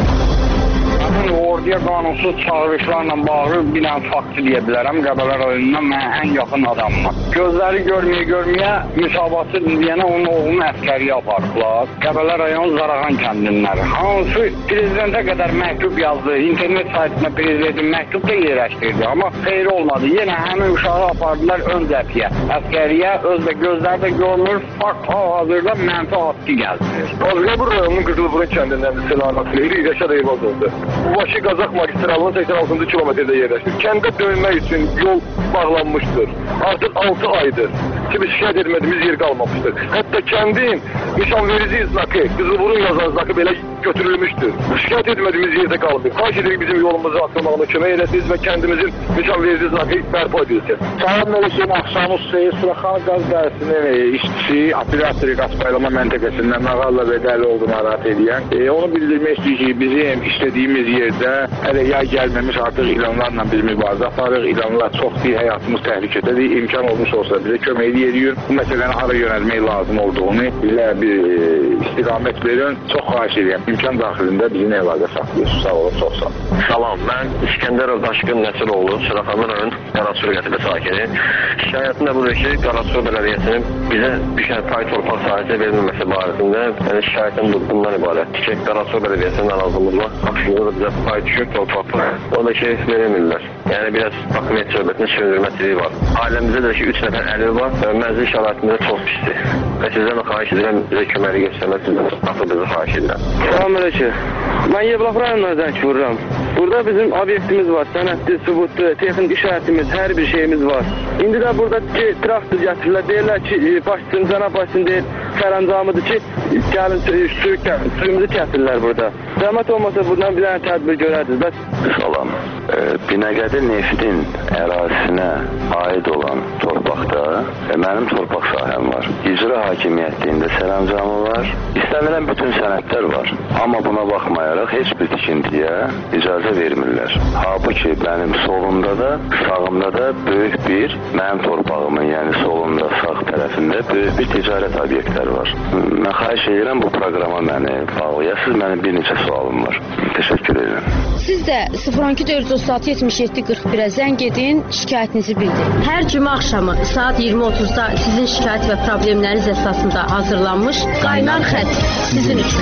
S17: Orduya qanunsuz çağırışlarla bağlı bir dənə faktı deyə bilərəm. Qəbələ rayonundan mənə ən yaxın adamım. Gözləri görməyə görməyə müsabatı deyənə onun oğlunu əskəriyə apardılar. Qəbələ rayon Zarağan kəndinləri. Hansı prezidentə qədər məktub yazdı. İnternet saytına prezidentin məktub da yerləşdirdi. Amma xeyri olmadı. Yenə həmin uşağı apardılar ön cəbhəyə. Əskəriyə özlə gözləri də görmür. Fakt hal-hazırda mənfi haqqı gəldirir.
S1: Azqabur rayonunun Qızılburun kəndindən Selamat Leyli Yaşar Eyvaz oldu. Bakı Qazaq magistralının səksən altıncı kilometrdə yerləşir. Kəndə dönmək üçün yol bağlanmışdır. Artıq altı aydır ki, biz şikayət etmədiyimiz yer qalmamışdır. Hətta kəndin nişanverici znakı, Qızılburun yazan znakı belə götürülmüşdür. Şikayət etmədiyimiz yerdə qalıb. Xahiş edirik bizim yolumuzu açılmağına kömək edəsiniz və kəndimizin nişanverici znakı bərpa edilsin.
S25: Salam Məlikən axşamı Seyir Suraxan qaz dərəsinin işçisi, operator qazpaylama məntəqəsindən Ağalla Bədəli oldu narahat edən. E, onu bildirmək istəyir ki, bizim işlədiyimiz yerdə hələ yay gəlməmiş artıq ilanlarla biz mübarizə aparırıq. İlanlar çox deyil, həyatımız təhlükədədir. İmkan olmuş olsa bizə kömək ediyor. Bu məsələni hara yönəlmək lazım olduğunu bizə bir e, istiqamət verin. Çox xahiş edirəm. İmkan daxilində bizim əlaqə saxlayıyorsunuz. Sağ olun, çox sağ olun.
S2: Salam, mən İskəndərov Daşqın Nəsiroğlu, Suraxanlı rayon Qarasur qəsəbə sakini. Şikayətim də budur ki, Qarasur bələdiyyəsinin bizə düşən pay torpaq sahəsi verilməməsi barəsində yəni şikayətim bundan ibarətdir ki, Qarasur bələdiyyəsinin narazılığına qarşılığında da bizə pay düşür torpaqlar. O da ki, verilmirlər. Yəni biraz hakimiyyət söhbətinin sürülməsiliyi var. Ailəmizdə də ki, üç nəfər əli var və mənzil şəraitində çox pisdir. Və sizdən də xahiş edirəm, bizə köməli göstərmək sizdən baxıldığınızı xahiş edirəm.
S8: Salam əleykum. Mən Yevlax rayonundan zəng vururam. Burada bizim obyektimiz var, sənədli, sübutlu, texnik işarətimiz, hər bir şeyimiz var. İndi də burada ki, traktor gətirirlər, deyirlər ki, başsın, cənab başsın deyir, sərəncamıdır ki, gəlin suyu, suyumuzu kəsilirlər burada. Zəhmət olmasa buradan bir dənə tədbir görərdiniz. Bəs...
S2: Salam. E, Binəqədi Neftin ərazisinə aid olan torpaqda e, mənim torpaq sahəm var. İcra hakimiyyətliğində sərəncamı var. İstənilən bütün sənədlər var. Amma buna baxmayaraq heç bir tikintiyə icazə vermirlər. Halbuki mənim solumda da, sağımda da böyük bir mənim torpağımın, yəni solunda, sağ tərəfində böyük bir ticarət obyektləri var. Mən xahiş edirəm bu proqrama məni bağlayasınız. Mənim bir neçə sualım var. Təşəkkür edirəm.
S15: Siz də sıfır on iki dörd yüz otuz altı yetmiş yeddi qırx birə zəng edin, şikayətinizi bildirin. Hər cümə axşamı saat iyirmi otuzda sizin şikayət və problemləriniz əsasında hazırlanmış Qaynar Xətt sizin üçün.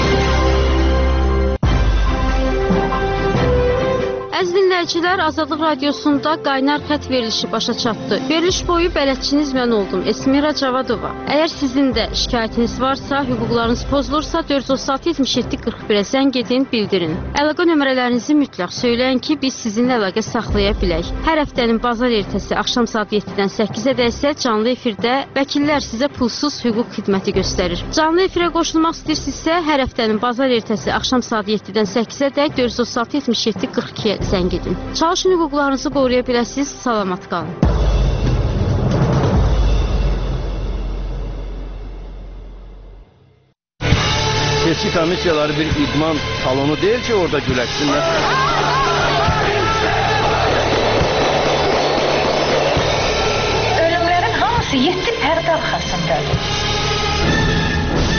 S15: Əziz dinləyicilər, Azadlıq Radiosunda Qaynar Xətt verilişi başa çatdı. Veriliş boyu bələdçiniz mən oldum, Esmira Cavadova. Əgər sizin də şikayətiniz varsa, hüquqlarınız pozulursa, dörd yüz otuz altı yetmiş yeddi qırx birə zəng edin, bildirin. Əlaqə nömrələrinizi mütləq söyləyin ki, biz sizinlə əlaqə saxlaya bilək. Hər həftənin bazar ertəsi axşam saat yeddidən səkkizədək isə canlı efirdə vəkillər sizə pulsuz hüquq xidməti göstərir. Canlı efirə qoşulmaq istəyirsinizsə, hər həftənin bazar ertəsi axşam saat yeddidən səkkizədək dörd yüz otuz altı yetmiş yeddi qırx ikiyə zəng edin. Çalışın hüquqlarınızı qoruya biləsiniz, salamat qalın.
S4: Seçki komissiyaları bir idman salonu deyil ki, orada güləşsinlər.
S5: Ölümlərin hamısı yeddi pərdə arxasındadır.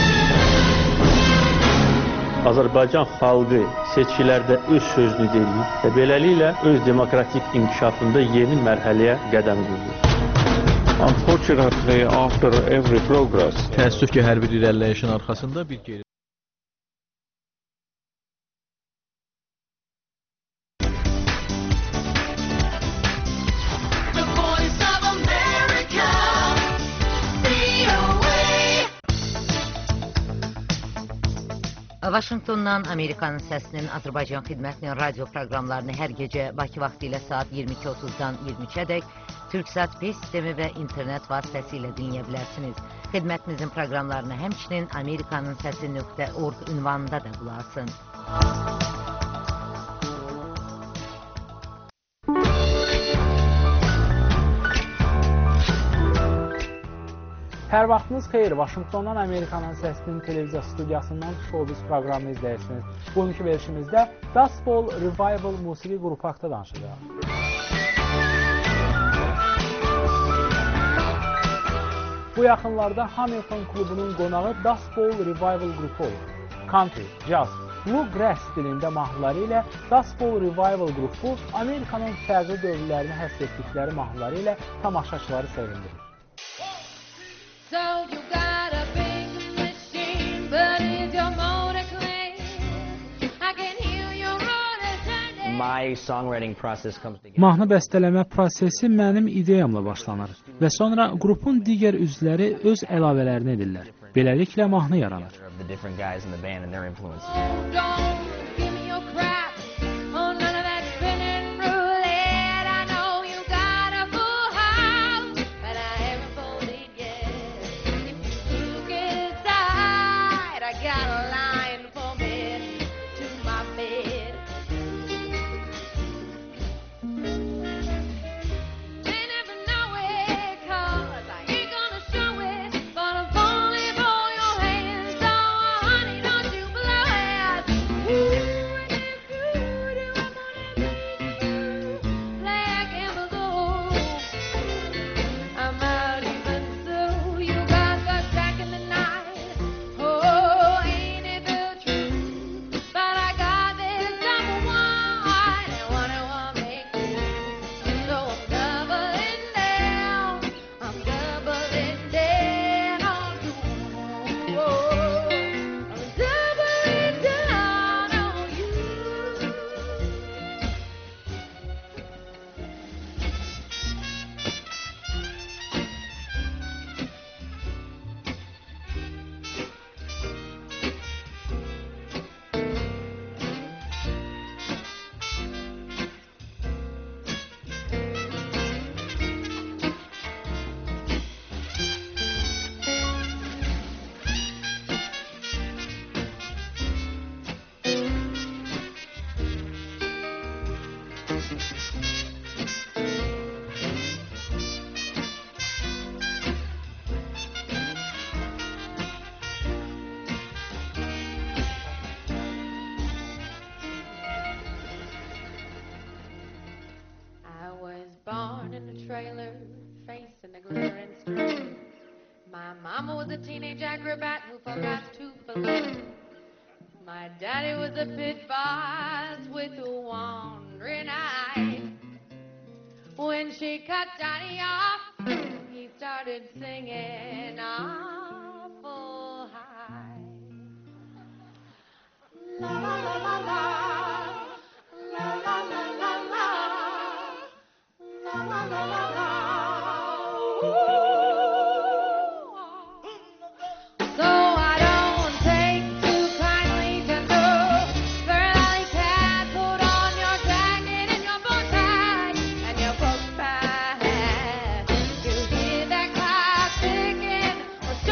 S5: Azərbaycan xalqı seçkilərdə öz sözünü deyir və beləliklə öz demokratik inkişafında yeni mərhələyə qədəm qoyur.
S6: Unfortunately, after every progress,
S10: təəssüf ki, hər bir irəliləyişin arxasında bir geri
S11: Vaşinqtondan Amerikanın Səsinin Azərbaycan xidmətinin radio proqramlarını hər gecə Bakı vaxtı ilə saat iyirmi iki otuzdan iyirmi üçə dək Türksat P sistemi və internet vasitəsilə dinləyə bilərsiniz. Xidmətimizin proqramlarını həmçinin amerikanın səsi nöqtə org ünvanında da qulaq.
S13: Hər vaxtınız xeyir, Vaşinqtondan Amerikanın Səsinin televiziya studiyasından Showbiz proqramını izləyirsiniz. Bugünkü verilişimizdə Dust Bowl Revival musiqi qrupu haqqında danışacağıq. Bu yaxınlarda Hamilton klubunun qonağı Dust Bowl Revival qrupu olur. Country, jazz, bluegrass stilində mahnıları ilə Dust Bowl Revival qrupu Amerikanın fərqli dövrlərini həsr etdikləri mahnıları ilə tamaşaçıları sevindirir.
S14: So you got a big machine, but is your motor clean? I can hear your rollers turning.
S16: My songwriting process comes together.
S13: Mahnı bəstələmə prosesi mənim ideyamla başlanır və sonra qrupun digər üzvləri öz əlavələrini edirlər. Beləliklə mahnı yaranır.
S16: The different guys in the band and their influences.
S14: Don't give me your crap on none of that spinning roulette. I know you got a full house, but I haven't folded yet. If you look inside, I got a line for men to my bed. They never know it, 'cause I ain't gonna show it, but I'm falling for your hands, so honey, don't you blow it. Ooh, and if you do, I'm gonna need you like Amazon. I'm out even so, you got got back in the night. Oh, ain't it the truth? But I got this number one, and one I want make you. So I'm doubling down, I'm doubling down on you. Oh, I'm doubling down on you. I was born in a trailer, facing a glittering stream. My mama was a teenage acrobat who forgot to balloon. My daddy was a pit boss with a wandering eye. When she cut Daddy off, he started singing awful high. La la la la la, la la la la la, la la la la la. So I don't take too kindly to no girly cat. Put on your jacket and your bow tie and your book bag. You hear that clock ticking, or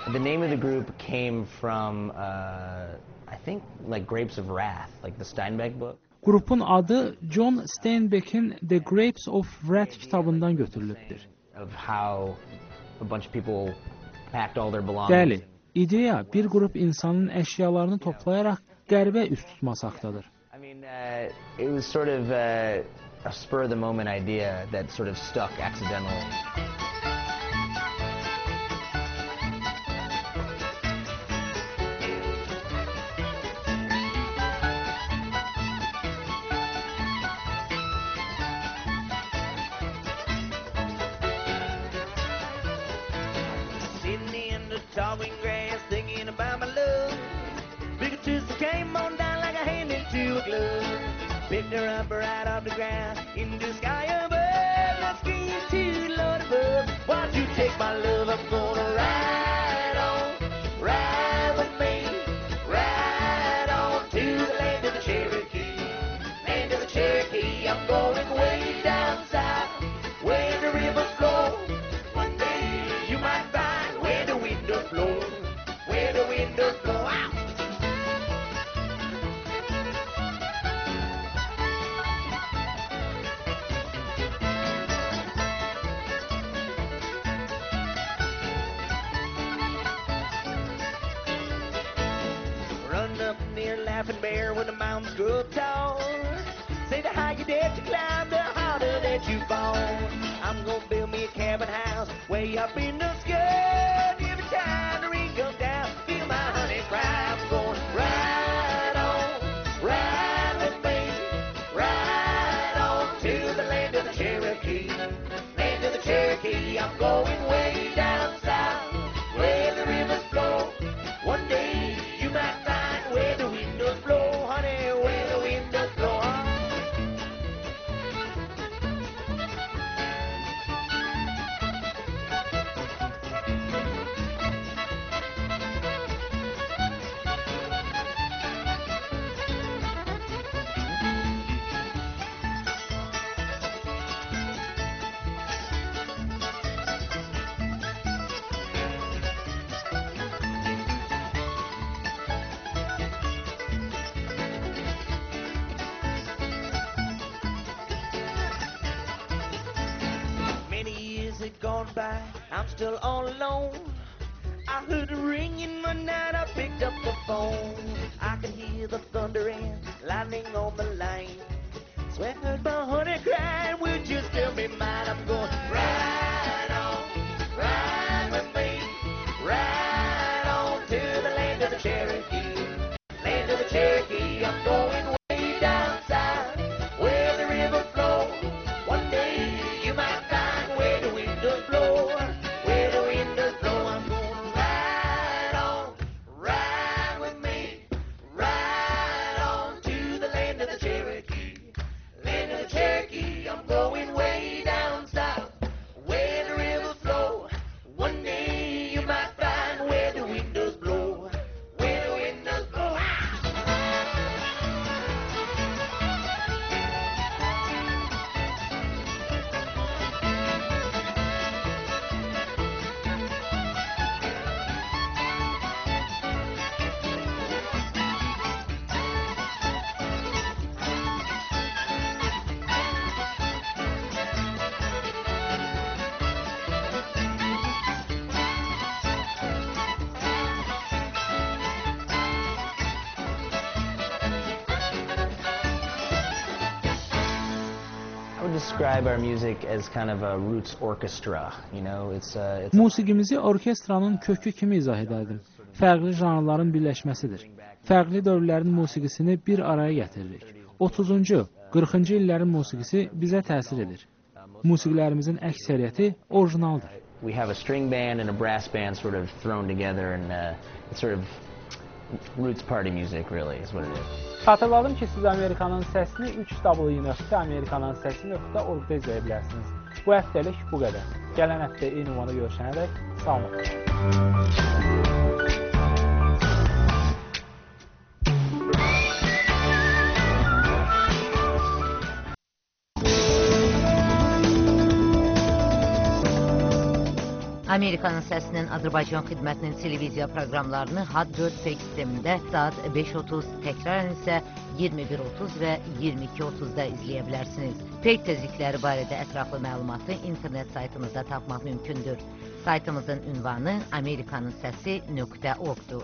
S16: The name of the group came from, uh, I think, like Grapes of Wrath, like the Steinbeck book.
S13: Qrupun adı John Steinbeck'in The Grapes of Wrath kitabından götürülübdür.
S16: Of how a bunch of people packed all their belongings.
S13: Bəli, ideya bir qrup insanın əşyalarını toplayaraq qərbə üst tutması haqqdadır.
S16: I mean, uh, it was sort of uh, a spur of the moment idea that sort of stuck accidentally.
S3: Towering grass, thinking about my love. Big sister came on down like a hand into a glove. Picked her up right off the ground into the sky above. Let's scream to the Lord above. Why'd you take my love? I'm gonna ride on, ride with me, ride on to the land of the Cherokee, land of the Cherokee. I'm going way down south, where the rivers flow. One day you might find where the windows blow, where the windows blow out. Run up near Laughing Bear when the mountains grow tall. Say the higher that you climb, the harder that you fall. I'm gonna build me a cabin house way up in the sky. Every time the rain comes down, feel my honey cry. I'm going ride on, ride with me, ride on to the land of the Cherokee, land of the Cherokee. I'm going way down south, where the rivers flow. One day you might find where the windows blow, honey, where the windows blow. Gone by, I'm still all alone. I heard a ringing one night, I picked up the phone. I could hear the thunder and lightning on the line. So I heard my honey crying, would you still be mine? I'm going ride on, ride with me, ride on to the land of the Cherokee, land of the Cherokee. I'm going way down south, where the river flows. One day you might find where the windows blow, where the windows blow. I'm gonna ride on, ride with me, ride on to the land of the Cherokee, land of the Cherokee. I'm going way down south, where the rivers flow. One day you might find where the windows blow, where the windows blow.
S16: I would describe our music as kind of a roots orchestra, you know, it's uh, it's
S13: Musiqimizi orkestranın kökü kimi izah edərdim. Fərqli janrların birləşməsidir. Fərqli dövrlərin musiqisini bir araya gətiririk. otuzuncu, qırxıncı illərin musiqisi bizə təsir edir. Musiqilərimizin əksəriyyəti orijinaldır.
S16: We have a string band and a brass band sort of thrown together, and uh, it's sort of roots party music, really, is what it is.
S13: Xatırladım ki, siz Amerikanın səsini üç w nöqtə amerikanın səsi nöqtə org-da izləyə bilərsiniz. Bu həftəlik bu qədər. Gələn həftə eyni ünvanda görüşənədək sağ olun.
S11: Amerikanın Səsinin Azərbaycan xidmətinin televiziya proqramlarını H A D dörd feyk sistemində saat beş otuz, təkrarən isə iyirmi bir otuz və iyirmi iki otuzda izləyə bilərsiniz. Feyk tezlikləri barədə ətraflı məlumatı internet saytımızda tapmaq mümkündür. Saytımızın ünvanı amerikanın səsi nöqtə org-dur.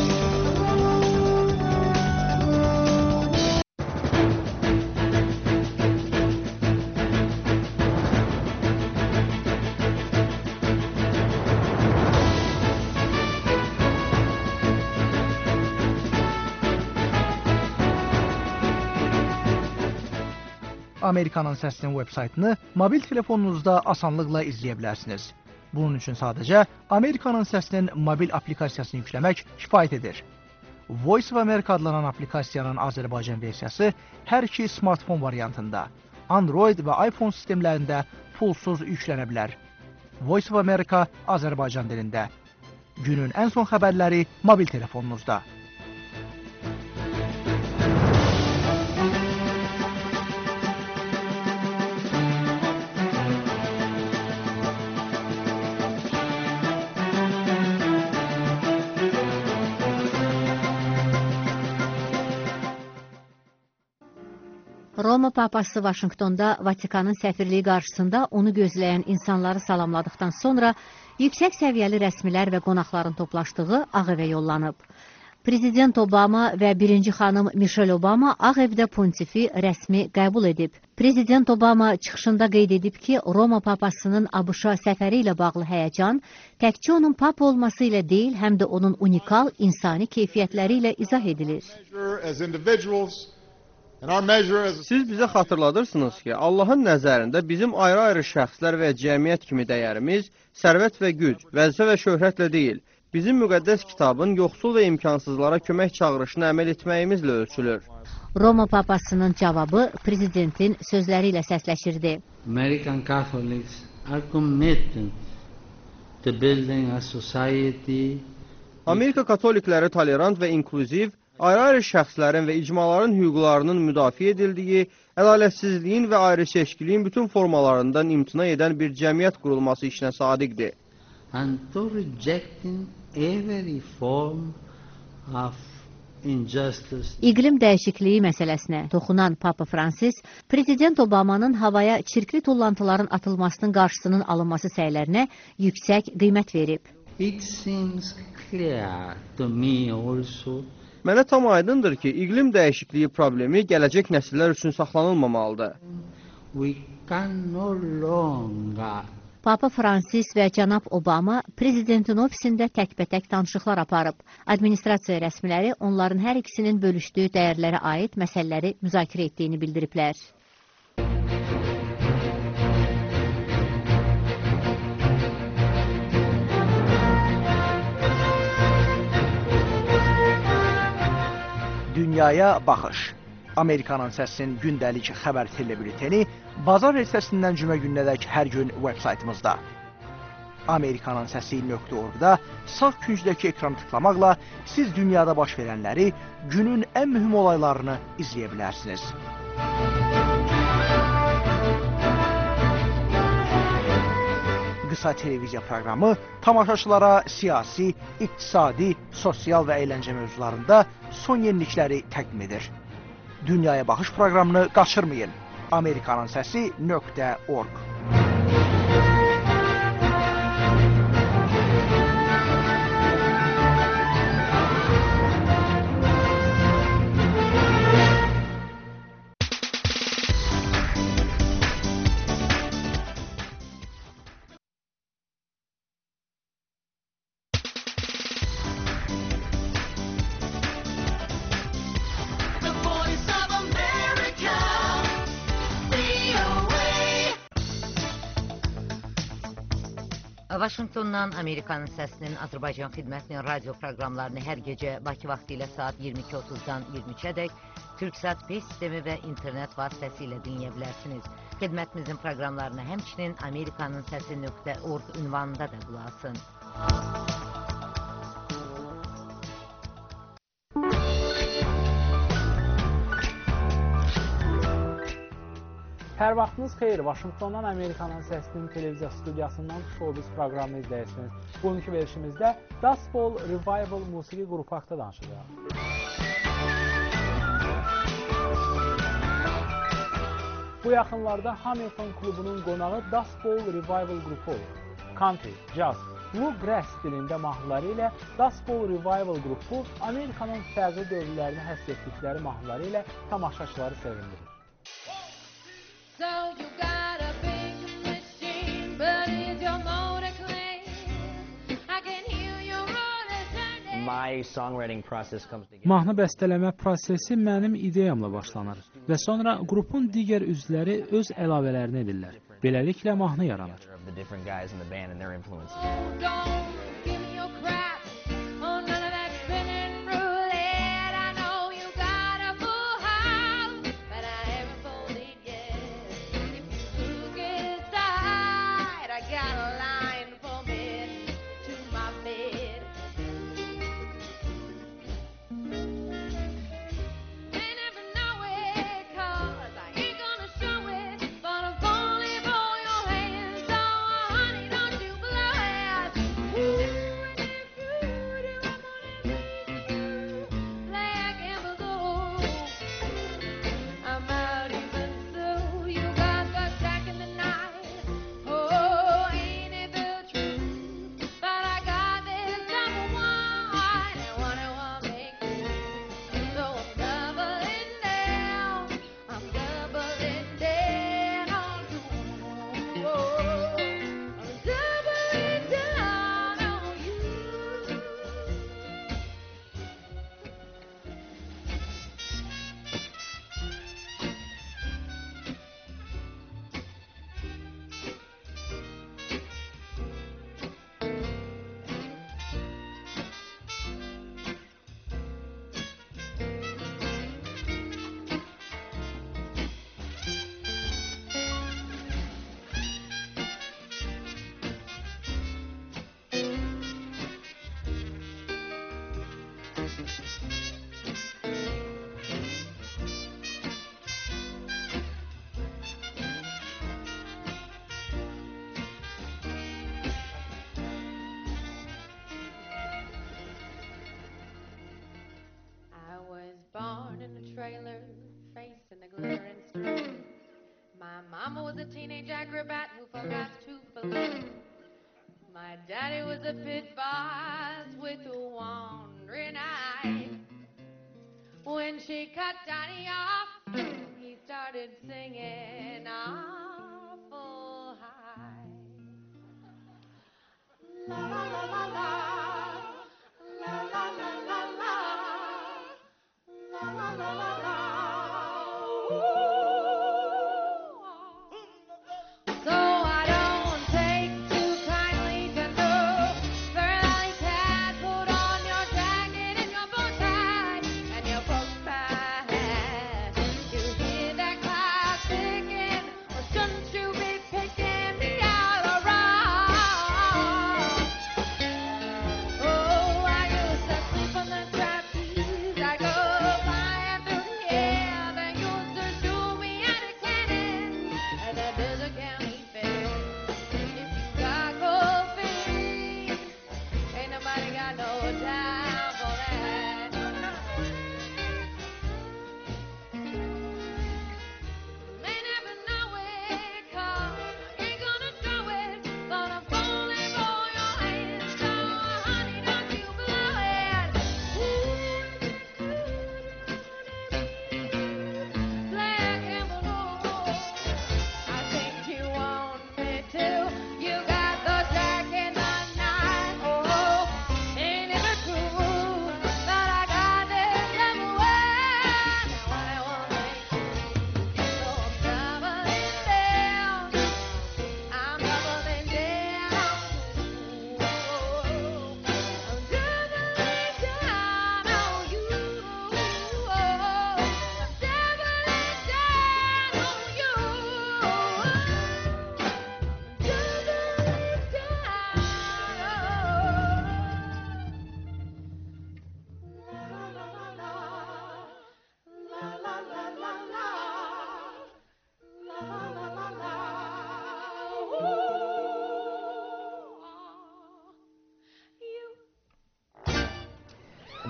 S7: Amerikanın Səsinin web-saytını mobil telefonunuzda asanlıqla izləyə bilərsiniz. Bunun üçün sadəcə Amerikanın Səsinin mobil aplikasiyasını yükləmək kifayət edir. Voice of America adlanan aplikasiyanın Azərbaycan versiyası hər iki smartfon variantında, Android və iPhone sistemlərində pulsuz yüklənə bilər. Voice of America Azərbaycan dilində. Günün ən son xəbərləri mobil telefonunuzda.
S9: Roma Papası Vaşinqtonda Vatikanın səfirliyi qarşısında onu gözləyən insanları salamladıqdan sonra yüksək səviyyəli rəsmilər və qonaqların toplaşdığı Ağ Evə yollanıb. Prezident Obama və birinci xanım Michelle Obama Ağ Evdə Pontifi rəsmi qəbul edib. Prezident Obama çıxışında qeyd edib ki, Roma Papasının ABŞ-a səfəri ilə bağlı həyəcan təkcə onun pap olması ilə deyil, həm də onun unikal insani keyfiyyətləri ilə izah edilir.
S4: Siz bizə xatırladırsınız ki, Allahın nəzərində bizim ayrı-ayrı şəxslər və cəmiyyət kimi dəyərimiz sərvət və güc, vəzifə və şöhrətlə deyil, bizim müqəddəs kitabın yoxsul və imkansızlara kömək çağırışına əməl etməyimizlə ölçülür.
S9: Roma Papasının cavabı prezidentin sözləri ilə səsləşirdi.
S12: American Catholics are committed to building a society.
S4: Amerika katolikləri tolerant və inklüziv, ayrı-ayrı şəxslərin və icmaların hüquqlarının müdafiə edildiyi, ədalətsizliyin və ayrı-seçkiliyin bütün formalarından imtina edən bir cəmiyyət qurulması işinə sadiqdir.
S12: And to rejecting every form of injustice.
S9: İqlim dəyişikliyi məsələsinə toxunan Papa Fransis, Prezident Obamanın havaya çirkli tullantıların atılmasının qarşısının alınması səylərinə yüksək qiymət verib.
S12: It seems clear to me also.
S4: Mənə tam aydındır ki, iqlim dəyişikliyi problemi gələcək nəsillər üçün saxlanılmamalıdır.
S12: We can no longer.
S9: Papa Fransis və cənab Obama prezidentin ofisində təkbətək danışıqlar aparıb. Administrasiya rəsmiləri onların hər ikisinin bölüşdüyü dəyərlərə aid məsələləri müzakirə etdiyini bildiriblər.
S7: Dünyaya baxış. Amerikanın Səsinin gündəlik xəbər telebülteni bazar ertəsindən cümə gününədək hər gün web-saytımızda. Amerikanın Səsi nöqtə org-da sağ küncdəki ekranı tıklamaqla siz dünyada baş verənləri, günün ən mühüm olaylarını izləyə bilərsiniz. Qısa televiziya proqramı tamaşaçılara siyasi, iqtisadi, sosial və əyləncə mövzularında son yenilikləri təqdim edir. Dünyaya baxış proqramını qaçırmayın. Amerikanın Səsi nöqtə org.
S11: Vaşinqtondan Amerikanın Səsinin Azərbaycan xidmətinin radio proqramlarını hər gecə Bakı vaxtı ilə saat iyirmi iki otuzdan iyirmi üçədək TürkSat beş sistemi və internet vasitəsilə dinləyə bilərsiniz. Xidmətimizin proqramlarını həmçinin Amerikanın Səsi nöqtə org ünvanında da qulaq asın.
S13: Hər vaxtınız xeyir. Vaşinqtondan Amerikanın səsinin televiziya studiyasından Showbiz proqramını izləyirsiniz. Bugünkü verilişimizdə Dust Bowl Revival musiqi qrupu haqqında danışacağıq. Bu yaxınlarda Hamilton klubunun qonağı Dust Bowl Revival qrupu olur. Country, jazz, bluegrass dilində mahnıları ilə Dust Bowl Revival qrupu Amerikanın fərqli dövrlərini həsr etdikləri mahnıları ilə tamaşaçıları sevindirir.
S14: So you got a big machine, but is your motor clean? I can hear your roller turning.
S16: My songwriting process comes together.
S13: Mahnı bəstələmə prosesi mənim ideyamla başlanır və sonra qrupun digər üzvləri öz əlavələrini edirlər. Beləliklə mahnı yaranır.
S16: The different guys in the band and their influences.
S14: Don't give me your crap. Oh, none of that spinning roulette. I know you got a full house, but I haven't sold it yet. If you look inside, I got a line for me to my bed. They never know it, 'cause I ain't gonna show it, but I'm falling for your hands, so honey, don't you blow it. Ooh, and if you do, I'm gonna make you play a gamble. I'm out even so. You got the jack in the night. Oh, ain't it the truth? But I got this number one, and one I wanna make you. So I'm doubling down. I'm doubling down on you. Oh, I'm doubling down on you. I was born in a trailer, facing a glittering street. My mama was a teenage acrobat who forgot to float. My daddy was a pit boss with a wandering eye. When she cut Daddy off, he started singing awful high. La la la la la, la la la la la, la la la la la. So I don't take too kindly to no fur-alley cat. Put on your jacket and your bow tie and your book bag. You hear that clock ticking, or so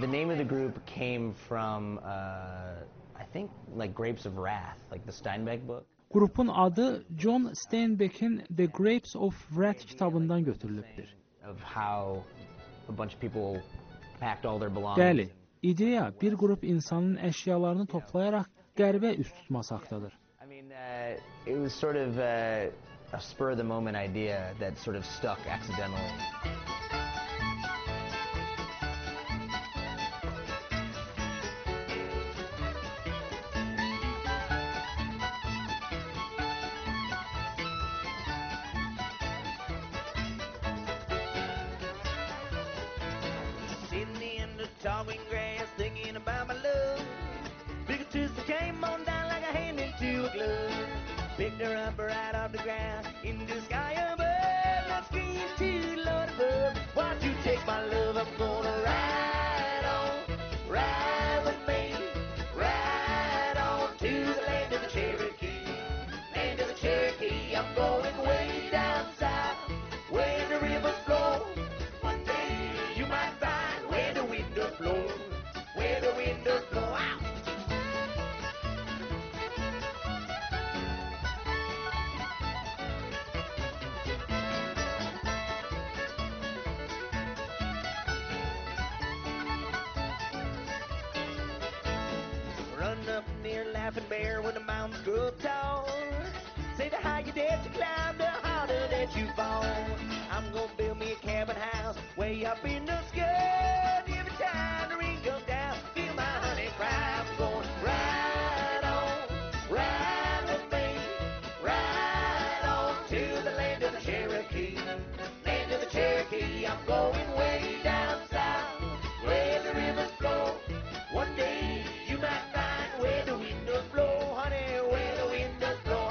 S16: The name of the group came from, uh, I think, like Grapes of Wrath, like the Steinbeck book.
S13: Qrupun adı John Steinbeck'in The Grapes of Wrath kitabından götürülübdür.
S16: Of how a bunch of people packed all their belongings.
S13: Bəli, ideya bir qrup insanın əşyalarını toplayaraq qərbə üst tutması haqqdadır.
S16: I mean, uh, it was sort of uh, a spur of the moment idea that sort of stuck accidentally.
S3: Sitting in the tall green grass thinking about my love. Big sister came on down like a hand into a glove. Picked her up right off the ground into the sky above. Let's scream to the Lord above. Why don't you take my love? I'm gonna ride on, ride with me, ride on to the land of the Cherokee, land of the Cherokee. I'm going way down south, where the rivers flow. One day you might find where the windows blow, where the windows blow out. Run up near Laughing Bear when the mountains grow up tall. Say the higher that you climb, the harder that you fall. I'm gonna build me a cabin house way up in the sky. Every time the rain comes down, feel my honey cry. I'm going ride on, ride with me, ride on to the land of the Cherokee, land of the Cherokee. I'm going way down south, where the rivers flow. One day you might find where the windows blow, honey, where the windows blow.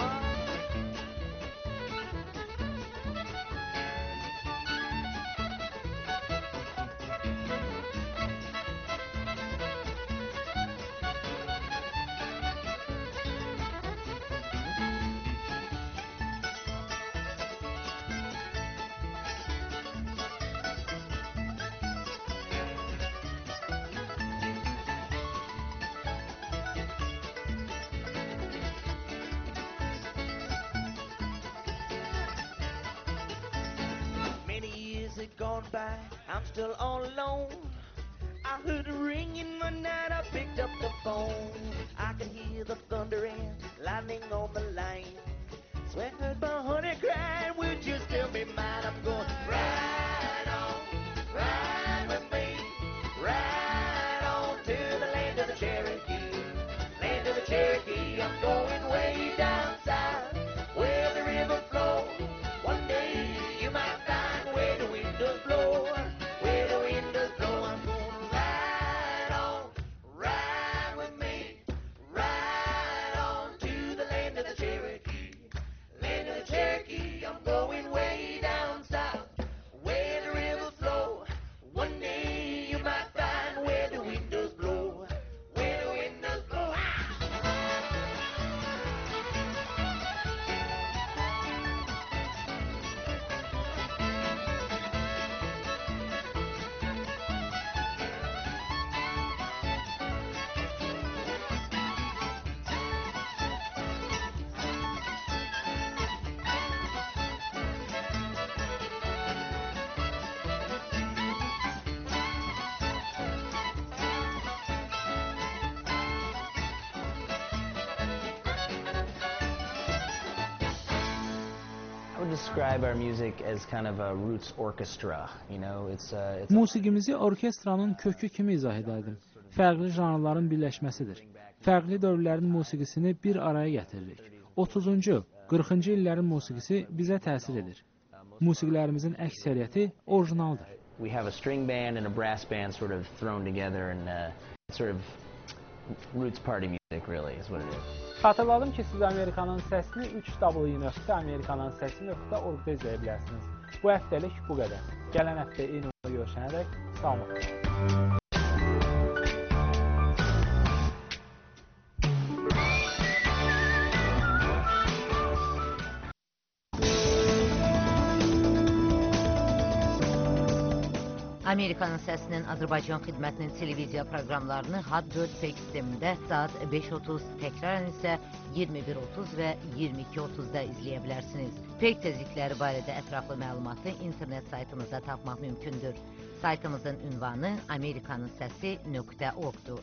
S3: Many years had gone by, I'm still all alone. I heard a ringing one night, I picked up the phone. I could hear the thunder and lightning on the line. So I heard my honey crying, would you still be mine? I'm going ride on, ride with me, ride on to the land of the Cherokee, land of the Cherokee. I'm going way down south, where the river flows. One day you might find where the windows blow, where the windows blow. I'm gonna ride on, ride with me, ride on to the land of the Cherokee, land of the Cherokee. I'm going way down south, where the rivers flow. One day you might find where the windows blow, where the windows blow.
S16: I would describe our music as kind of a roots orchestra, you know, it's uh, it's
S13: Musiqimizi orkestranın kökü kimi izah edərdim? Fərqli janrların birləşməsidir. Fərqli dövrlərin musiqisini bir araya gətiririk. otuzuncu, qırxıncı illərin musiqisi bizə təsir edir. Musiqilərimizin əksəriyyəti orijinaldır.
S16: we have a string band and a brass band sort of thrown together and uh, sort of roots party music really is what it is.
S13: Xatırladım ki, siz Amerikanın səsini üç w nöqtə amerikanın səsi nöqtə org-da izləyə bilərsiniz. Bu həftəlik bu qədər. Gələn həftə eyni olanda görüşənədək sağ olun.
S11: Amerikanın Səsinin Azərbaycan xidmətinin televiziya proqramlarını H A D dörd P sistemində saat beş otuz, təkrarən isə iyirmi bir otuz və iyirmi iki otuzda izləyə bilərsiniz. P tezlikləri barədə ətraflı məlumatı internet saytımızda tapmaq mümkündür. Saytımızın ünvanı amerikanın səsi nöqtə org-dur.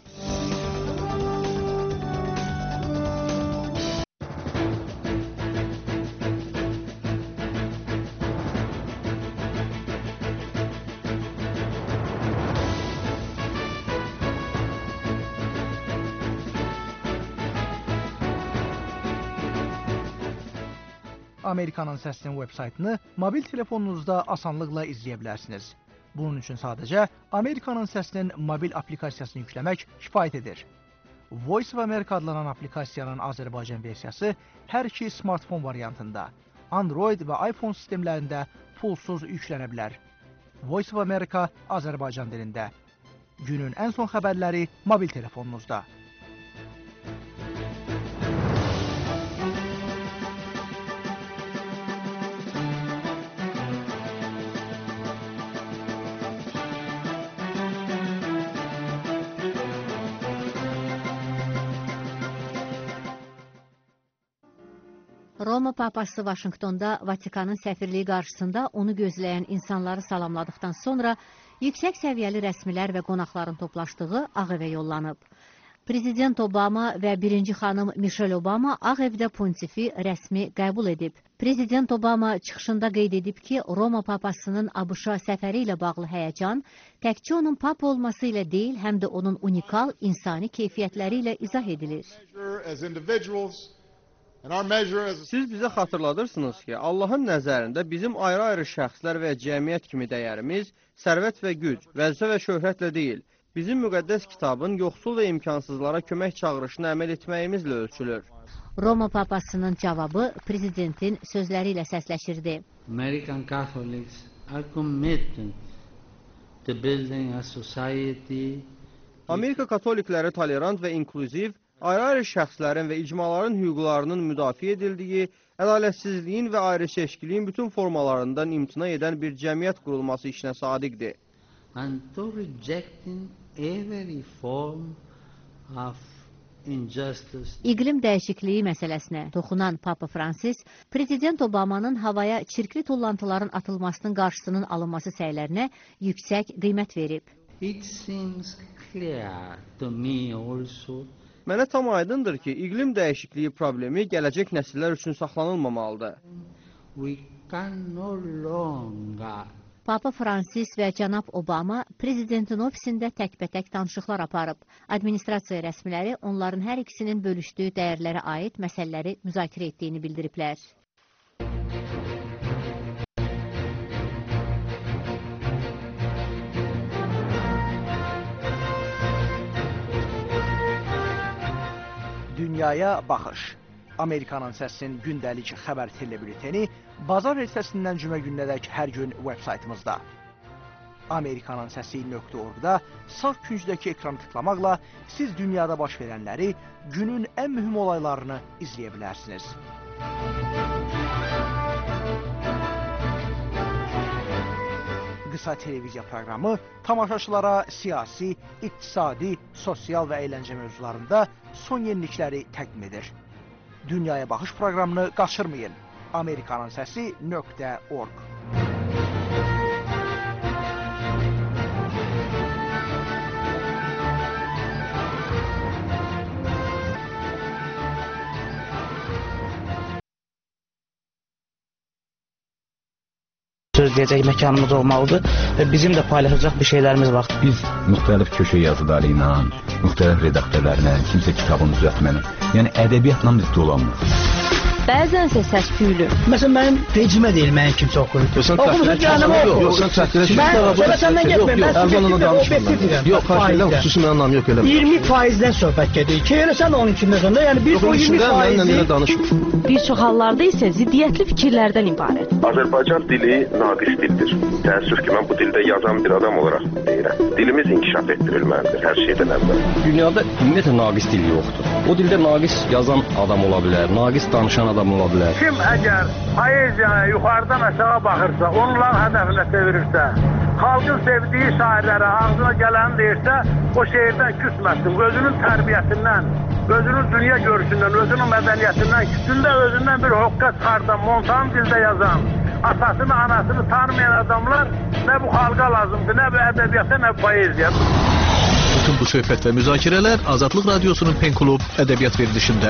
S7: Amerikanın Səsinin web-saytını mobil telefonunuzda asanlıqla izləyə bilərsiniz. Bunun üçün sadəcə Amerikanın Səsinin mobil aplikasiyasını yükləmək kifayət edir. Voice of America adlanan aplikasiyanın Azərbaycan versiyası hər iki smartfon variantında, Android və iPhone sistemlərində pulsuz yüklənə bilər. Voice of America Azərbaycan dilində. Günün ən son xəbərləri mobil telefonunuzda.
S9: Roma Papası Vaşinqtonda Vatikanın səfirliyi qarşısında onu gözləyən insanları salamladıqdan sonra yüksək səviyyəli rəsmilər və qonaqların toplaşdığı Ağ Evə yollanıb. Prezident Obama və birinci xanım Michelle Obama Ağ Evdə Pontifi rəsmi qəbul edib. Prezident Obama çıxışında qeyd edib ki, Roma Papasının ABŞ-a səfəri ilə bağlı həyəcan təkcə onun papa olması ilə deyil, həm də onun unikal insani keyfiyyətləri ilə izah edilir.
S4: Siz bizə xatırladırsınız ki, Allahın nəzərində bizim ayrı-ayrı şəxslər və cəmiyyət kimi dəyərimiz sərvət və güc, vəzifə və şöhrətlə deyil, bizim müqəddəs kitabın yoxsul və imkansızlara kömək çağırışına əməl etməyimizlə ölçülür.
S9: Roma Papasının cavabı prezidentin sözləri ilə səsləşirdi.
S12: American Catholics are committed to building a society.
S4: Amerika katolikləri tolerant və inklüziv, ayrı-ayrı şəxslərin və icmaların hüquqlarının müdafiə edildiyi, ədalətsizliyin və ayrı-seçkiliyin bütün formalarından imtina edən bir cəmiyyət qurulması işinə sadiqdir.
S12: And to rejecting every form of injustice.
S9: İqlim dəyişikliyi məsələsinə toxunan Papa Fransis, Prezident Obamanın havaya çirkli tullantıların atılmasının qarşısının alınması səylərinə yüksək qiymət verib.
S12: It seems clear to me also.
S4: Mənə tam aydındır ki, iqlim dəyişikliyi problemi gələcək nəsillər üçün saxlanılmamalıdır.
S12: We can no longer.
S9: Papa Fransis və cənab Obama prezidentin ofisində təkbətək danışıqlar aparıb. Administrasiya rəsmiləri onların hər ikisinin bölüşdüyü dəyərlərə aid məsələləri müzakirə etdiyini bildiriblər.
S7: Dünyaya baxış. Amerikanın Səsinin gündəlik xəbər telebülteni bazar ertəsindən cümə gününədək hər gün web-saytımızda. Amerikanın Səsi nöqtə org-da sağ küncdəki ekranı tıklamaqla siz dünyada baş verənləri, günün ən mühüm olaylarını izləyə bilərsiniz. Qısa televiziya proqramı tamaşaçılara siyasi, iqtisadi, sosial və əyləncə mövzularında son yenilikləri təqdim edir. Dünyaya baxış proqramını qaçırmayın. Amerikanın Səsi nöqtə org.
S18: Söz deyəcək məkanımız olmalıdır və bizim də paylaşacaq bir şeylərimiz var.
S20: Biz müxtəlif köşə yazıları ilə, müxtəlif redaktörlərlə, kimsə kitabını düzəltməni, yəni ədəbiyyatla biz dolanmırıq.
S15: Bəzənsə səs-küylü.
S18: Məsələn, mənim vecimə deyil, mənim kimsə oxuyur.
S10: Oxumusun canımı oxuyur. Yox, sən çəkdirə
S18: Mən sonra səndən getməyim, mən sizə objektiv deyirəm.
S10: Yox, xahiş xüsusi mənim anlam yox elə.
S18: iyirmi faizdən söhbət gedir. Ki, elə sən onun içində sonra, yəni bir o iyirmi faizi.
S15: Bir çox hallarda isə ziddiyyətli fikirlərdən ibarət.
S21: Azərbaycan dili naqis dildir. Təəssüf ki, mən bu dildə yazan bir adam olaraq deyirəm. Dilimiz inkişaf etdirilməlidir hər şeydən əvvəl.
S22: Dünyada ümumiyyətlə naqis dil yoxdur. O dildə naqis yazan adam ola bilər, naqis danışan adam ola bilər.
S23: Kim əgər poeziyaya yuxarıdan aşağı baxırsa, onların hədəfinə çevirirsə,
S1: xalqın sevdiyi şairlərə ağzına gələni deyirsə, o şeirdən küsməsin. Özünün tərbiyəsindən, özünün dünya görüşündən, özünün mədəniyyətindən, küsündə özündən bir hoqqa çıxardan, montan dildə yazan, atasını, anasını tanımayan adamlar nə bu xalqa lazımdır, nə bu ədəbiyyata, nə bu poeziya.
S10: Bütün bu söhbət və müzakirələr Azadlıq Radiosunun Pen Klub ədəbiyyat verilişində.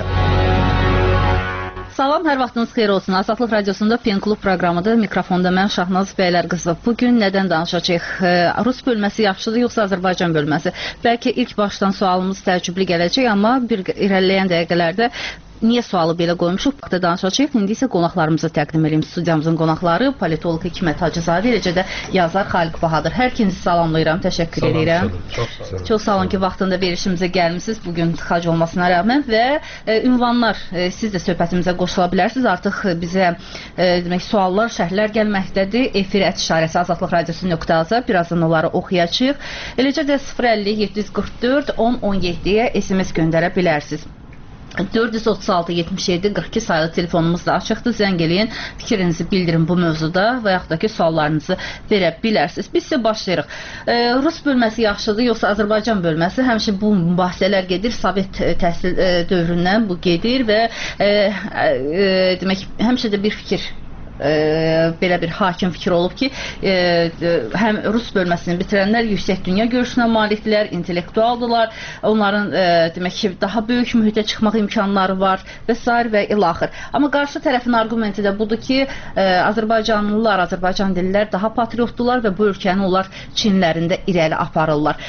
S17: Salam, hər vaxtınız xeyir olsun. Azadlıq Radiosunda Pen Klub proqramıdır. Mikrofonda mən Şahnaz Bəylərqızı. Bugün nədən danışacağıq? Rus bölməsi yaxşıdır, yoxsa Azərbaycan bölməsi? Bəlkə ilk başdan sualımız təəccüblü gələcək, amma bir irəliləyən dəqiqələrdə niyə sualı belə qoymuşuq? Baxda danışacağıq. İndi isə qonaqlarımızı təqdim edeyim. Studiyamızın qonaqları politoloq Hikmət Hacızadə, eləcə də yazar Xaliq Bahadır. Hər ikinizi salamlayıram, təşəkkür
S22: Salam,
S17: edirəm.
S22: Çox sağ olun.
S17: Çox sağ olun ki, vaxtında verilişimizə gəlmisiniz. Bugün tıxac olmasına rəğmən və e, ünvanlar e, siz də söhbətimizə qoşula bilərsiniz. Artıq e, bizə e, demək suallar, şərhlər gəlməkdədir. Efir ət işarəsi azadlıq radiosu nöqtə az. Birazdan onları oxuyacağıq. Eləcə də sıfır əlli yeddi yüz qırx dörd on on yeddiyə S M S göndərə bilərsiniz. dörd yüz otuz altı yetmiş yeddi qırx iki sayılı telefonumuz da açıqdır. Zəng eləyin, fikrinizi bildirin bu mövzuda və yaxud da ki, suallarınızı verə bilərsiniz. Biz isə başlayırıq. E, Rus bölməsi yaxşıdır, yoxsa Azərbaycan bölməsi? Həmişə bu mübahisələr gedir, Sovet təhsil e, dövründən bu gedir və e, e, demək, həmişə də bir fikir E, belə bir hakim fikir olub ki, e, e, həm Rus bölməsini bitirənlər yüksək dünya görüşünə malikdirlər, intellektualdılar, onların e, demək ki, daha böyük mühitə çıxmaq imkanları var və s. və ilaxır. Amma qarşı tərəfin argumenti də budur ki, e, Azərbaycanlılar, Azərbaycan dillər daha patriotdular və bu ölkəni onlar Çinlərində irəli aparırlar.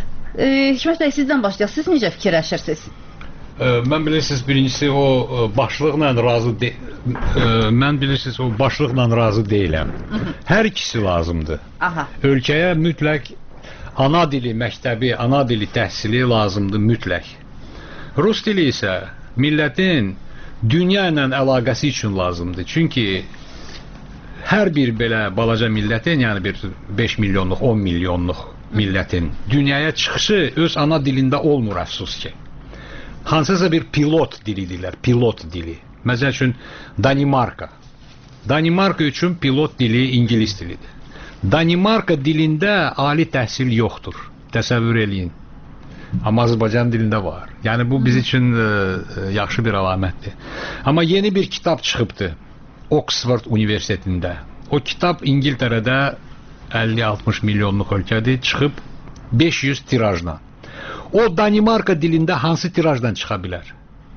S17: E, Hikmət bəy, sizdən başlayaq. Siz necə fikirləşirsiniz?
S6: Mən bilirsiniz, birincisi o başlıqla razı de mən bilirsiniz o başlıqla razı deyiləm. Hər ikisi lazımdır.
S17: Aha.
S6: Ölkəyə mütləq ana dili məktəbi, ana dili təhsili lazımdır mütləq. Rus dili isə millətin dünya ilə əlaqəsi üçün lazımdır. Çünki hər bir belə balaca millətin, yəni bir beş milyonluq, on milyonluq millətin dünyaya çıxışı öz ana dilində olmur, əfsus ki. Hansısa bir pilot dilidirlər, pilot dili. Məsəl üçün Danimarka. Danimarka üçün pilot dili ingilis dilidir. Danimarka dilində ali təhsil yoxdur. Təsəvvür eləyin. Amma Azərbaycan dilində var. Yəni bu biz üçün ə, yaxşı bir əlamətdir. Amma yeni bir kitab çıxıbdı Oxford Universitetində. O kitab İngiltərədə əlli altmış milyonluq ölkədir, çıxıb beş yüz tirajla. O Danimarka dilində hansı tirajdan çıxa bilər?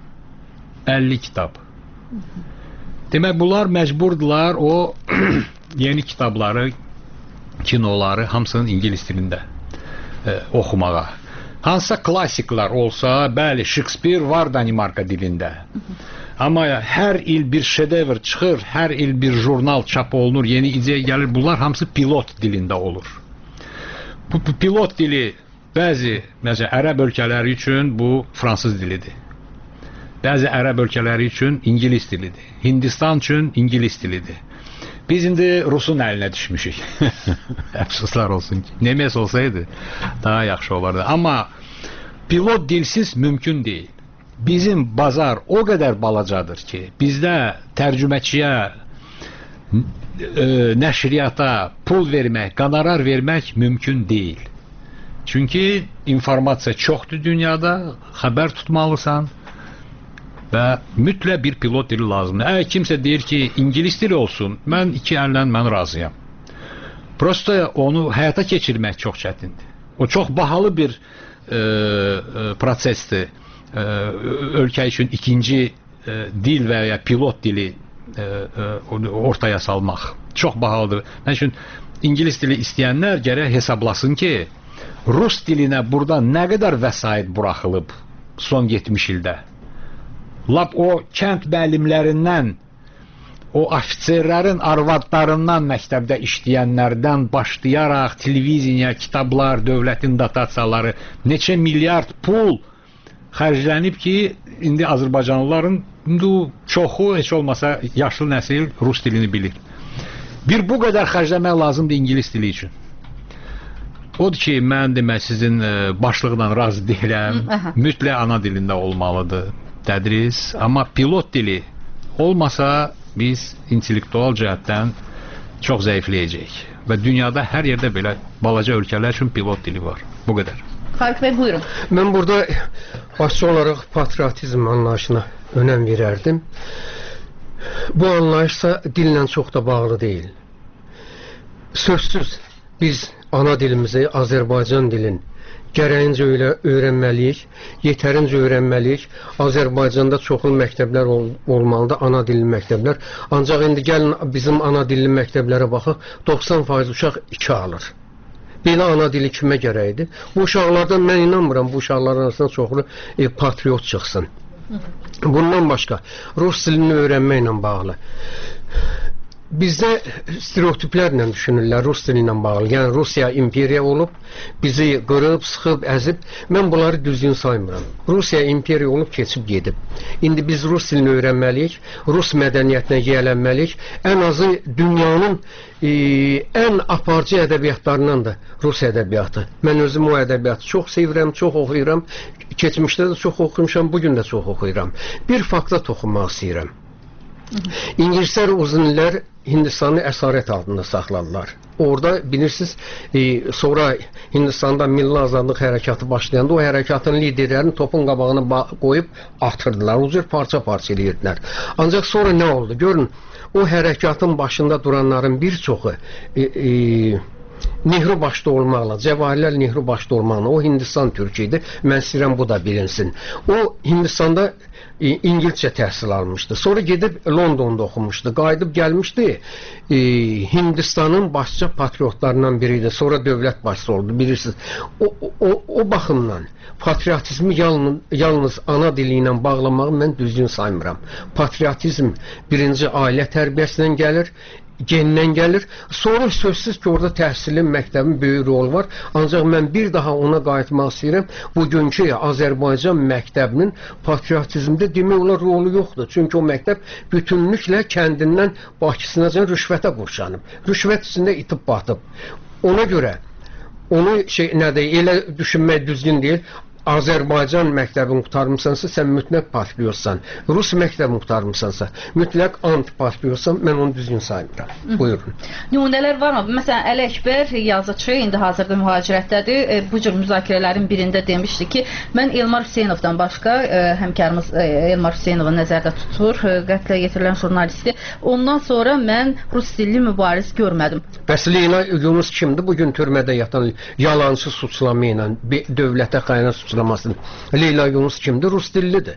S6: əlli kitab. Demək, bunlar məcburdular o yeni kitabları, kinoları hamısının ingilis dilində e, oxumağa. Hansısa klassiklər olsa, bəli, Shakespeare var Danimarka dilində. Amma hər il bir şedevr çıxır, hər il bir jurnal çap olunur, yeni ideya gəlir, bunlar hamısı pilot dilində olur. Bu, bu pilot dili bəzi, məsələn, ərəb ölkələri üçün bu fransız dilidir. Bəzi ərəb ölkələri üçün ingilis dilidir. Hindistan üçün ingilis dilidir. Biz indi Rusun əlinə düşmüşük. Əfsuslar olsun ki. Nemes olsaydı daha yaxşı olardı. Amma pilot dilsiz mümkün deyil. Bizim bazar o qədər balacadır ki, bizdə tərcüməçiyə, e, nəşriyyata pul vermək, qanarar vermək mümkün deyil. Çünki informasiya çoxdur dünyada, xəbər tutmalısan və mütləq bir pilot dili lazımdır. Əgər kimsə deyir ki, ingilis dili olsun, mən iki əllə mən razıyam. Prosta onu həyata keçirmək çox çətindir. O çox bahalı bir e, e, prosesdir. E, ölkə üçün ikinci e, dil və ya pilot dili e, e, ortaya salmaq çox bahalıdır. Mən üçün ingilis dili istəyənlər gərək hesablasın ki, Rus dilinə burada nə qədər vəsait buraxılıb son yetmiş ildə. Lap o kənd müəllimlərindən, o ofitserlərin arvadlarından məktəbdə işləyənlərdən başlayaraq televiziya, kitablar, dövlətin dotasiyaları, neçə milyard pul xərclənib ki, indi Azərbaycanlıların indi çoxu, heç olmasa yaşlı nəsil Rus dilini bilir. Bir bu qədər xərcləmək lazımdır ingilis dili üçün. Odur ki, mən demək sizin başlıqla razı deyiləm. Mütləq ana dilində olmalıdır tədris. Amma pilot dili olmasa biz intellektual cəhətdən çox zəifləyəcək və dünyada hər yerdə belə balaca ölkələr üçün pilot dili var. Bu qədər.
S17: Xarq bəy, buyurun.
S8: Mən burada başçı olaraq patriotizm anlayışına önəm verərdim. Bu anlayışsa dillə çox da bağlı deyil. Sözsüz biz ana dilimizi, Azərbaycan dilin gərəyincə öyle öyrənməliyik, yetərincə öyrənməliyik. Azərbaycanda çoxlu məktəblər ol olmalıdır, ana dilli məktəblər. Ancaq indi gəlin bizim ana dilli məktəblərə baxaq, doxsan faiz uşaq iki alır. Belə ana dili kimə gərəkdir? Bu uşaqlardan mən inanmıram, bu uşaqların arasında çoxlu e, patriot çıxsın. Bundan başqa, rus dilini öyrənməklə bağlı. Bizdə stereotiplərlə düşünürlər rus dili ilə bağlı. Yəni Rusiya imperiya olub, bizi qırıb, sıxıb, əzib. Mən bunları düzgün saymıram. Rusiya imperiya olub, keçib gedib. İndi biz rus dilini öyrənməliyik, rus mədəniyyətinə yiyələnməliyik. Ən azı dünyanın e, ən aparıcı ədəbiyyatlarından da rus ədəbiyyatı. Mən özüm o ədəbiyyatı çox sevirəm, çox oxuyuram. Keçmişdə də çox oxumuşam, bugün də çox oxuyuram. Bir fakta toxunmaq istəyirəm. İngilislər uzun illər Hindistanı əsarət altında saxladılar. Orada bilirsiniz, e, sonra Hindistanda milli azadlıq hərəkatı başlayanda o hərəkatın liderlərini topun qabağına qoyub atırdılar. O cür parça-parça edirdilər. Ancaq sonra nə oldu? Görün, o hərəkatın başında duranların bir çoxu e, e, Nehru başda olmaqla, Cəvahirlər Nehru başda olmaqla, o Hindistan türkü idi. Mən istəyirəm bu da bilinsin. O Hindistanda e, İngilizcə təhsil almışdı. Sonra gedib Londonda oxumuşdu. Qayıdıb gəlmişdi. E, Hindistanın başça patriotlarından biriydi. Sonra dövlət başçısı oldu, bilirsiniz. O, o, o baxımdan patriotizmi yalnız, yalnız ana dili ilə bağlamağı mən düzgün saymıram. Patriotizm birinci ailə tərbiyəsindən gəlir, gendən gəlir. Sonra sözsüz ki, orada təhsilin, məktəbin böyük rol var. Ancaq mən bir daha ona qayıtmaq istəyirəm. Bugünkü Azərbaycan məktəbinin patriotizmdə demək olar rolu yoxdur. Çünki o məktəb bütünlüklə kəndindən Bakısınacan rüşvətə qurşanıb. Rüşvət içində itib batıb. Ona görə onu şey nədir, elə düşünmək düzgün deyil. Azərbaycan məktəbini qurtarmısansa, sən mütləq patriotsan. Rus məktəbini qurtarmısansa, mütləq antipatriotsan, mən onu düzgün saymıram. Buyurun.
S17: Nümunələr varmı? Məsələn, Əli Əkbər yazıcı, indi hazırda mühacirətdədir. E, bu cür müzakirələrin birində demişdi ki, mən Elmar Hüseynovdan başqa, e, həmkarımız e, Elmar Hüseynovu nəzərdə tutur, e, qətlə yetirilən jurnalisti. Ondan sonra mən rus dilli mübariz görmədim.
S8: Bəs Leyla Yunus kimdir? Bugün türmədə yatan yalancı suçlama ilə dövlətə xəyanət suçlaması. Leyla Yunus kimdir? Rus dillidir.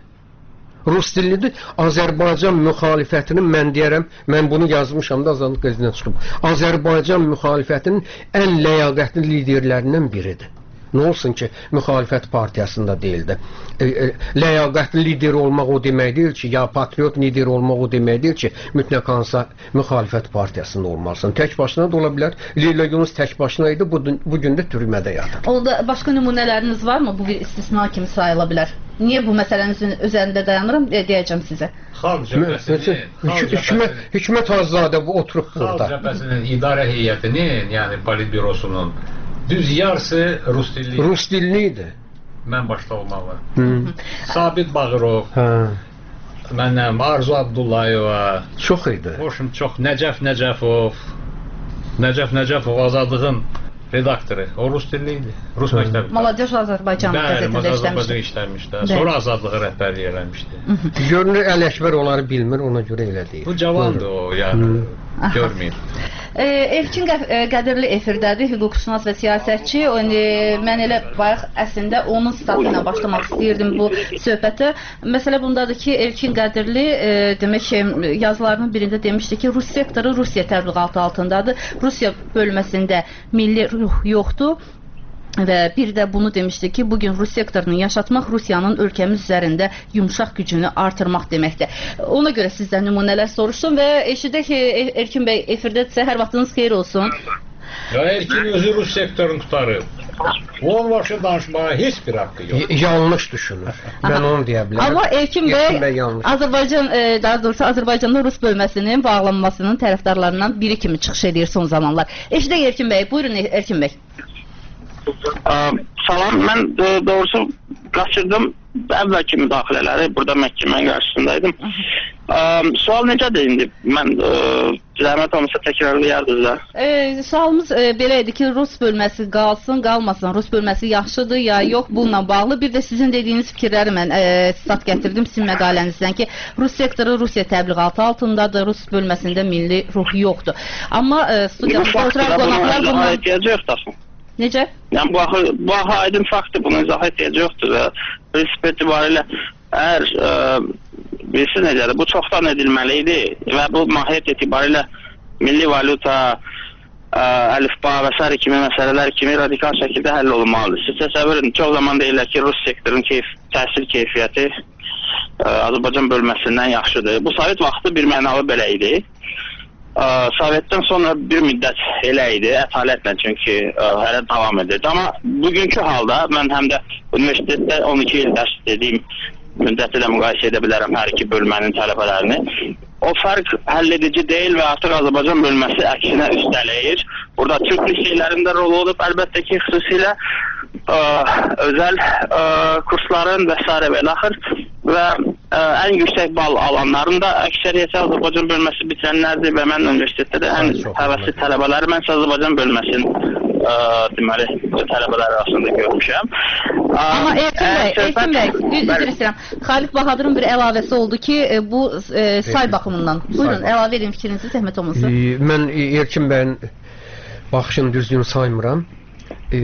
S8: Rus dillidir. Azərbaycan müxalifətinin, mən deyərəm, mən bunu yazmışam da Azadlıq qəzetinə çıxıb. Azərbaycan müxalifətinin ən ləyaqətli liderlərindən biridir. Nə olsun ki, müxalifət partiyasında deyildi. E, e, ləyaqətli lider olmaq o demək deyil ki, ya patriot lider olmaq o demək deyil ki, mütləq hansısa müxalifət partiyasında olmalısın. Tək başına da ola bilər. Leyla Yunus tək başına idi, bugün də türmədə yatır.
S17: Orada başqa nümunələriniz varmı? Bu bir istisna kimi sayıla bilər. Niyə bu məsələnin üzərində dayanıram, e, deyəcəm sizə.
S6: Xalq cəbhəsinin
S8: Hikmət Azadə bu oturub burada.
S6: Xalq cəbhəsinin idarə heyətinin, yəni politbürosunun düz yarısı rus dilli.
S8: Rus dilli idi.
S6: Mən başda olmalı. Sabit Bağırov, mənim Arzu Abdullayeva.
S8: Çox idi.
S6: Hoşum çox. Nəcəf Nəcəfov. Nəcəf Nəcəfov Azadlığın redaktoru. O rus dilli idi. Rus məktəbi.
S17: Maladeş Azərbaycan qəzetində işləmişdi.
S6: işləmişdi. Sonra Azadlığı rəhbərlik eləmişdi.
S8: Görünür Əli Əkbər onları bilmir, ona görə elə deyir.
S6: Bu cavandır o, yəni. Görməyim.
S17: E, Elkin Qədirli efirdədir, hüquqşünas və siyasətçi. E, mən elə bayaq əslində onun statı ilə başlamaq istəyirdim bu söhbətə. Məsələ bundadır ki, Elkin Qədirli e, demək ki, yazılarının birində demişdi ki, Rus sektoru Rusiya təbliğatı altındadır. Rusiya bölməsində milli ruh yoxdur. Və bir də bunu demişdi ki, bugün Rus sektorunu yaşatmaq Rusiyanın ölkəmiz üzərində yumşaq gücünü artırmaq deməkdir. Ona görə sizdən nümunələr soruşdum və eşidək ki, Elkin bəy efirdədirsə, hər vaxtınız xeyir olsun.
S6: Ya Elkin özü Rus sektorunu tutarıb. Onun başı danışmağa heç bir haqqı yox.
S8: Yanlış düşünür. Mən onu deyə bilərəm.
S17: Amma Elkin bəy Azərbaycan, daha doğrusu Azərbaycanda Rus bölməsinin bağlanmasının tərəfdarlarından biri kimi çıxış edir son zamanlar. Eşidək Elkin bəy, buyurun Elkin bəy.
S19: Salam, mən doğrusu qaçırdım,
S2: əvvəlki müdaxilələri burada məhkəmənin qarşısındaydım. Ə, sual necədir indi? Mən ə, zəhmət olmasa təkrarlayardınız da.
S17: E, sualımız e, belə idi ki, Rus bölməsi qalsın, qalmasın. Rus bölməsi yaxşıdır ya yox, bununla bağlı. Bir də sizin dediyiniz fikirləri mən e, stat gətirdim sizin məqalənizdən ki, Rus sektoru Rusiya təbliğatı altındadır, Rus bölməsində milli ruh yoxdur. Amma e, studiyamızda oturan qonaqlar bundan...
S2: ehtiyacı yoxdur.
S17: Necə?
S2: Yəni, bu, bu aydın faktdır, buna izah ehtiyacı yoxdur və prinsip etibarilə əgər ə, bilsin necədir, bu çoxdan edilməli idi və bu mahiyyət etibarilə milli valyuta, ə, əlifba və s. kimi məsələlər kimi radikal şəkildə həll olunmalıdır. Siz təsəvvür edin, çox zaman deyirlər ki, Rus sektorun keyf, təhsil keyfiyyəti ə, Azərbaycan bölməsindən yaxşıdır. Bu Sovet vaxtı bir mənalı belə idi. Ə, Sovetdən sonra bir müddət elə idi, ətalətlə çünki ə, hələ davam edirdi. Amma bugünkü halda mən həm də universitetdə on iki il dərs dediyim müddəti də müqayisə edə bilərəm hər iki bölmənin tələbələrini. O fərq həll edici deyil və artıq Azərbaycan bölməsi əksinə üstələyir. Burada Türk liseylərində rol olub, əlbəttə ki, xüsusilə ə, özəl ə, kursların və s. və daxil və ə, ən yüksək bal alanların da əksəriyyəti Azərbaycan bölməsi bitirənlərdir və mən universitetdə də ən həvəsli tələbələri mən Azərbaycan bölməsinin ə, deməli, tələbələr arasında görmüşəm.
S17: Amma Erkin bəy, Erkin bəy, üzr istəyirəm. Xalid Bahadırın bir əlavəsi oldu ki, bu e, say baxımından. Buyurun, əlavə edin fikrinizi, zəhmət olmasa.
S8: E, mən Erkin bəyin baxışını düzdüyünü saymıram. E,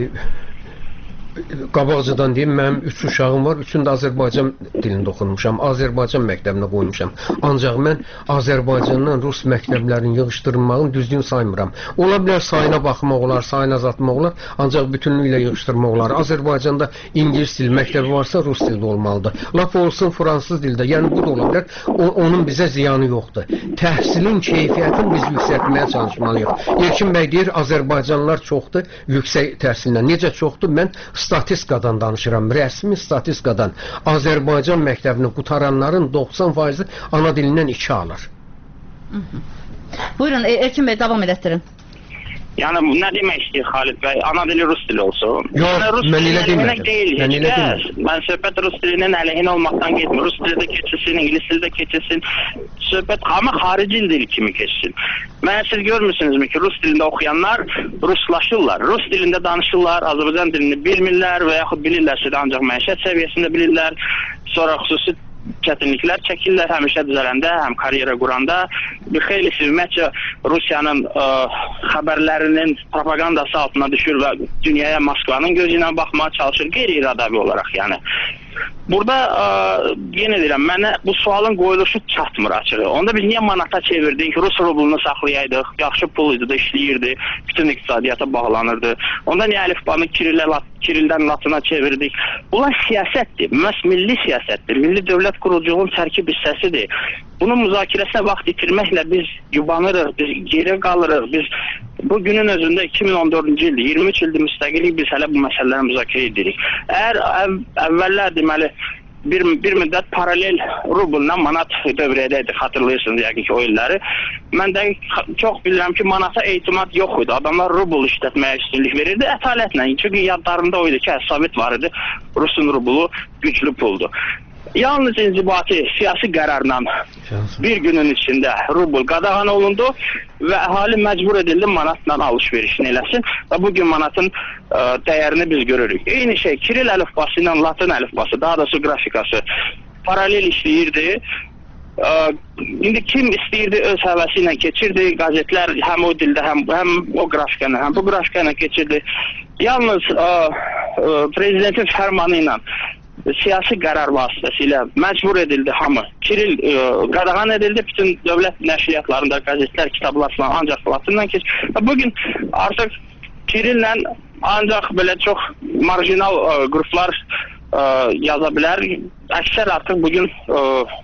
S8: qabaqcadan deyim, mənim üç uşağım var, üçün də Azərbaycan dilində oxunmuşam, Azərbaycan məktəbinə qoymuşam. Ancaq mən Azərbaycandan Rus məktəblərinin yığışdırılmağını düzdüyünü saymıram. Ola bilər sayına baxmaq olar, sayına azaltmaq olar, ancaq bütünlüklə yığışdırmaq olar. Azərbaycanda İngilis dil məktəbi varsa, Rus dildə olmalıdır. Lap olsun fransız dildə, yəni bu da ola bilər, o, onun bizə ziyanı yoxdur. Təhsilin keyfiyyətini biz yüksəltməyə çalışmalıyıq. Erkin bəy deyir, Azərbaycanlılar çoxdur, yüksək təhsillə. Necə çoxdur? Mən statistikadan danışıram, rəsmi statistikadan. Azərbaycan məktəbini qutaranların doxsan faizi ana dilindən iki alır.
S17: Hı -hı. Buyurun, Erkin bəy, davam edətdirin.
S2: Yəni, nə demək istəyir Xalid bəy? Ana dili Rus dili olsun.
S8: Yox,
S2: yəni, Rus
S8: mən elə demədim.
S2: Deyil,
S8: mən elə demədim.
S2: Mən söhbət Rus dilinin əleyhinə olmaqdan getmir. Rus dili də keçilsin, İngilis dili də keçilsin. Söhbət amma xarici dil kimi keçsin. Mən siz görmürsünüzmü ki, Rus dilində oxuyanlar ruslaşırlar. Rus dilində danışırlar, Azərbaycan dilini bilmirlər və yaxud bilirlərsə də ancaq məişət səviyyəsində bilirlər. Sonra xüsusi çətinliklər çəkirlər həm işə düzələndə, həm karyera quranda. Bir xeyli ümumiyyətcə Rusiyanın ə, xəbərlərinin propagandası altına düşür və dünyaya Moskvanın gözü ilə baxmağa çalışır, qeyri-iradavi olaraq yəni. Burada ə, yenə deyirəm, mənə bu sualın qoyuluşu çatmır açığı. Onda biz niyə manata çevirdik, Rus rublunu saxlayaydıq, yaxşı pul idi də işləyirdi, bütün iqtisadiyyata bağlanırdı. Onda niyə əlifbanı Kirillə, Kirildən Latına çevirdik? Bunlar siyasətdir, məhz milli siyasətdir, milli dövlət quruculuğun tərkib hissəsidir. Bunun müzakirəsinə vaxt itirməklə biz yubanırıq, biz geri qalırıq, biz bu günün özündə iki min on dördüncü ildir, iyirmi üç ildir müstəqillik biz hələ bu məsələləri müzakirə edirik. Əgər əv, əvvəllər deməli bir, bir müddət paralel rublundan manat dövrədəydi, xatırlayırsınız yəqin ki o illəri. Mən də çox bilirəm ki manata etimad yox idi, adamlar rubl işlətməyə üstünlük verirdi ətalətlə. Çünki yadlarında o idi ki, Sovet var idi, Rusun rublu güclü puldu. Yalnız inzibati siyasi qərarla bir günün içində rubl qadağan olundu və əhali məcbur edildi manatla alış-verişini eləsin və bugün manatın ə, dəyərini biz görürük. Eyni şey Kiril əlifbası ilə Latın əlifbası, daha doğrusu qrafikası paralel işləyirdi. Ə, indi kim istəyirdi öz həvəsi ilə keçirdi, qəzetlər həm o dildə, həm, həm o qrafika ilə, həm bu qrafika ilə keçirdi. Yalnız ə, ə, prezidentin fərmanı ilə siyasi qərar vasitəsilə məcbur edildi hamı. Kiril ə, qadağan edildi, bütün dövlət nəşriyyatlarında qəzetlər, kitablar falan ancaq Latınla keçir. Bugün artıq Kirillə ancaq belə çox marjinal ə, qruplar ə, yaza bilər. Əksər artıq bugün ə,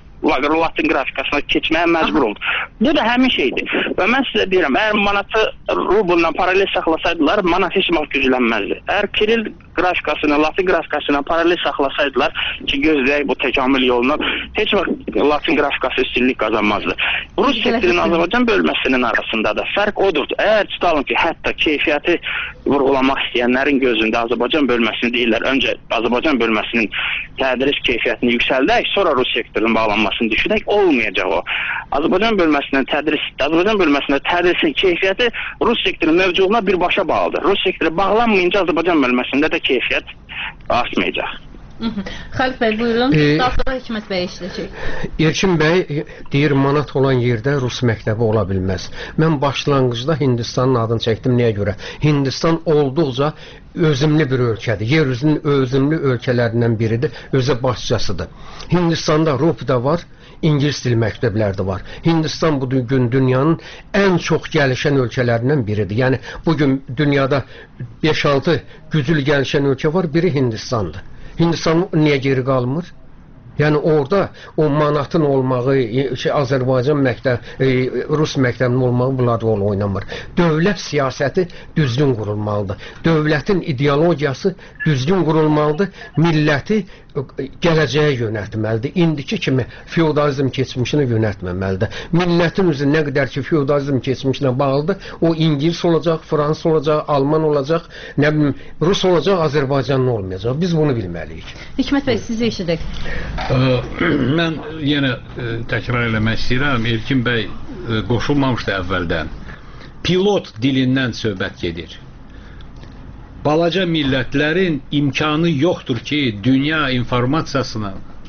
S2: Latın qrafikasına keçməyə məcbur oldu. Bu da həmin şeydir. Və mən sizə deyirəm, əgər manatı rublla paralel saxlasaydılar, manat heç vaxt güclənməzdi. Əgər Kiril qrafikasını, latin qrafikasına paralel saxlasaydılar ki, gözləyək bu təkamül yolunu, heç vaxt latin qrafikası üstünlük qazanmazdı. Rus sektorunun Azərbaycan bölməsinin arasında da fərq odur. Əgər tutalım ki, hətta keyfiyyəti vurğulamaq istəyənlərin gözündə Azərbaycan bölməsini deyirlər, öncə Azərbaycan bölməsinin tədris keyfiyyətini yüksəldək, sonra Rus sektorunun bağlanmasını düşünək, olmayacaq o. Azərbaycan bölməsinin tədris, Azərbaycan bölməsində tədrisin keyfiyyəti Rus sektorunun mövcudluğuna birbaşa bağlıdır. Rus sektoru bağlanmayınca Azərbaycan bölməsində də keyfiyyət artmayacaq.
S17: Xəlif bəy, buyurun.
S8: E,
S17: Daha sonra Hikmət bəy eşidəcək.
S8: Erkin bəy deyir, manat olan yerdə Rus məktəbi ola bilməz. Mən başlanğıcda Hindistanın adını çəkdim. Niyə görə? Hindistan olduqca özümlü bir ölkədir. Yer üzünün özümlü ölkələrindən biridir. Özə başçasıdır. Hindistanda Rupidə var, İngilis dil məktəbləri də var. Hindistan bu gün dünyanın ən çox gəlişən ölkələrindən biridir. Yəni, bugün dünyada beş altı güclü gəlişən ölkə var, biri Hindistandır. Hindistan niyə geri qalmır? Yəni orada o manatın olmağı, şey, Azərbaycan məktəb, e, Rus məktəbinin olmağı bunlar rol oynamır. Dövlət siyasəti düzgün qurulmalıdır. Dövlətin ideologiyası düzgün qurulmalıdır. Milləti gələcəyə yönəltməlidir. İndiki kimi feodalizm keçmişinə yönəltməməlidir. Millətin üzü nə qədər ki feodalizm keçmişinə bağlıdır, o İngilis olacaq, Fransız olacaq, Alman olacaq, nə bilim, Rus olacaq, Azərbaycanlı olmayacaq. Biz bunu bilməliyik.
S17: Hikmət bəy, sizi eşidək.
S6: Mən yenə təkrar eləmək istəyirəm. Erkin bəy qoşulmamışdı əvvəldən. Pilot dilindən söhbət gedir. Balaca millətlərin imkanı yoxdur ki, dünya informasiyasını,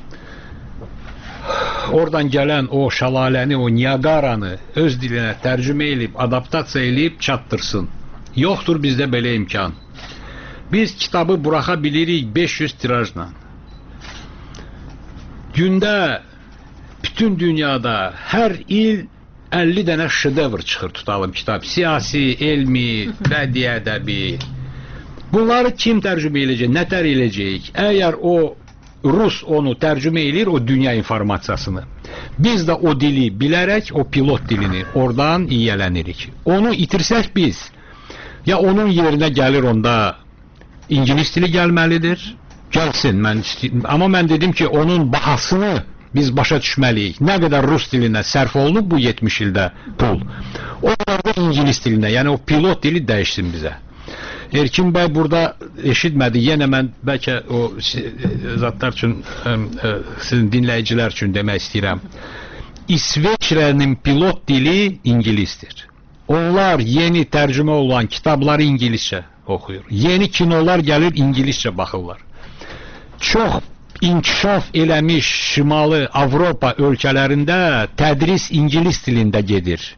S6: oradan gələn o şəlaləni, o Niagaranı öz dilinə tərcümə edib, adaptasiya edib çatdırsın. Yoxdur bizdə belə imkan. Biz kitabı buraxa bilirik beş yüz tirajla. Gündə bütün dünyada hər il əlli dənə şedevr çıxır, tutalım kitab. Siyasi, elmi, bədii ədəbi. Bunları kim tərcümə edəcək, nə tər edəcək? Əgər o Rus onu tərcümə edir, o dünya informasiyasını. Biz də o dili bilərək, o pilot dilini oradan yiyələnirik. Onu itirsək biz, ya onun yerinə gəlir onda İngilis dili gəlməlidir, gəlsin. Mən, amma mən dedim ki, onun bahasını biz başa düşməliyik. Nə qədər Rus dilinə sərf olunub bu yetmiş ildə pul. Onlarda İngilis dilinə, yəni o pilot dili dəyişsin bizə. Erkin bəy burada eşitmədi. Yenə mən bəlkə o zatlar üçün, sizin dinləyicilər üçün demək istəyirəm. İsveçrənin pilot dili İngilisdir. Onlar yeni tərcümə olan kitabları İngiliscə oxuyur. Yeni kinolar gəlir, İngiliscə baxırlar. Çox inkişaf eləmiş Şimali Avropa ölkələrində tədris İngilis dilində gedir.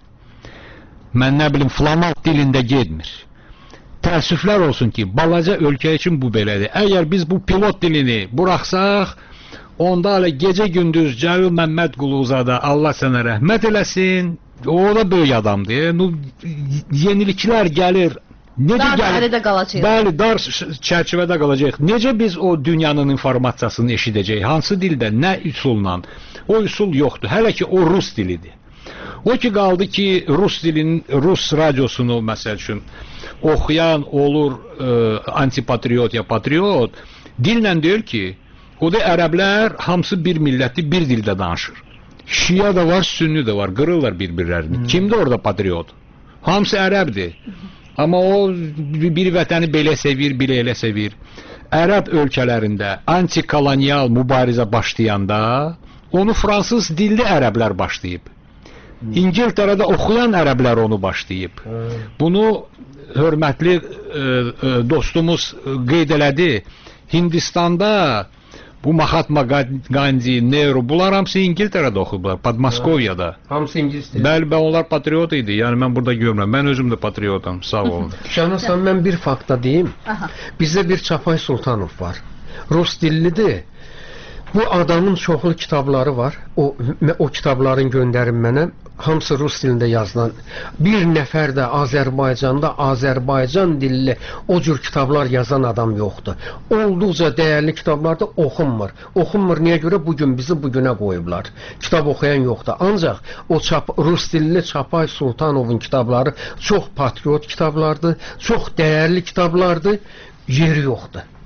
S6: Mən nə bilim, flamand dilində getmir. Təəssüflər olsun ki, balaca ölkə üçün bu belədir. Əgər biz bu pilot dilini buraxsaq, onda hələ gecə-gündüz Cəlil Məmmədquluzadə Allah sənə rəhmət eləsin, o da böyük adamdır. Yeniliklər gəlir. Necə
S17: dar də qalacaq.
S6: Bəli, dar çərçivədə qalacaq. Necə biz o dünyanın informasiyasını eşidəcəyik? Hansı dildə, nə üsulla? O üsul yoxdur. Hələ ki o Rus dilidir. O ki qaldı ki Rus dilinin, Rus radiosunu məsəl üçün oxuyan olur e, antipatriot ya patriot, dillə deyir ki, o da ərəblər hamısı bir milləti bir dildə danışır. Şia da var, sünni də var, qırırlar bir-birlərini. Hmm. Kimdir orada patriot? Hamısı ərəbdir. Amma o bir vətəni belə sevir, bir elə sevir. Ərəb ölkələrində antikolonial mübarizə başlayanda onu fransız dilli ərəblər başlayıb. İngiltərədə oxuyan ərəblər onu başlayıb. Bunu hörmətli e, e, dostumuz qeyd elədi. Hindistanda bu Mahatma Gandhi, Nehru, bunlar hamısı İngiltərədə oxublar, Podmoskoviyada.
S8: Hamısı ingilis dili.
S6: Bəli, bəli, onlar patriot idi. Yəni mən burada görmürəm. Mən özüm də patriotam. Sağ olun.
S8: Şahnasan, mən bir fakta deyim. Aha. Bizdə bir Çapay Sultanov var. Rus dillidir. Bu adamın çoxlu kitabları var. O, o kitabların göndərin mənə. Hamısı Rus dilində yazılan. Bir nəfər də Azərbaycanda Azərbaycan dilli o cür kitablar yazan adam yoxdur. Olduqca dəyərli kitablar da oxunmur. Oxunmur niyə görə? Bugün bizi bugünə qoyublar. Kitab oxuyan yoxdur. Ancaq o çap, Rus dilli Çapay Sultanovun kitabları çox patriot kitablardır, çox dəyərli kitablardır. Yeri yoxdur.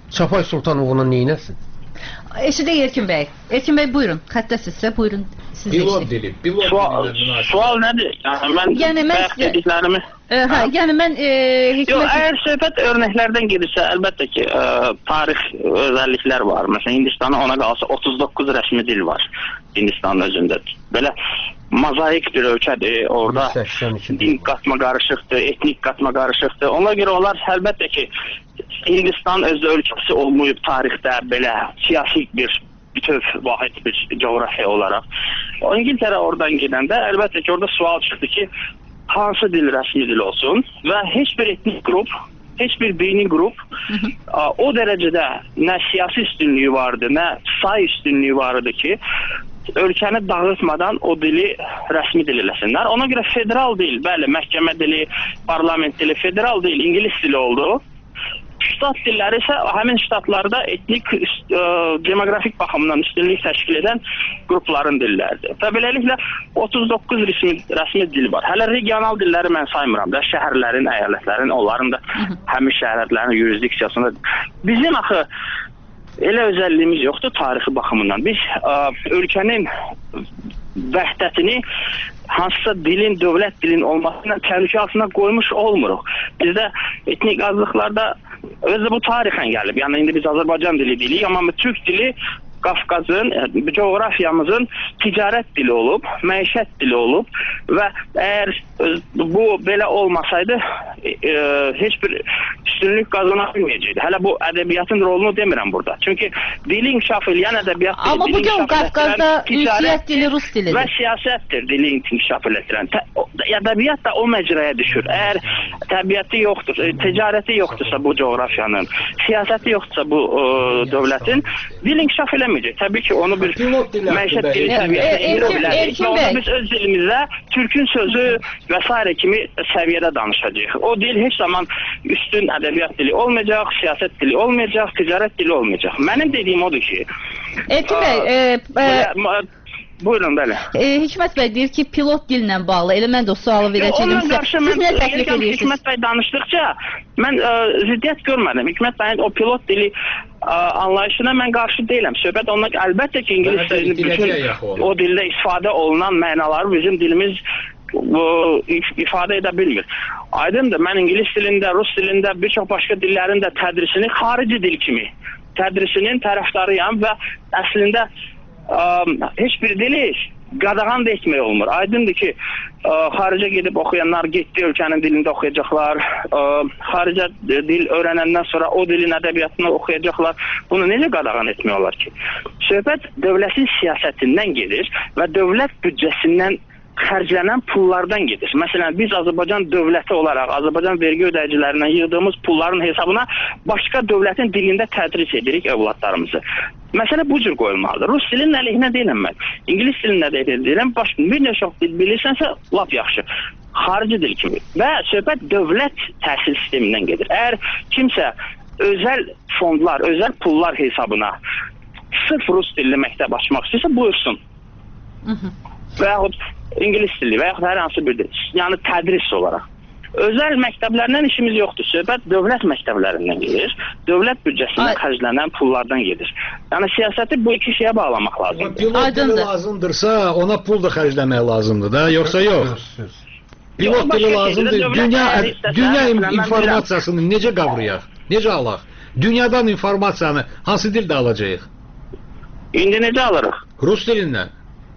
S8: Çapay Sultanovuna neynəsin?
S17: Eşidək Erkin bəy. Erkin bəy buyurun. Xəttəsizsə buyurun. Siz
S6: Pilot
S17: eşidək.
S6: dili, pilot
S2: Sual,
S6: dili.
S2: sual nədir? Yəni mən
S17: Yəni mən
S2: bayaq dediklərimi
S17: E, hə, yəni mən e,
S2: Yox,
S17: Hikmət
S2: əgər söhbət örnəklərdən gedirsə, əlbəttə ki, ə, tarix özəlliklər var. Məsələn, Hindistana ona qalsa otuz doqquz rəsmi dil var Hindistanın özündə. Belə mozaik bir ölkədir, orada din qatma qarışıqdır, etnik qatma qarışıqdır. Ona görə onlar əlbəttə ki, Hindistan öz ölkəsi olmayıb tarixdə belə siyasi bir bütöv vahid bir coğrafiya olaraq. O İngiltərə oradan gedəndə əlbəttə ki, orada sual çıxdı ki, hansı dil rəsmi dil olsun və heç bir etnik qrup, heç bir dini qrup o dərəcədə nə siyasi üstünlüyü vardı, nə say üstünlüyü vardı ki, ölkəni dağıtmadan o dili rəsmi dil eləsinlər. Ona görə federal dil, bəli, məhkəmə dili, parlament dili, federal dil İngilis dili oldu. Ştat dilləri isə həmin ştatlarda etnik, ə, demoqrafik baxımdan üstünlük təşkil edən qrupların dilləridir. Və beləliklə otuz doqquz rəsmi, rəsmi dil var. Hələ regional dilləri mən saymıram da, şəhərlərin, əyalətlərin, onların da həmin şəhərlərin yurisdiksiyasında. Bizim axı elə özəlliyimiz yoxdur tarixi baxımından. Biz ə, ölkənin vəhdətini hansısa dilin, dövlət dilin olmasına təhlükə altına qoymuş olmuruq. Bizdə etnik azlıqlarda özü bu tarixən gəlib. Yəni indi biz Azərbaycan dili deyirik, amma Türk dili Qafqazın, coğrafiyamızın ticarət dili olub, məişət dili olub və əgər bu belə olmasaydı e, heç bir üstünlük qazana bilməyəcəkdi. Hələ bu ədəbiyyatın rolunu demirəm burada. Çünki dili inkişaf edən ədəbiyyat dili.
S17: Amma bugün Qafqazda ünsiyyət dili rus dilidir.
S2: Və siyasətdir dili inkişaf edən. Ədəbiyyat da o məcraya düşür. Əgər təbiəti yoxdur, ticarəti yoxdursa bu coğrafiyanın, siyasəti yoxdursa bu ə, dövlətin, dil inkişaf eləməyəcək. Təbii ki, onu bir məişət dili səviyyədə indirə bilərik. Və onda biz öz dilimizdə Türkün sözü və s. kimi səviyyədə danışacağıq. O dil heç zaman üstün ədəbiyyat dili olmayacaq, siyasət dili olmayacaq, ticarət dili olmayacaq. Mənim dediyim odur ki,
S17: Erkin bəy, e, e,
S2: buyurun, bəli.
S17: E, Hikmət bəy deyir ki, pilot dillə bağlı. Elə mən də o sualı verəcəydim sizə. Siz nə təklif edirsiniz?
S2: Hikmət bəy danışdıqca mən ə, ziddiyyət görmədim. Hikmət bəyin o pilot dili ə, anlayışına mən qarşı deyiləm. Söhbət ondan əlbəttə ki, ingilis dilini bütün o dildə istifadə olunan mənaları bizim dilimiz bu, ifadə edə bilmir. Aydındır, mən ingilis dilində, rus dilində, bir çox başqa dillərin də tədrisini xarici dil kimi tədrisinin tərəfdarıyam və əslində ə, heç bir dili qadağan da etmək olmur. Aydındır ki, ə, xaricə gedib oxuyanlar getdi ölkənin dilində oxuyacaqlar, ə, xaricə dil öyrənəndən sonra o dilin ədəbiyyatını oxuyacaqlar. Bunu necə qadağan etmək olar ki? Söhbət dövlətin siyasətindən gedir və dövlət büdcəsindən xərclənən pullardan gedir. Məsələn, biz Azərbaycan dövləti olaraq, Azərbaycan vergi ödəyicilərindən yığdığımız pulların hesabına başqa dövlətin dilində tədris edirik övladlarımızı. Məsələ bu cür qoyulmalıdır. Rus dilinin əleyhinə deyiləm mən. İngilis dilində də deyiləm. Başqa bir neçə dil bilirsənsə, lap yaxşı. Xarici dil kimi. Və söhbət dövlət təhsil sistemindən gedir. Əgər kimsə özəl fondlar, özəl pullar hesabına sırf rus dilli məktəb açmaq istəyirsə, buyursun. Hı -hı. Və yaxud ingilis dili və yaxud hər hansı bir dil. Yəni tədris olaraq. Özəl məktəblərlə işimiz yoxdur. Söhbət dövlət məktəblərindən gedir. Dövlət büdcəsindən xərclənən pullardan gedir. Yəni siyasəti bu iki şeyə bağlamaq lazımdır.
S6: Pilot dili lazımdırsa, ona pul da xərcləmək lazımdır da, yoxsa yox? Pilot dili lazımdır. Dünya, dünya informasiyasını necə qavrayaq? Necə alaq? Dünyadan informasiyanı hansı dildə alacağıq?
S2: İndi necə alırıq?
S6: Rus dilindən.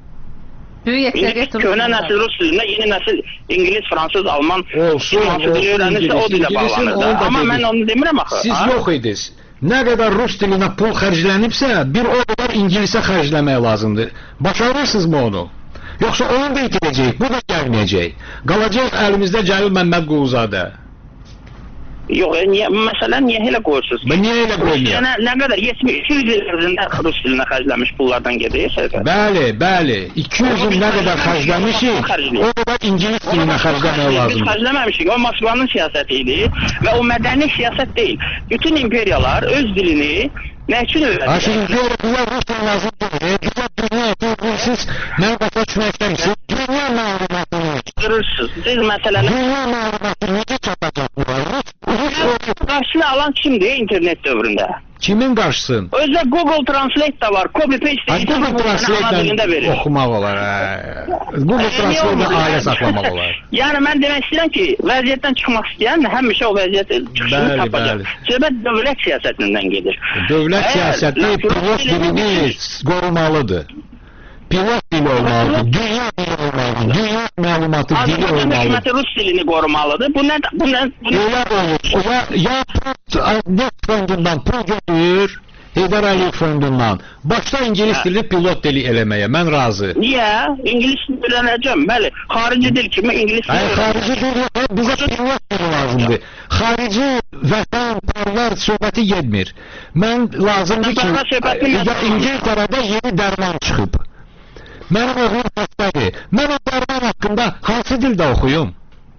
S2: Köhnə nəsil rus dilində, yeni nəsil İngilis, Fransız, Alman
S6: olsun,
S2: hansı dili öyrənirsə o dilə bağlanır da. Amma mən onu demirəm axı.
S6: Siz yox idiniz. Nə qədər rus dilinə pul xərclənibsə, bir o qədər ingilisə xərcləmək lazımdır. Başarırsınızmı onu? Yoxsa onu da itirəcək, bu da gəlməyəcək. Qalacaq əlimizdə Cəlil Məmmədquluzadə.
S2: Yox, niyə, məsələn, niyə elə qoyursunuz?
S6: Ben niyə elə qoymuyor?
S2: Nə, nə qədər? yetmiş iki yüz il ərzində rus dilinə xərclənmiş pullardan gedir.
S6: Bəli, bəli. iki yüz il nə qədər xərclənmişik, o qədər ingilis dilinə xərcləmək lazımdır.
S2: Biz xərcləməmişik, o Moskvanın siyasəti idi və o mədəni siyasət deyil. Bütün imperiyalar öz dilini nə üçün öyrədir?
S6: Aşıq imperiyalar rus dilini lazımdır. Bizə dünya siz mən başa düşmək istəmişsiniz. Dünya məlumatını
S2: görürsünüz. Siz məsələlər
S6: dünya məlumatını necə çatacaq bunlar?
S2: qarşını alan kimdir internet dövründə?
S6: Kimin qarşısın?
S2: Özdə Google Translate da var. Copy paste
S6: Ay, Google Translate ilə oxumaq olar. Google Translate ilə ailə saxlamaq olar.
S2: Yəni mən demək istəyirəm ki, vəziyyətdən çıxmaq istəyən həmişə o vəziyyətin çıxışını tapacaq. Söhbət dövlət siyasətindən gedir.
S6: Dövlət siyasəti pilot dilini qorumalıdır. Pilot dili olmalıdır, dünya dili olmalıdır, dünya məlumatı dili olmalıdır.
S2: Azərbaycan hökuməti Rus dilini qorumalıdır. Bu nə? Bu nə?
S6: Elə olur. Ya, ya net fondundan pul götürür, Heydər Əliyev fondundan. Başda ingilis dili pilot dili eləməyə, mən razı.
S2: Niyə? İngilis dili öyrənəcəm, bəli. Xarici dil kimi ingilis dili
S6: öyrənəcəm. Xarici dil, bizə pilot dili lazımdır. Xarici vətən, parlar söhbəti yetmir. Mən lazımdır ki, İngiltərədə yeni dərman çıxıb. Mənim oğlum xəstədir. Mən o dərman haqqında hansı dildə oxuyum?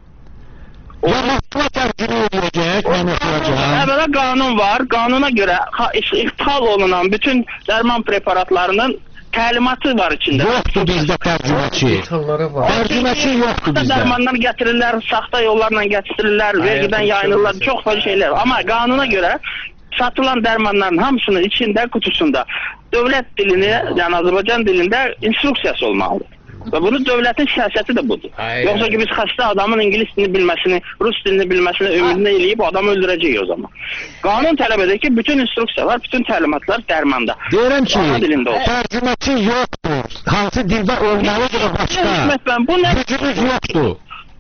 S6: Ya Moskva tərcümə edəcək, mən oxuyacağım.
S2: Əvvəla qanun var. Qanuna görə ixtihal olunan bütün dərman preparatlarının təlimatı var içində.
S6: Yoxdur bizdə tərcüməçi. Tərcüməçi yoxdur bizdə.
S2: Dərmanlar gətirirlər, saxta yollarla gətirirlər, vergidən yayınırlar, çox fazla şeylər. Amma qanuna görə satılan dərmanların hamısının içində, kutusunda dövlət dilini, yəni Azərbaycan dilində instruksiyası olmalıdır. Və bunu dövlətin siyasəti də budur. Aynen. Yoxsa ki biz xəstə adamın ingilis dilini bilməsini, rus dilini bilməsini ümidini eləyib o adamı öldürəcəyik o zaman. Qanun tələb edir ki, bütün instruksiyalar, bütün təlimatlar dərmanda.
S6: Deyirəm ki, tərcüməçi yoxdur. Hansı dildə olmalıdır o başqa.
S2: Bu nə?
S6: Gücümüz yoxdur.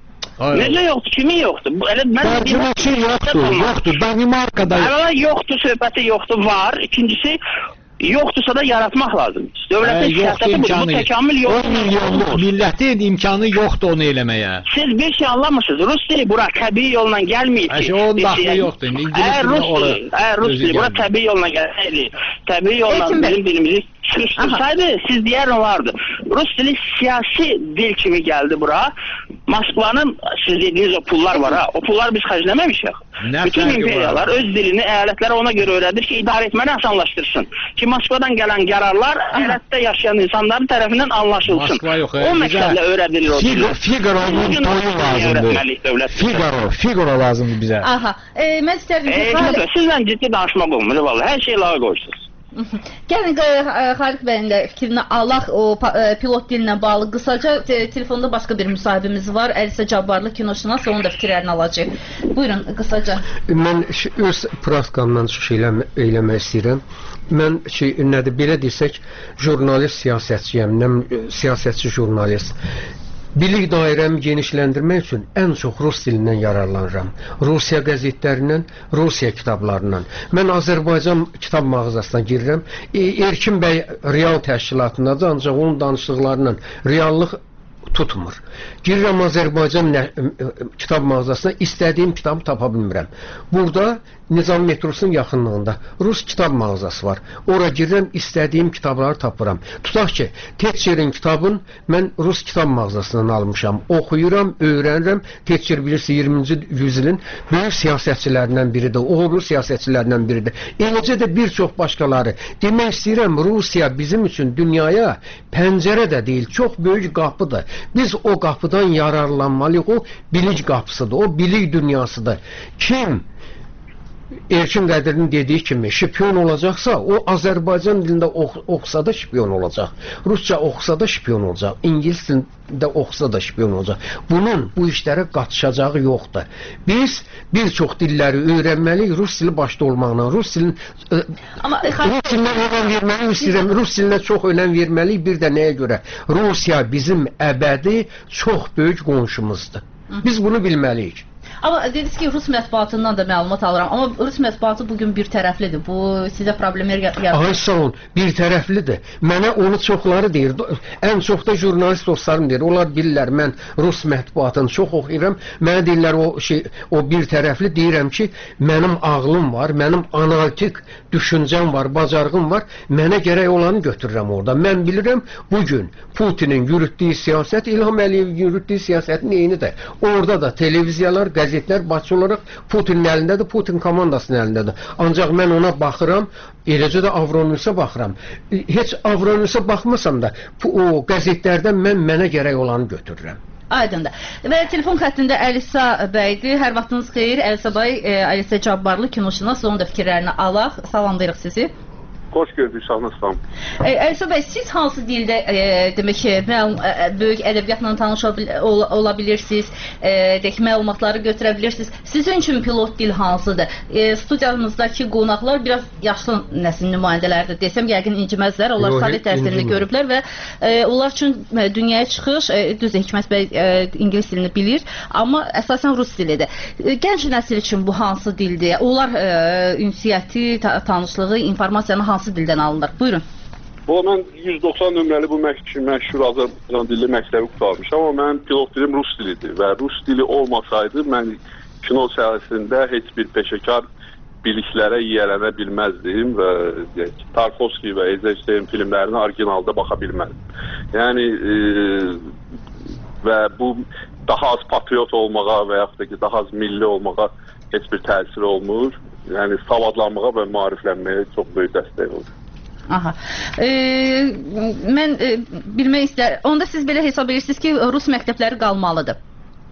S2: Necə yoxdur? Kimi yoxdur?
S6: Tərcüməçi yoxdur, yoxdur. Danimarkada
S2: Əvvəla yoxdur, söhbəti yoxdur, var. İkincisi, yoxdursa da yaratmaq lazımdır. Dövlətin siyasəti bu, bu təkamül yoxdur.
S6: on milyonluq millətin imkanı yoxdur onu eləməyə.
S2: Siz bir şey anlamırsınız. Rus dili bura təbii yolla gəlməyib ki.
S6: Onun daxili yoxdur.
S2: Əgər Rus dili, əgər Rus dili bura təbii yolla gəlsəydi, təbii yolla bizim dilimizi sıxışdırsaydı, siz deyər olardı. Rus dili siyasi dil kimi gəldi bura. Moskvanın, siz dediyiniz o pullar var ha, o pullar biz xərcləməmişik. Bütün imperiyalar öz dilini əyalətlərə ona görə öyrədir ki, idarə etməni asanlaşdırsın. Ki Moskvadan gələn qərarlar əyalətdə yaşayan insanların tərəfindən anlaşılsın. O məqsədlə öyrədilir o dili.
S6: Figaro'nun toyu lazımdır. Figaro, Figaro lazımdır bizə.
S17: Aha, e, mən istərdim ki...
S2: Sizlə ciddi danışmaq olmur, vallahi, hər şey lağa qoyursunuz.
S17: Gəlin Xaliq bəyin də fikrini alaq o pilot dilinə bağlı qısaca te telefonda başqa bir müsahibimiz var. Əlisə Cabbarlı kinoşünas, onun da fikirlərini alacaq. Buyurun qısaca.
S8: Mən öz praktikamdan çıxış eləmək istəyirəm. Mən şey nədir belə desək, jurnalist siyasətçiyəm, nə siyasətçi jurnalist. Bilik dairəmi genişləndirmək üçün ən çox rus dilindən yararlanıram. Rusiya qəzetlərindən, Rusiya kitablarından. Mən Azərbaycan kitab mağazasına girirəm. E, Erkin bəy real təşkilatındadır, ancaq onun danışdıqlarından reallıq tutmur. Girirəm Azərbaycan kitab mağazasına, istədiyim kitabı tapa bilmirəm. Burada Nizam metrosunun yaxınlığında Rus kitab mağazası var. Ora girirəm, istədiyim kitabları tapıram. Tutaq ki, Tetçerin kitabın mən Rus kitab mağazasından almışam. Oxuyuram, öyrənirəm. Tetçer bilirsə iyirminci yüzilin böyük siyasətçilərindən biridir. Uğurlu siyasətçilərindən biridir. Eləcə də bir çox başqaları. Demək istəyirəm, Rusiya bizim üçün dünyaya pəncərə də deyil, çox böyük qapıdır. Biz o qapıdan yararlanmalıyıq. O bilik qapısıdır, o bilik dünyasıdır. Kim Erkin Qədir'in dediyi kimi şipion olacaqsa, o Azərbaycan dilində ox oxusa da şipion olacaq. Rusça oxusa da şipion olacaq. İngilis dilində oxusa da şipion olacaq. Bunun bu işlərə qatışacağı yoxdur. Biz bir çox dilləri öyrənməliyik, Rus dili başda olmaqla. Rus dilin Amma, Rus dilinə önəm verməliyik, istəyirəm. Rus dilinə çox önəm verməliyik. Bir də nəyə görə? Rusiya bizim əbədi, çox böyük qonşumuzdur. Biz bunu bilməliyik.
S17: Amma dediniz ki, Rus mətbuatından da məlumat alıram. Amma Rus mətbuatı bugün bir tərəflidir. Bu sizə problemlər yaradır.
S8: Ay sağ olun, bir tərəflidir. Mənə onu çoxları deyir. Ən çox da jurnalist dostlarım deyir. Onlar bilirlər, mən Rus mətbuatını çox oxuyuram. Mənə deyirlər o şey, o bir tərəfli. Deyirəm ki, mənim ağlım var, mənim analitik düşüncəm var, bacarığım var. Mənə gərək olanı götürürəm orada. Mən bilirəm, bugün Putinin yürütdüyü siyasət, İlham Əliyevin yürütdüyü siyasətin eynidir. Orada da televiziyalar, qəzetlər başçı olaraq Putinin əlindədir, Putin komandasının əlindədir. Ancaq mən ona baxıram, eləcə də Avronewsə baxıram. Heç Avronewsə baxmasam da, o qəzetlərdən mən mənə gərək olanı götürürəm.
S17: Aydındır. Və telefon xəttində Əlisa bəydir. Hər vaxtınız xeyir. Əlisa bəy, e, Əlisa Cabbarlı kinoşünas, onun da fikirlərini alaq. Salamlayırıq sizi.
S21: Xoş gördük, sağ
S17: E, Əlisa bəy, siz hansı dildə e, demək ki, məlum, e, böyük ədəbiyyatla tanış ola, ola bilirsiniz, e, deyək, məlumatları götürə bilirsiniz. Sizin üçün pilot dil hansıdır? E, studiyamızdakı qonaqlar biraz yaşlı nəsil nümayəndələridir desəm, yəqin inciməzlər. Onlar sovet təhsilini görüblər və e, onlar üçün e, dünyaya çıxış, e, düzdür, Hikmət bəy e, ingilis dilini bilir, amma əsasən rus dilidir. E, gənc nəsil üçün bu hansı dildir? Onlar e, ünsiyyəti, ta tanışlığı, informasiyanı hansı hansı dildən alınır? Buyurun.
S21: Bu, mən yüz doxsan nömrəli bu məşhur Azərbaycan dilli məktəbi qutarmışam, amma mənim pilot dilim rus dilidir və rus dili olmasaydı mən kino sahəsində heç bir peşəkar biliklərə yiyələnə bilməzdim və Tarkovski və Eisenstein filmlərinə orijinalda baxa bilməzdim. Yəni e, və bu daha az patriot olmağa və yaxud da ki, daha az milli olmağa heç bir təsir olmur. Yəni savadlanmağa və maariflənməyə çox böyük dəstək olur.
S17: Aha. E, mən e, bilmək istəyirəm. Onda siz belə hesab edirsiniz ki, rus məktəbləri qalmalıdır.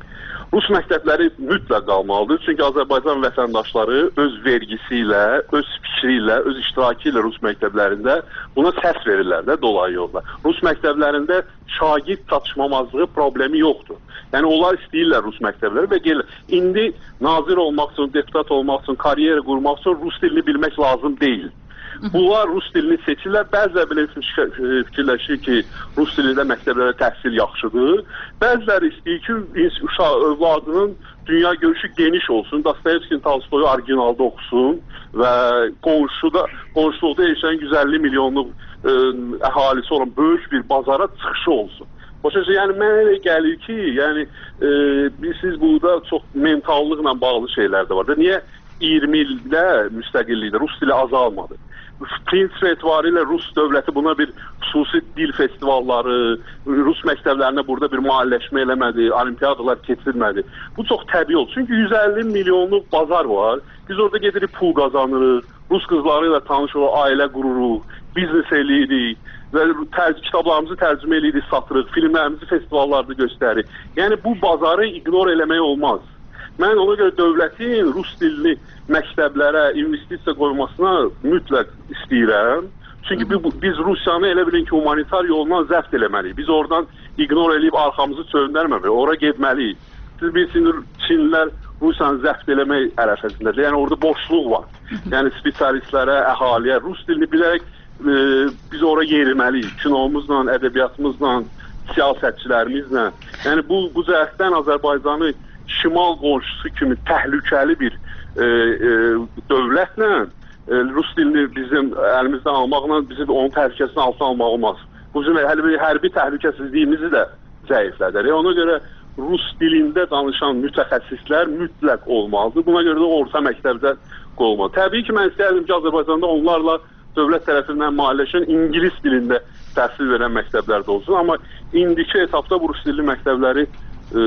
S21: Rus məktəbləri mütləq qalmalıdır. Çünki Azərbaycan vətəndaşları öz vergisi ilə, öz fikri ilə, öz iştirakı ilə Rus məktəblərində buna səs verirlər də dolayı yolla. Rus məktəblərində şagird çatışmamazlığı problemi yoxdur. Yəni onlar istəyirlər Rus məktəbləri və gəlir. İndi nazir olmaq üçün, deputat olmaq üçün, karyera qurmaq üçün Rus dilini bilmək lazım deyil. Bunlar Rus dilini seçirlər. Bəziləri belə fikirləşir ki, Rus dilində məktəblərdə təhsil yaxşıdır. Bəziləri istəyir ki, uşaq övladının dünya görüşü geniş olsun. Dostoyevskinin Tolstoyu orijinalda oxusun və qonşuda, qonşuluqda yaşayan yüz əlli milyonluq ə, əhalisi olan böyük bir bazara çıxışı olsun. Başa düşün, yəni mənə elə gəlir ki, yəni e, siz burada çox mentallıqla bağlı şeylər də var. Niyə iyirmi ildə müstəqillikdə Rus dili azalmadı? Prinsip etibarilə Rus dövləti buna bir xüsusi dil festivalları, Rus məktəblərində burada bir mahalləşmə eləmədi, olimpiyadalar keçirmədi. Bu çox təbii oldu. Çünki yüz əlli milyonluq bazar var. Biz orada gedirik pul qazanırıq, Rus qızları ilə tanış olub, ailə qururuq, biznes eləyirik və tərc kitablarımızı tərcümə eləyirik, satırıq, filmlərimizi festivallarda göstəririk. Yəni bu bazarı ignor eləmək olmaz. Mən ona görə dövlətin Rus dilli məktəblərə investisiya qoymasına mütləq istəyirəm. Çünki biz Rusiyanı elə bilin ki, humanitar yolla zəbt eləməliyik. Biz oradan ignor eləyib arxamızı çöndərməməliyik, ora getməliyik. Siz bilirsiniz, Çinlilər Rusiyanı zəbt eləmək ərəfəsindədir. Yəni orada boşluq var. Yəni spesialistlərə, əhaliyə Rus dilini bilərək e, biz ora yeriməliyik. Kinomuzla, ədəbiyyatımızla, siyasətçilərimizlə. Yəni bu, bu cəhətdən Azərbaycanı şimal qonşusu kimi təhlükəli bir e, e, dövlətlə e, Rus dilini bizim əlimizdən almaqla bizim onun təhlükəsini altına almaq olmaz. Bu bizim hərbi, hərbi təhlükəsizliyimizi də zəiflədir. Ona görə Rus dilində danışan mütəxəssislər mütləq olmalıdır. Buna görə də orta məktəbdə qoyulmalı. Təbii ki, mən istəyərdim ki, Azərbaycanda onlarla dövlət tərəfindən maliyyələşən ingilis dilində təhsil verən məktəblər də olsun. Amma indiki etapda bu Rus dilli məktəbləri e,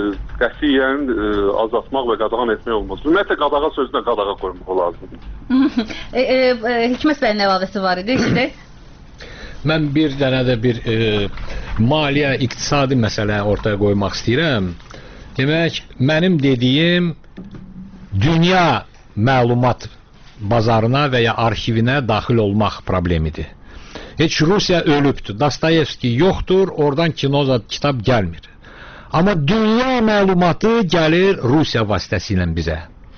S21: qətiyyən e, azaltmaq və qadağan etmək olmaz. Ümumiyyətlə, qadağa sözünə qadağa qoymaq lazımdır.
S17: e, e, Hikmət bəyin əlavəsi var idi, eşidək.
S6: Mən bir dənə də bir e, maliyyə, iqtisadi məsələ ortaya qoymaq istəyirəm. Demək, mənim dediyim dünya məlumat bazarına və ya arxivinə daxil olmaq problemidir. Heç Rusiya ölübdür, Dostoyevski yoxdur, oradan kinoza kitab gəlmir. Amma dünya məlumatı gəlir Rusiya vasitəsilə bizə.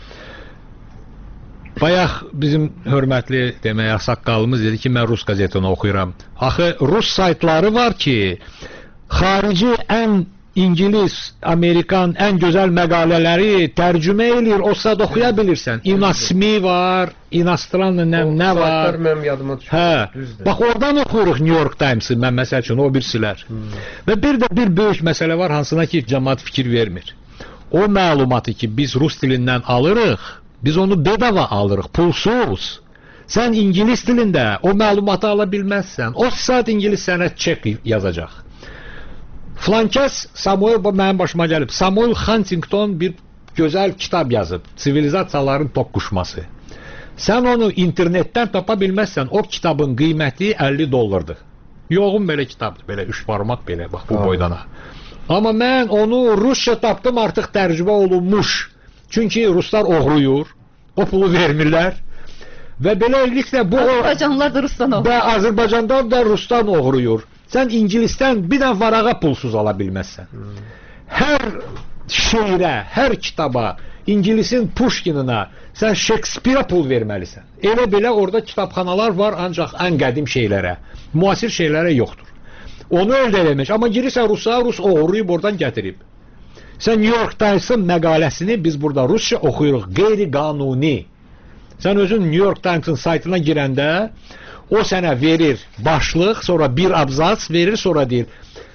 S6: Bayaq bizim hörmətli demək, saqqalımız dedi ki, mən Rus qazetini oxuyuram. Axı, Rus saytları var ki, xarici ən İngilis, Amerikan ən gözəl məqalələri tərcümə edir, o saat oxuya bilirsən. İnasmi var, inastranlı nə, nə var.
S8: Saytlar mənim yadıma düşür.
S6: Hə, bax oradan oxuyuruq New York Times-ı, mən məsəl üçün, o birsilər. Hmm. Və bir də bir böyük məsələ var, hansına ki, cəmaat fikir vermir. O məlumatı ki, biz Rus dilindən alırıq, biz onu bedava alırıq, pulsuz. Sən İngilis dilində o məlumatı ala bilməzsən. O saat İngilis sənə çek yazacaq. Flankəs Samuel, mənim başıma gəlib, Samuel Huntington bir gözəl kitab yazıb, Sivilizasiyaların toqquşması. Sən onu internetdən tapa bilməzsən, o kitabın qiyməti əlli dollardır. Yoğun belə kitabdır, belə üç barmaq belə, bax bu boydana. Amma mən onu rusca tapdım, artıq tərcümə olunmuş. Çünki ruslar oğruyur, o pulu vermirlər. Və beləliklə bu...
S17: Azərbaycanlılar da rusdan oğruyur.
S6: Və Azərbaycandan da rusdan oğruyur. Sən ingilisdən bir dənə varağa pulsuz ala bilməzsən. Hmm. Hər şeirə, hər kitaba, İngilisin Pushkinina sən Shakespeare pul verməlisən. Elə belə orada kitabxanalar var, ancaq ən qədim şeylərə, müasir şeylərə yoxdur. Onu əldə eləmək. Amma girirsən Rusa, Rus oğruyub oradan gətirib. Sən New York Times'ın məqaləsini biz burada rusca oxuyuruq. Qeyri-qanuni. Sən özün New York Times'ın saytına girəndə o sənə verir başlıq, sonra bir abzas verir, sonra deyir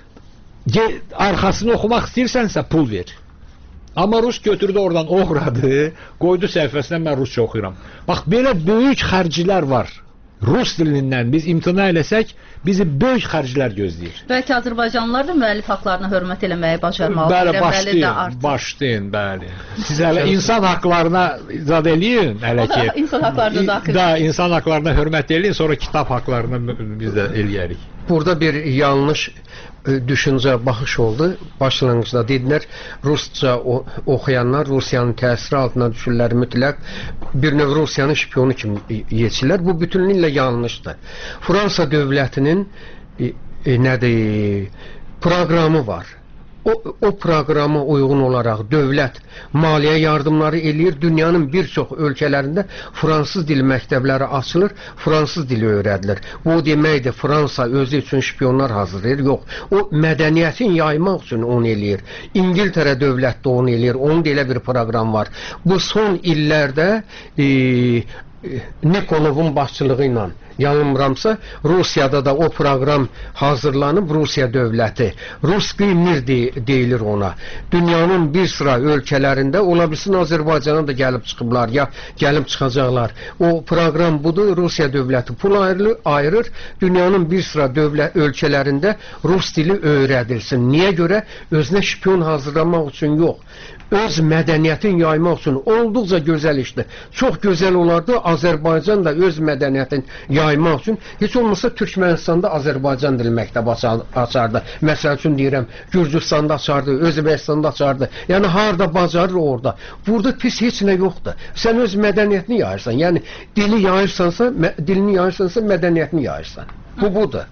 S6: arxasını oxumaq istəyirsənsə pul ver. Amma Rus götürdü oradan oğradı, qoydu səhifəsinə mən rusca oxuyuram. Bax, belə böyük xərclər var. Rus dilindən biz imtina eləsək, bizi böyük xərclər gözləyir.
S17: Bəlkə Azərbaycanlılar da müəllif haqlarına hörmət eləməyi bacarmalı.
S6: Bəli, başlayın, başlayın, bəli. Siz hələ insan haqlarına zad eləyin, hələ ki.
S17: İnsan haqlarına daxil.
S6: Da, insan haqlarına hörmət eləyin, sonra kitab haqlarına biz də eləyərik.
S8: Burada bir yanlış düşüncə, baxış oldu. Başlanğıcda dedilər, rusca oxuyanlar Rusiyanın təsiri altına düşürlər mütləq. Bir növ Rusiyanın şpionu kimi yetişirlər. Bu bütünlüklə yanlışdır. Fransa dövlətinin e, e, nədir, proqramı var. O, o proqrama uyğun olaraq dövlət maliyyə yardımları eləyir. Dünyanın bir çox ölkələrində fransız dili məktəbləri açılır, fransız dili öyrədilir. Bu deməkdir, Fransa özü üçün şpionlar hazırlayır. Yox, o mədəniyyətin yaymaq üçün onu eləyir. İngiltərə dövlət də onu eləyir. Onun da elə bir proqram var. Bu son illərdə e, Nikolovun başçılığı ilə yanılmıramsa Rusiyada da o proqram hazırlanıb. Rusiya dövləti Ruski Mir deyilir ona. Dünyanın bir sıra ölkələrində, ola bilsin Azərbaycana da gəlib çıxıblar ya gəlib çıxacaqlar. O proqram budur. Rusiya dövləti pul ayırır, ayırır. Dünyanın bir sıra dövlət ölkələrində rus dili öyrədilsin. Niyə görə? Özünə şpion hazırlamaq üçün yox. Öz mədəniyyətin yaymaq üçün olduqca gözəl işdir. Çox gözəl olardı Azərbaycan da öz mədəniyyətin yaymaq üçün. Heç olmasa Türkmənistanda Azərbaycan dili məktəbi açardı. Məsəl üçün deyirəm, Gürcüstanda açardı, Özbəkistanda açardı. Yəni harda bacarır orada. Burada pis heç nə yoxdur. Sən öz mədəniyyətini yayırsan. Yəni dili yayırsansa, dilini yayırsansa mədəniyyətini yayırsan. Bu budur.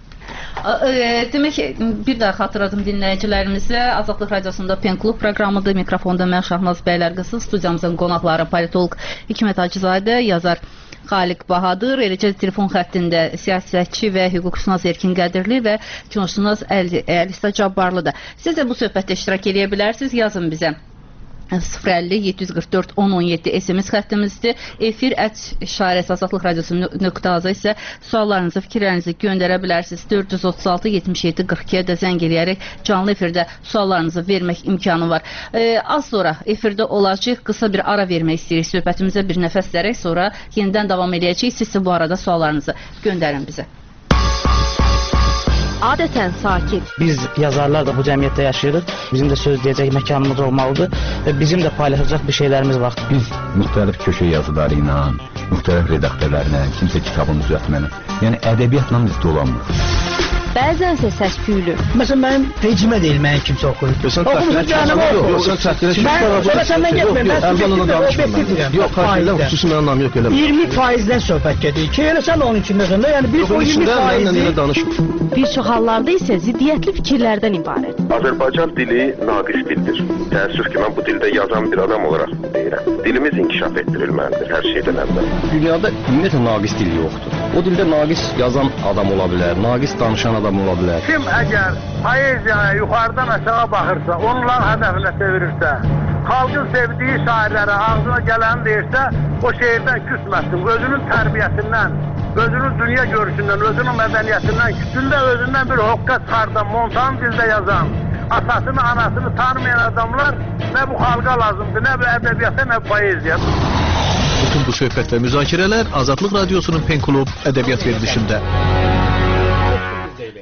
S17: Demək, bir daha xatırladım dinləyicilərimizə. Azadlıq Radiosunda Pen Klub proqramıdır. Mikrofonda mən Şahnaz Bəylərqızı, studiyamızın qonaqları politolog Hikmət Hacızadə, yazar Xaliq Bahadır, eləcə telefon xəttində siyasətçi və hüquqşünas Erkin Qədirli və kinoşünas Əlisa Cabbarlıdır. Siz də bu söhbətdə iştirak edə bilərsiniz, yazın bizə. sıfır əlli yeddi yüz qırx dörd on on yeddi S M S xəttimizdir. Efir ət işarəsi Azadlıq Radiosu nöqtə az isə suallarınızı, fikirlərinizi göndərə bilərsiniz. dörd yüz otuz altı yetmiş yeddi qırx ikiyə də zəng eləyərək canlı efirdə suallarınızı vermək imkanı var. E, az sonra efirdə olacaq, qısa bir ara vermək istəyirik söhbətimizə, bir nəfəs verək, sonra yenidən davam edəcəyik. Siz isə bu arada suallarınızı göndərin bizə.
S5: Adətən sakit.
S18: Biz yazarlar da bu cəmiyyətdə yaşayırıq. Bizim də söz deyəcək məkanımız olmalıdır və bizim də paylaşacaq bir şeylərimiz var.
S20: Biz müxtəlif köşə yazıları ilə, müxtəlif redaktörlərlə, kimsə kitabını düzəltməni, yəni ədəbiyyatla biz dolanmırıq.
S5: Bəzənsə səs-küylü.
S19: Məsələn, mənim vecimə deyil, mənim kimsə oxuyur.
S23: Sən təxirə yox, sən təxirə
S19: Sonra səndən getməyim, mən
S23: subjektiv yox, xahilə xüsusi mənim anlam yox eləmə.
S19: iyirmi faizdən söhbət gedir ki, elə sən onun üçün məsələn, yəni biz o iyirmi faizi...
S5: Bir çox hallarda isə ziddiyyətli fikirlərdən ibarət.
S24: Azərbaycan dili naqis dildir. Təəssüf ki, mən bu dildə yazan bir adam olaraq deyirəm. Dilimiz inkişaf etdirilməlidir hər şeydən əvvəl.
S22: Dünyada ümumiyyətlə naqis dil yoxdur. O dildə naqis yazan adam ola bilər, naqis danışan adam ola bilər.
S1: Kim əgər poeziyaya yuxarıdan aşağı baxırsa, onların hədəfinə çevirirsə, xalqın sevdiyi şairlərə ağzına gələni deyirsə, o şeirdən küsməsin. Özünün tərbiyəsindən, özünün dünya görüşündən, özünün mədəniyyətindən, kütündə özündən bir hoqqa çıxardan, montan dildə yazan, atasını, anasını tanımayan adamlar nə bu xalqa lazımdır, nə bu ədəbiyyata, nə bu poeziya.
S10: Bütün bu söhbət və müzakirələr Azadlıq Radiosunun Pen Klub ədəbiyyat verilişində.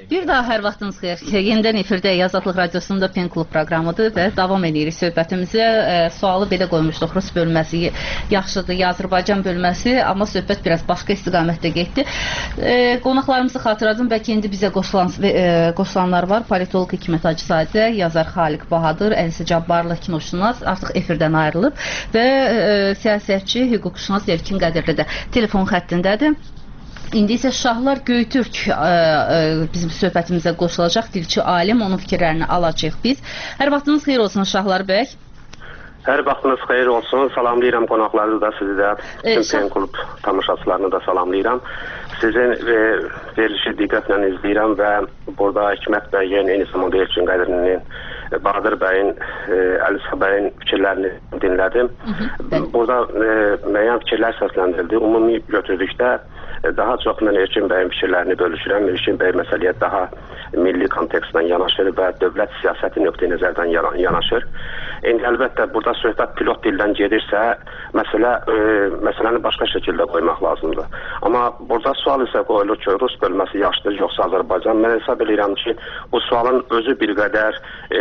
S17: Bir daha hər vaxtınız xeyir. Yenidən efirdə Azadlıq Radiosunda Pen Klub proqramıdır və davam edirik söhbətimizə. E, sualı belə qoymuşduq. Rus bölməsi yaxşıdır, ya Azərbaycan bölməsi, amma söhbət biraz başqa istiqamətdə getdi. E, qonaqlarımızı xatırladım. Bəlkə indi bizə qoşulan, e, qoşulanlar var. Politolog Hikmət Hacızadə, yazar Xaliq Bahadır, Əlisə Cabbarlı kinoşünas artıq efirdən ayrılıb və e, siyasətçi, hüquqşünas Elkin Qədirli də telefon xəttindədir. İndi isə Şahlar Göytürk ə, ə, bizim söhbətimizə qoşulacaq, dilçi alim, onun fikirlərini alacağıq biz. Hər vaxtınız xeyir olsun Şahlar bəy.
S24: Hər vaxtınız xeyir olsun. Salamlayıram qonaqları da, sizi də,
S17: e,
S24: tüm Pen Klub tamaşaçılarını da salamlayıram. Sizin e, verilişi diqqətlə izləyirəm və burada Hikmət bəyin, eyni zamanda Elçin Qədirlinin, Bahadır bəyin, e, Əlisə bəyin fikirlərini dinlədim. Hı -hı, burada e, müəyyən fikirlər səsləndirildi. Ümumi götürdükdə daha çox mən Elçin bəyin fikirlərini bölüşürəm. Elçin bəy məsələyə daha milli kontekstdən yanaşır və dövlət siyasəti nöqteyi nəzərdən yanaşır. İndi əlbəttə burada söhbət pilot dildən gedirsə, məsələ e, məsələni başqa şəkildə qoymaq lazımdır. Amma burada sual isə qoyulur ki, Rus bölməsi yaxşıdır, yoxsa Azərbaycan. Mən hesab edirəm ki, bu sualın özü bir qədər e,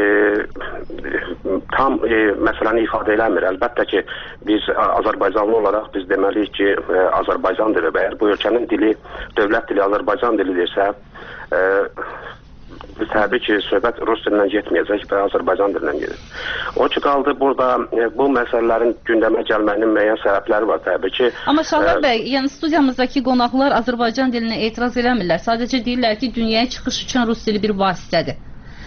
S24: tam e, məsələni ifadə eləmir. Əlbəttə ki, biz Azərbaycanlı olaraq biz deməliyik ki, e, Azərbaycan dili və əgər bu ölkənin dili, dövlət dili Azərbaycan dilidirsə, e, biz təbii ki, söhbət Rus dilindən getməyəcək və Azərbaycan dilindən gedir. O ki, qaldı burada e, bu məsələlərin gündəmə gəlməyinin müəyyən səbəbləri var təbii ki.
S17: Amma Şahlar
S24: e,
S17: bəy, yəni studiyamızdakı qonaqlar Azərbaycan dilinə etiraz eləmirlər. Sadəcə deyirlər ki, dünyaya çıxış üçün Rus dili bir vasitədir.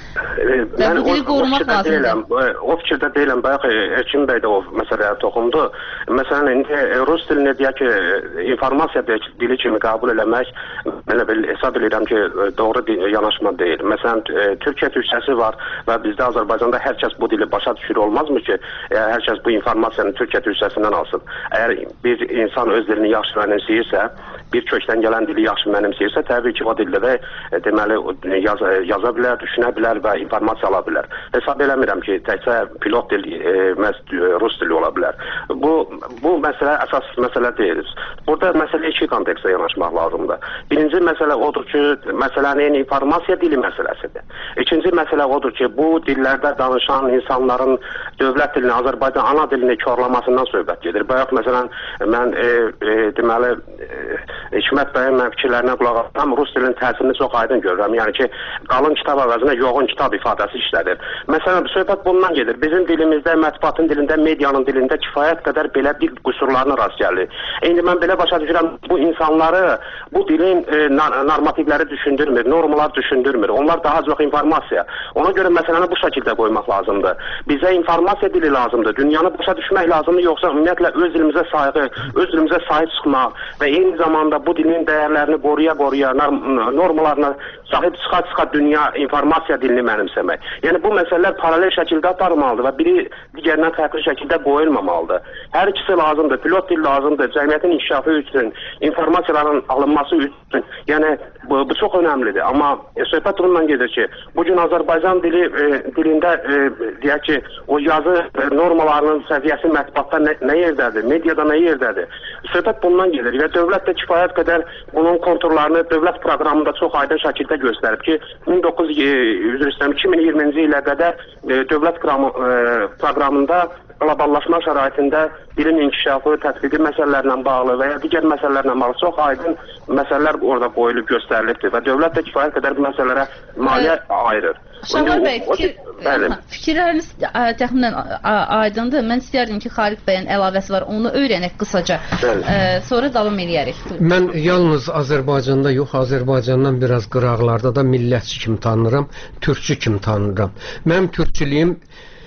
S24: Mən o, o fikirdə deyiləm, o fikirdə deyiləm, bayaq Elçin bəy də o məsələyə toxundu. Məsələn, indi Rus dilini deyək ki, informasiya dili kimi qəbul eləmək, mən hesab edirəm ki, doğru yanaşma deyil. Məsələn, Türkiyə türkçəsi var və bizdə Azərbaycanda hər kəs bu dili başa düşür, olmazmı ki, hər kəs bu informasiyanı Türkiyə türkçəsindən alsın. Əgər bir insan öz dilini yaxşı mənimsəyirsə, bir kökdən gələn dili yaxşı mənimsəyirsə, təbii ki, o dildə də deməli yaz, yaza bilər, düşünə bilər və informasiya ala bilər. Hesab eləmirəm ki, təkcə pilot dil e, Rus dili ola bilər. Bu, bu məsələ əsas məsələ deyil. Burada məsələ iki kontekstə yanaşmaq lazımdır. Birinci məsələ odur ki, məsələnin informasiya dili məsələsidir. İkinci məsələ odur ki, bu dillərdə danışan insanların dövlət dilini, Azərbaycan ana dilini korlamasından söhbət gedir. Bayaq məsələn, mən e, e, deməli e, Hikmət bəyin mən fikirlərinə qulaq asam, Rus dilinin təsirini çox aydın görürəm. Yəni ki, qalın kitab əvəzinə yoğun kitab ifadəsi işlədir. Məsələn, söhbət bundan gedir. Bizim dilimizdə, mətbuatın dilində, medianın dilində kifayət qədər belə dil qüsurlarına rast gəlir. İndi mən belə başa düşürəm, bu insanları, bu dilin e, normativləri düşündürmür, normalar düşündürmür. Onlar daha çox informasiya. Ona görə məsələni bu şəkildə qoymaq lazımdır. Bizə informasiya dili lazımdır. Dünyanı başa düşmək lazımdır, yoxsa ümumiyyətlə öz dilimizə sayğı, öz dilimizə sahib çıxmaq və eyni zamanda bu dilin dəyərlərini qoruya-qoruya, normalarına sahib çıxa-çıxa dünya informasiya dilini mənimsəmək. Yəni bu məsələlər paralel şəkildə aparılmalıdır və biri digərindən fərqli şəkildə qoyulmamalıdır. Hər ikisi lazımdır. Pilot dil lazımdır. Cəmiyyətin inkişafı üçün, informasiyaların alınması üçün. Yəni bu, bu çox önəmlidir. Amma e, söhbət bundan gedir ki, bugün Azərbaycan dili e, dilində e, deyək ki, o yazı e, normalarının səviyyəsi mətbuatda nə, nə yerdədir, mediada nə yerdədir. Söhbət bundan gedir və dövlət də kifayət qədər bunun konturlarını dövlət proqramında çox aydın şəkildə göstərib ki, min doqquz yüz iki min iyirminci ilə qədər e, dövlət proqramı, e, proqramında qloballaşma şəraitində dilin inkişafı, tətbiqi məsələlərlə bağlı və ya digər məsələlərlə bağlı çox aydın məsələlər orada qoyulub göstərilibdir və dövlət də kifayət qədər bu məsələlərə maliyyə ayırır.
S17: Şahlar bəy, fikir, fikirləriniz təxminən aydındır. Mən istəyərdim ki, Xaliq bəyin əlavəsi var, onu öyrənək qısaca. Ə, sonra davam edərik.
S8: Mən yalnız Azərbaycanda yox, Azərbaycandan biraz qıraqlarda da millətçi kimi tanınıram, türkçü kimi tanınıram. Mənim türkçülüyüm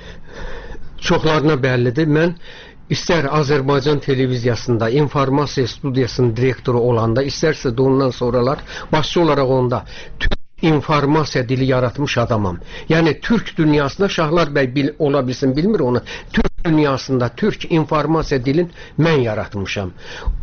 S8: çoxlarına bəllidir. Mən İstər Azərbaycan televiziyasında, informasiya studiyasının direktoru olanda, istərsə də ondan sonralar başçı olaraq onda türk informasiya dili yaratmış adamam. Yəni Türk dünyasında Şahlar bəy bil, ola bilsin, bilmir onu. Türk dünyasında Türk informasiya dilin mən yaratmışam.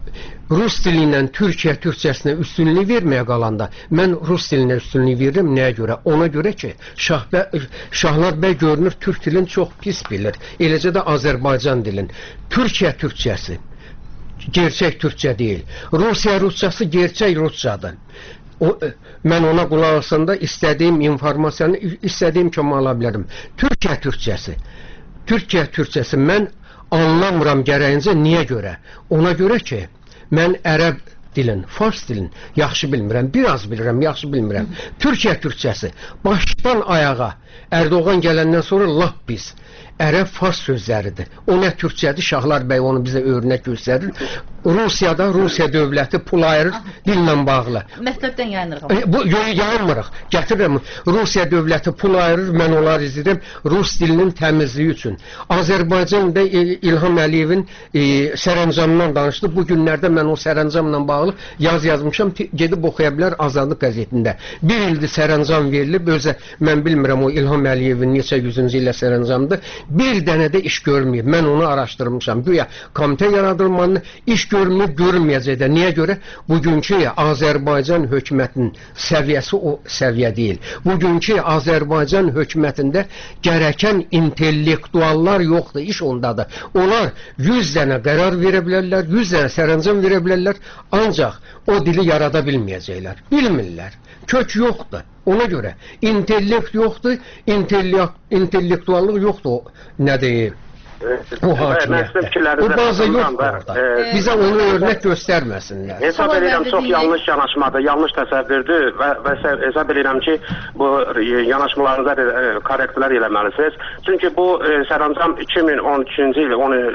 S8: Rus dili ilə Türkiyə türkçəsinə üstünlük verməyə qalanda mən Rus dilinə üstünlük verirəm. Nəyə görə? Ona görə ki, Şah bəy, Şahlar bəy görünür Türk dilini çox pis bilir. Eləcə də Azərbaycan dilin. Türkiyə türkçəsi gerçək türkçə deyil. Rusiya rusçası gerçək rusçadır. O, mən ona qulaq asanda istədiyim informasiyanı istədiyim kimi ala bilərəm. Türkiyə türkçəsi. Türkiyə türkçəsi mən anlamıram gərəyincə. Niyə görə? Ona görə ki, mən ərəb dilin, fars dilin yaxşı bilmirəm, biraz bilirəm, yaxşı bilmirəm. Türkiyə türkçəsi başdan ayağa Erdoğan gələndən sonra lap pis. Ərəb fars sözləridir. O nə türkçədir, Şahlar bəy onu bizə örnək göstərir. Rusiyada Rusiya dövləti pul ayırır dillə bağlı.
S17: Məktəbdən yayınırıq.
S8: E, bu yayınmırıq. Gətirirəm. Rusiya dövləti pul ayırır, mən onları izləyirəm Rus dilinin təmizliyi üçün. Azərbaycanda e, İlham Əliyevin e, sərəncamından danışdı. Bu günlərdə mən o sərəncamla bağlı yaz yazmışam. Gedib oxuya bilər Azadlıq qəzetində. Bir ildir sərəncam verilib. Özə mən bilmirəm o İlham Əliyevin neçə yüzüncü illə sərəncamdır. Bir dənə də iş görməyib. Mən onu araşdırmışam. Güya komitə yaradılmanı iş görməyib, görməyəcək də. Niyə görə? Bugünkü Azərbaycan hökumətinin səviyyəsi o səviyyə deyil. Bugünkü Azərbaycan hökumətində gərəkən intellektuallar yoxdur, iş ondadır. Onlar yüz dənə qərar verə bilərlər, yüz dənə sərəncam verə bilərlər, ancaq o dili yarada bilməyəcəklər. Bilmirlər. Kök yoxdur. Ona görə intellekt yoxdur, intellektuallıq yoxdur. Nə deyir? O hakimiyyətdə. O bazı yoxdur orada. Bizə onu örnək göstərməsinlər.
S24: Hesab edirəm, çox yanlış yanaşmadır, yanlış təsəvvürdür və, və hesab edirəm ki, bu yanaşmalarınıza korrektlər eləməlisiniz. Çünki bu sərəncam iki min on üçüncü il,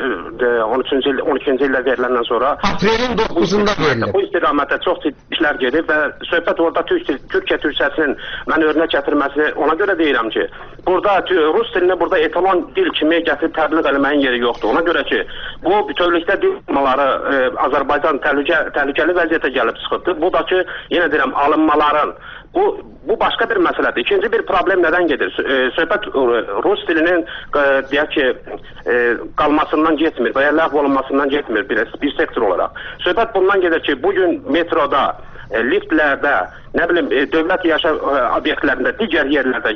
S24: on üçüncü il, on ikinci ildə veriləndən sonra
S8: aprelin doqquzunda verilib.
S24: Bu istiqamətdə çox ciddi işlər gedir və söhbət orada Türkiyə türkçəsinin mən örnək gətirməsi ona görə deyirəm ki, burada Rus dilini burada etalon dil kimi gətirib təbliğ eləməyin yeri yoxdur. Ona görə ki, bu bütövlükdə dil alınmaları e, Azərbaycan təhlükə, təhlükəli vəziyyətə gəlib çıxıbdır. Bu da ki, yenə deyirəm, alınmaların bu, bu başqa bir məsələdir. İkinci bir problem nədən gedir? E, söhbət Rus dilinin e, deyək ki, e, qalmasından getmir və ya ləğv olunmasından getmir bir, bir sektor olaraq. Söhbət bundan gedir ki, bugün metroda, e, liftlərdə, nə bilim, e, dövlət yaşam e, obyektlərində, digər yerlərdə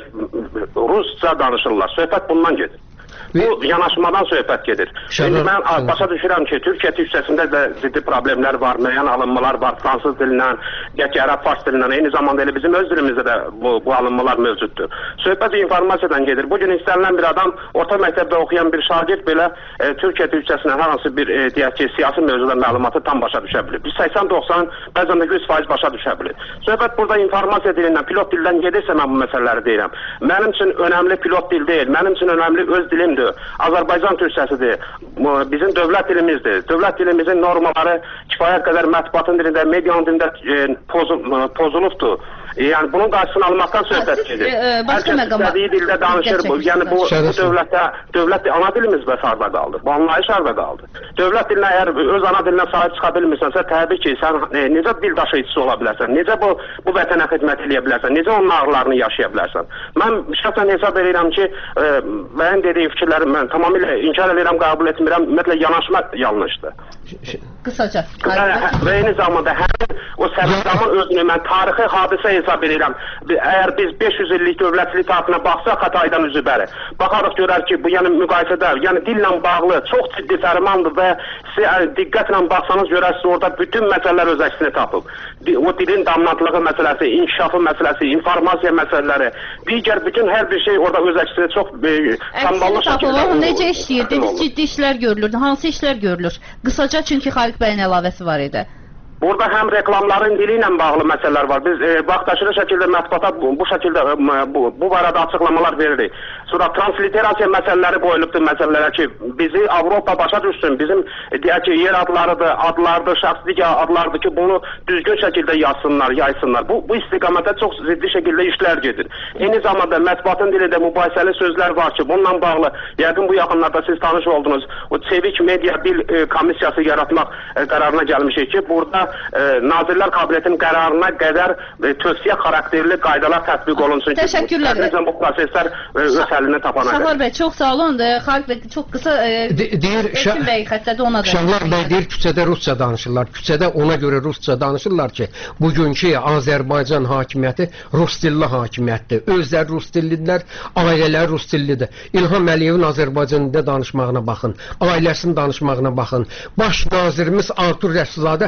S24: Rusca danışırlar. Söhbət bundan gedir. Bu yanaşmadan söhbət gedir. Şimdi mən başa düşürəm ki, Türkiyə türkçəsində də ciddi problemlər var, müəyyən alınmalar var, fransız dilindən, gəki ərəb fars dilindən, eyni zamanda elə bizim öz dilimizdə də bu, bu alınmalar mövcuddur. Söhbət informasiyadan gedir. Bugün istənilən bir adam, orta məktəbdə oxuyan bir şagird belə e, Türkiyə türkçəsində hər hansı bir, e, deyək ki, siyasi mövzuda məlumatı tam başa düşə bilir. Biz səksən doxsan, bəzən də yüz faiz başa düşə bilir. Söhbət burada informasiya dilindən, pilot dildən gedirsə mən bu məsələləri deyirəm. Mənim üçün önəmli pilot dil deyil, mənim üçün önəmli öz dilimdir. Azərbaycan türkçəsidir. Bizim dövlət dilimizdir. Dövlət dilimizin normaları kifayət qədər mətbuatın dilində, medianın dilində e, pozul, pozulubdur. Yəni bunun qarşısını almaqdan söhbət gedir. Hər kəs istədiyi dildə danışır. Bu, yəni bu, bu dövlətdə dövlət ana dilimiz və sarda qaldı. Bu anlayış harda qaldı. Dövlət dilinə əgər öz ana dilinə sahib çıxa bilmirsənsə, təbii ki, sən e, necə dil daşıyıcısı ola bilərsən? Necə bu bu vətənə xidmət edə bilərsən? Necə onun ağrılarını yaşaya bilərsən? Mən şəxsən hesab edirəm ki, e, mənim dediyim fikirləri mən tamamilə inkar edirəm, qəbul etmirəm. Ümumiyyətlə yanaşma yanlışdır.
S17: Qısaca.
S24: Və eyni zamanda həmin o sərəncamın özünü mən tarixi hadisə hesab edirəm. Əgər biz beş yüz illik dövlətçilik tarixinə baxsaq Xataydan üzü bəri, baxarıq görər ki, bu yəni müqayisədə, yəni dillə bağlı çox ciddi fərmandır və siz yəni, diqqətlə baxsanız görərsiniz orada bütün məsələlər öz əksini tapıb. O dilin damlatlığı məsələsi, inkişafı məsələsi, informasiya məsələləri, digər bütün hər bir şey orada öz əksini çox e, samballı şəkildə.
S17: Necə işləyirdiniz? Ciddi işlər görülür. Hansı işlər görülür? Qısaca çünki Xaliq bəyin əlavəsi var idi.
S24: Burada həm reklamların dili ilə bağlı məsələlər var. Biz e, vaxtaşırı şəkildə mətbuata bu, bu şəkildə e, bu, bu barədə açıqlamalar veririk. Sonra transliterasiya məsələləri qoyulubdur məsələlərə ki, bizi Avropa başa düşsün. Bizim e, deyək ki, yer adlarıdır, adlardır, şəxsi digər adlardır ki, bunu düzgün şəkildə yazsınlar, yaysınlar. Bu, bu istiqamətdə çox ciddi şəkildə işlər gedir. Eyni zamanda mətbuatın dilində mübahisəli sözlər var ki, bununla bağlı yəqin bu yaxınlarda siz tanış oldunuz. O Çevik Media Dil e, Komissiyası yaratmaq e, qərarına gəlmişik ki, burada E, Nazirlər Kabinetinin qərarına qədər e, tövsiyə xarakterli qaydalar tətbiq olunsun ki,
S17: təşəkkürlər.
S24: Bu, bu proseslər e, öz həllini tapana qədər.
S17: Şahlar bəy, çox sağ olun. Xaliq bəy, çox qısa e,
S8: De deyir,
S17: Elçin bəy xəttədə ona da.
S8: Şahlar bəy deyir, küçədə rusca danışırlar. Küçədə ona görə rusca danışırlar ki, bugünkü Azərbaycan hakimiyyəti rus dilli hakimiyyətdir. Özləri rus dillidirlər, ailələr rus dillidir. İlham Əliyevin Azərbaycan dilində danışmağına baxın, ailəsinin danışmağına baxın. Baş nazirimiz Artur Rəsulzadə Azərbaycan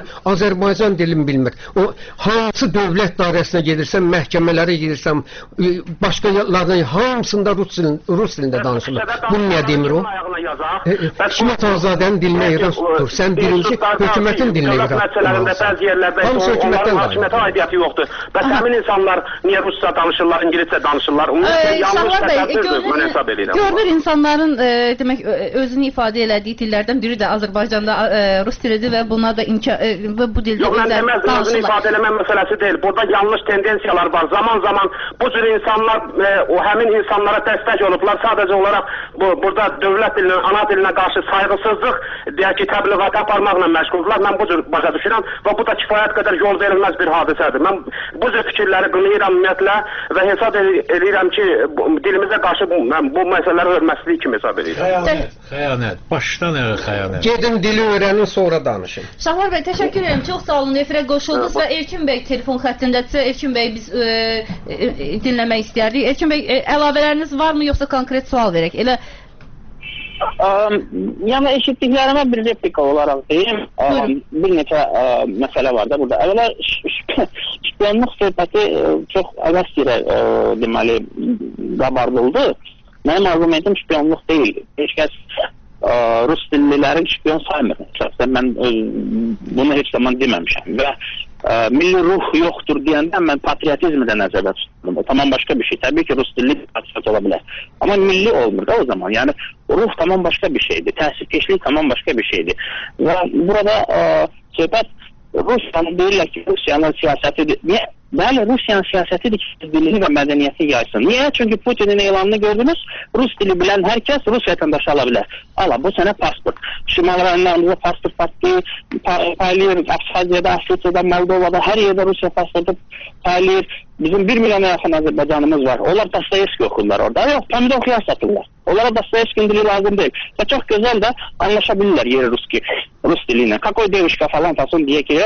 S8: Azərbaycan dilini bilmək. O hansı dövlət dairəsinə gedirsən, məhkəmələrə gedirsən, başqa yerlərdən hamısında rus dilində, rus dilində danışırlar. Bunu niyə demir o? Hikmət Azadənin dilinə İran tutur. Sən birinci hökumətin dilinə İran tutur.
S24: Hamısı hökumətdən hakimiyyətə aidiyyəti yoxdur. Bəs həmin insanlar niyə rusca danışırlar, İngiliscə danışırlar? Yanlış təsəvvürdür, mən hesab edirəm.
S17: Görünür insanların e, demək özünü ifadə elədiyi dillərdən biri də Azərbaycanda e, rus dilidir və buna da imkan e, bu dildə
S24: Yox, mən deməzdim, özünü ifadə eləmə məsələsi deyil. Burada yanlış tendensiyalar var. Zaman zaman bu cür insanlar e, o həmin insanlara dəstək olublar. Sadəcə olaraq bu burada dövlət dilinə, ana dilinə qarşı sayğısızlıq, deyək ki, təbliğat aparmaqla məşğuldurlar. Mən bu cür başa düşürəm və bu da kifayət qədər yol verilməz bir hadisədir. Mən bu cür fikirləri qınayıram ümumiyyətlə və hesab edirəm ki, dilimizə qarşı bu, mən bu məsələləri hörmətsizlik kimi hesab edirəm.
S6: Xəyanət, xəyanət, başdan ayağa xəyanət.
S8: Gedin dili öyrənin, sonra danışın.
S17: Şahlar bəy, təşəkkür edirəm. Çox sağ olun. Efirə qoşuldunuz və Elkin bəy telefon xəttindədirsə, Elkin bəy biz e, e, dinləmək istəyərdik. Elkin bəy, e, əlavələriniz varmı, yoxsa konkret sual verək? Elə
S2: Um, yəni eşitdiklərimə bir replika olaraq deyim, um, bir neçə uh, məsələ var da burada. Əvvəla şpiyonluq söhbəti uh, çox əvəz yerə uh, deməli qabardıldı. Mənim argumentim şpiyonluq deyil. Heç kəs uh, rus dilliləri şpiyon saymır. Şəxsən mən uh, bunu heç zaman deməmişəm və ə, milli ruh yoxdur deyəndə mən patriotizmi də nəzərdə tutuyorum. Tamam başqa bir şey. Təbii ki, rus dilli patriot ola bilər. Amma milli olmur da o zaman. Yəni ruh tamam başqa bir şeydir. Təsirkeşlik tamam başqa bir şeydir. Və burada ə, söhbət Rusiyanın deyirlər ki, Rusiyanın siyasətidir. Niyə? Bəli, Rusiyanın siyasətidir ki, dilini və mədəniyyəti yaysın. Niyə? Çünki Putinin elanını gördünüz, Rus dili bilən hər kəs Rus vətəndaşı ala bilər. Ala, bu sənə pasport. Şimal rayonlarımızda pasport pasport paylayır, Abxaziyada, Ossetiyada, Moldovada, hər yerdə Rusiya pasportu paylayır. Bizim bir milyona yaxın Azərbaycanımız var. Onlar Dostoyevski oxurlar orada. Yox, pomidor xiyar satırlar. Onlara Dostoyevski'nin dili lazım değil. Və çox gözəl də anlaşabilirlər yeri Ruski, Rus diliyle. Kakoy devişka falan fason diye ki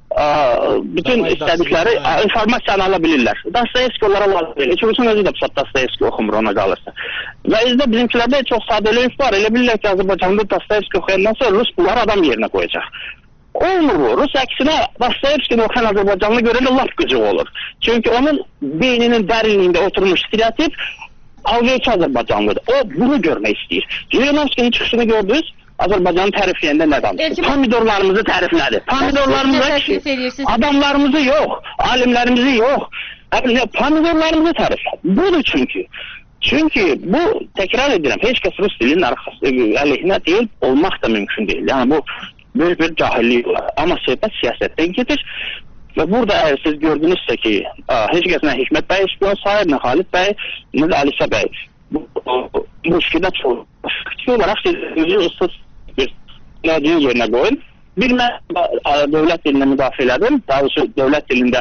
S2: bütün istədikləri informasiyanı alabilirlər. Dostoyevski onlara lazım değil. Heç Rusun özü də Dostoyevski oxumur ona qalırsa. Və izdə bizimkilərdə çox sadəliyik var. Elə bilirlər ki, Azərbaycanda Dostoyevski oxuyandan sonra Rus bunları adam yerine koyacaq. Olmur bu. Rus əksinə Dostoyevski'ni oxuyan Azərbaycanlı görəndə laf gücü olur. Çünki onun beyninin dərinliyində oturmuş stereotip algıcı Azərbaycanlıdır. O bunu görmək istəyir. Cirinovski'nin çıxışını gördünüz. Azərbaycanı tərifləyəndə nə danışır? Pomidorlarımızı təriflədi. Pomidorlarımızı, adamlarımızı yox, alimlərimizi yox. Pomidorlarımızı təriflədi. Budur çünki. Çünki bu, təkrar edirəm, heç kəs Rus dilinin əleyhinə deyil, olmaq da mümkün deyil. Yəni bu böyük bir cahillik var. Amma söhbət siyasətdən gedir. Və burada əgər siz gördünüzsə ki, heç kəs nə Hikmət bəy şpiyon sayır, nə Xalid bəy, nə də Alisə bəy. Bu müşkidə çox fikri olaraq siz özü ıssız bir nədiyin yerinə qoyun. Bir mən dövlət dilində müdafiə elədim, daha doğrusu dövlət dilində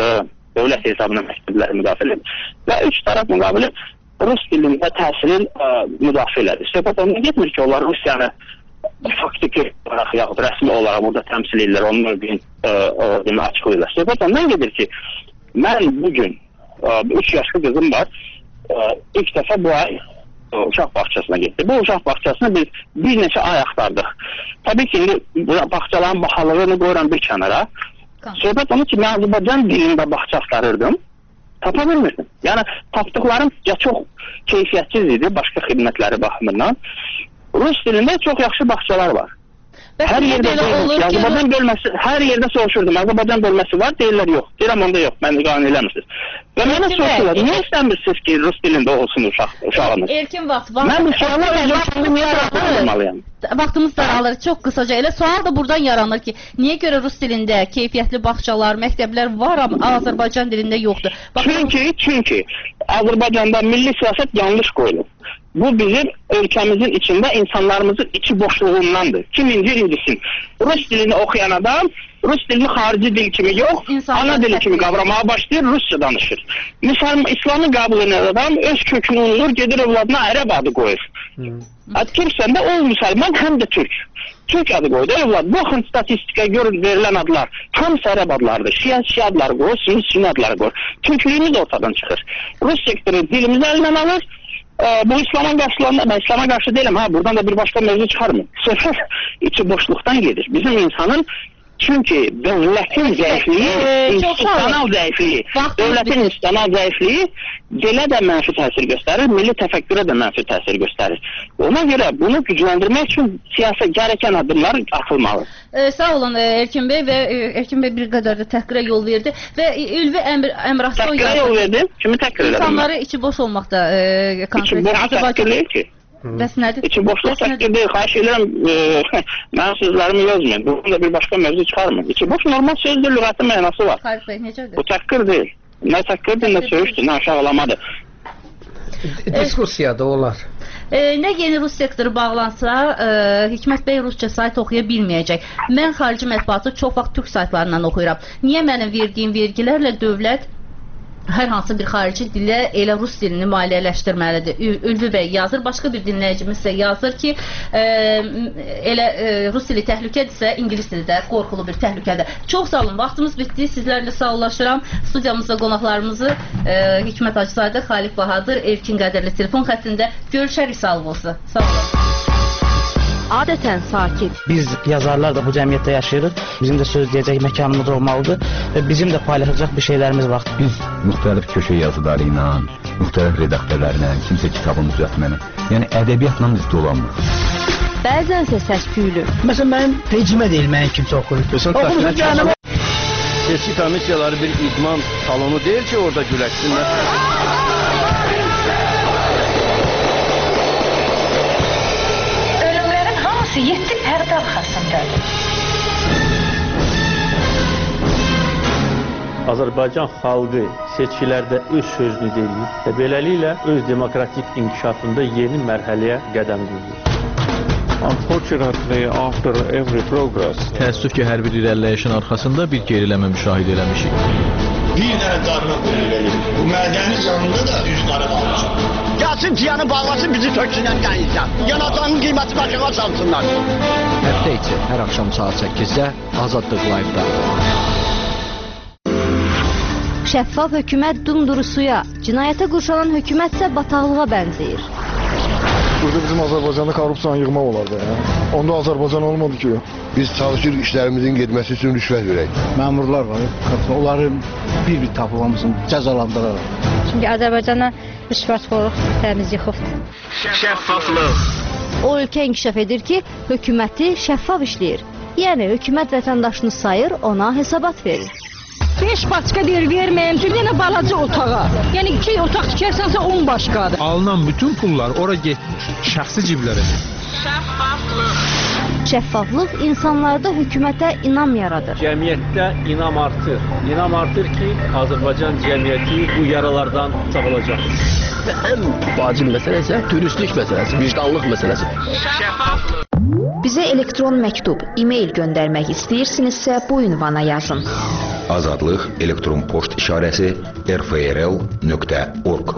S2: dövlət hesabına məktəbləri müdafiə elədim. Və üç tərəf müqabili Rus dilində təhsilin müdafiə elədi. Söhbət ondan getmir ki, onlar Rusiyanı faktiki olaraq yaxud rəsmi olaraq burada təmsil edirlər, onun mövqeyini açıqlayırlar. Söhbət ondan gedir ki, mən bugün üç yaşlı qızım var, ilk dəfə bu ay uşaq bağçasına getdi. Bu uşaq bağçasına biz bir neçə ay axtardıq. Təbii ki, indi bağçaların bahalığını qoyuram bir kənara. Söhbət onu ki, mən Azərbaycan dilində bağça axtarırdım, tapa bilmirdim. Yəni, tapdıqlarım ya çox keyfiyyətsiz idi, başqa xidmətləri baxımından. Rus dilində çox yaxşı bağçalar var. Hər yerdə deyilmiş, Azərbaycan bölməsi, hər yerdə soruşurdum, Azərbaycan bölməsi var, deyirlər yox. Deyirəm, onda yox, mən qanun eləmişsiniz. Və mənə soruşurlar, niyə istəmirsiniz ki, Rus dilində olsun uşaq, uşağınız?
S17: Erkin vaxt,
S2: mən uşağlar özüm kimi niyə daralmalıyam?
S17: Vaxtımız daralır, çox qısaca. Elə sual da buradan yaranır ki, niyə görə Rus dilində keyfiyyətli bağçalar, məktəblər var, amma Azərbaycan dilində yoxdur?
S2: Çünki, çünki Azərbaycanda milli siyasət yanlış qoyulur. Bu bizim ölkəmizin içində insanlarımızın içi boşluğundandır. Kim incir incisin. Rus dilini oxuyan adam Rus dilini xarici dil kimi yox, ana dili kimi qavramağa başlayır, Rusça danışır. Misal İslamı qəbul edən adam öz kökünü unutur, gedir övladına ərəb adı qoyur. Türksən də o müsəlman, həm də türk. Türk adı qoydu, övlad. Baxın statistikaya görün verilən adlar. Hamısı ərəb adlardır. Şiə, şiə adları qoyur, sünni, sünni adları qoyur. Türklüyümüz ortadan çıxır. Rus sektoru dilimizi əlindən alır. Bu İslam'a qarşılanır, ben İslam'a qarşı değilim ha, buradan da bir başka mevzu çıxarmır. Söhbət içi boşluqdan gedir. Bizim insanın Çünki dövlətin zəifliyi, institusional zəifliyi, dövlətin institusional zəifliyi dilə də mənfi təsir göstərir, milli təfəkkürə də mənfi təsir göstərir. Ona görə bunu gücləndirmək üçün siyasi gərəkən addımlar atılmalı.
S17: E, sağ olun e, Erkin bəy və e, Erkin bəy bir qədər də təhqirə yol verdi və Ülvi Əmr Əmrahsoy
S2: təhqirə yol verdi? Kimi təhqir elədim?
S17: İnsanları içi boş olmaqda e,
S2: İçi boş təhqir deyil ki.
S17: Bəs nədir?
S2: İçi boşluq təhqir deyil. Xahiş edirəm, e, mənim sözlərimi yazmayın. Bunun da bir başqa mövzu çıxarmayın. İçi boş normal sözdür, lüğətin mənası var.
S17: Xahiş bəy, necədir?
S2: Bu təhqir deyil. Nə təhqirdir, nə söyüşdür, nə aşağılamadır.
S8: Diskusiyada olar.
S17: E, nə yeni Rus sektoru bağlansa, e, Hikmət bəy Rusca sayt oxuya bilməyəcək. Mən xarici mətbuatı çox vaxt türk saytlarından oxuyuram. Niyə mənim verdiyim vergilərlə dövlət hər hansı bir xarici dilə elə rus dilini maliyyələşdirməlidir? Ülvi bəy yazır, başqa bir dinləyicimiz isə yazır ki, e, elə e, rus dili təhlükədirsə, ingilis dili də qorxulu bir təhlükədir. Çox sağ olun, vaxtımız bitdi, sizlərlə sağollaşıram. Studiyamızda qonaqlarımızı e, Hikmət Hacızadə, Xalif Bahadır, Erkin Qədirli telefon xəttində görüşərik, sağ olun. Sağ olun.
S5: Adətən sakit.
S18: Biz yazarlar da bu cəmiyyətdə yaşayırıq. Bizim də söz deyəcək məkanımız olmalıdır və bizim də paylaşacaq bir şeylərimiz var.
S20: Biz müxtəlif köşə yazıları ilə, müxtəlif redaktörlərlə, kimsə kitabını düzəltməni, yəni ədəbiyyatla biz dolanmırıq.
S5: Bəzənsə səs-küylü.
S19: Məsələn, mənim rejimə deyil, mənim kimsə oxuyur. Oxumuşum canım.
S23: Seçki komissiyaları bir idman salonu deyil ki, orada güləşsinlər.
S3: yeddi pərdə arxasındadır.
S13: Azərbaycan xalqı seçkilərdə öz sözünü deyir və beləliklə öz demokratik inkişafında yeni mərhələyə qədəm qoyur.
S14: Unfortunately, after every progress,
S10: təəssüf ki, hər bir irəliləyişin arxasında bir geriləmə müşahidə eləmişik.
S16: Bir dənə qarına qoyulur. Bu mədəni canında da üz qarı qalmışıq. Gəlsin ciyanı bağlasın, bizi töksünən qayıtsan. Yanacağının qiyməti başına salsınlar.
S25: Həftə içi hər axşam saat səkkizdə Azadlıq Live-da.
S5: Şəffaf hökumət dumduru suya, cinayətə qurşanan hökumət isə bataqlığa bənzəyir.
S26: Burada bizim Azərbaycanda korrupsiyanı yığmaq olardı. Ya. Onda Azərbaycan olmadı ki.
S27: Biz çalışırıq işlərimizin getməsi üçün rüşvət verək.
S19: Məmurlar var, onları bir-bir tapılamızın cəzalandıraraq.
S28: Çünki Azərbaycana rüşvətxorluq təmiz yıxıbdır.
S16: Şəffaflıq.
S5: O ölkə inkişaf edir ki, hökuməti şəffaf işləyir. Yəni, hökumət vətəndaşını sayır, ona hesabat verir.
S28: beş başqa deyir, verməyəm, çünki yenə balaca otağa. Yəni, iki otaq tikərsənsə on başqadır.
S29: Alınan bütün pullar ora getmiş, şəxsi ciblərə.
S16: Şəffaflıq.
S5: Şəffaflıq insanlarda hökumətə inam yaradır.
S13: Cəmiyyətdə inam artır. İnam artır ki, Azərbaycan cəmiyyəti bu yaralardan sağılacaq.
S23: Və ən vacib məsələ isə dürüstlük məsələsi, vicdanlıq məsələsi.
S16: Şəffaflıq.
S30: Bizə elektron məktub, e-mail göndərmək istəyirsinizsə bu ünvana yazın.
S20: Azadlıq elektron poçt işarəsi r f r l nöqtə org.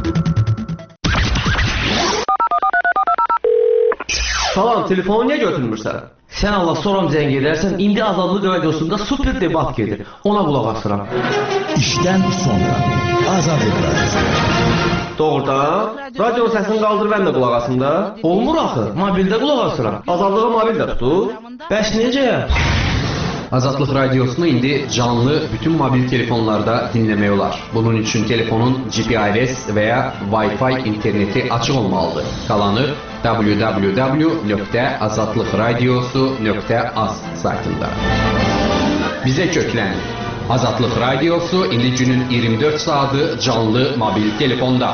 S31: Salam, telefonu niyə götürmürsən? Sən Allah soram zəng edərsən, indi Azadlıq Radiosunda super debat gedir. Ona qulaq asıram.
S32: İşdən sonra Azadlıq Radiosu.
S31: Doğrudan? Radio səsini qaldır, mən də qulaq asım da. Olmur axı, mobildə qulaq asıram. Azadlığı mobildə tutur. Bəs necə?
S33: Azadlıq Radiosunu indi canlı bütün mobil telefonlarda dinləmək olar. Bunun üçün telefonun G P R S və ya Wi-Fi interneti açıq olmalıdır. Qalanı w w w nöqtə azadlıq radiosu nöqtə az saytında. Bizə köklən. Azadlıq Radiosu indi günün iyirmi dörd saatı canlı mobil telefonda.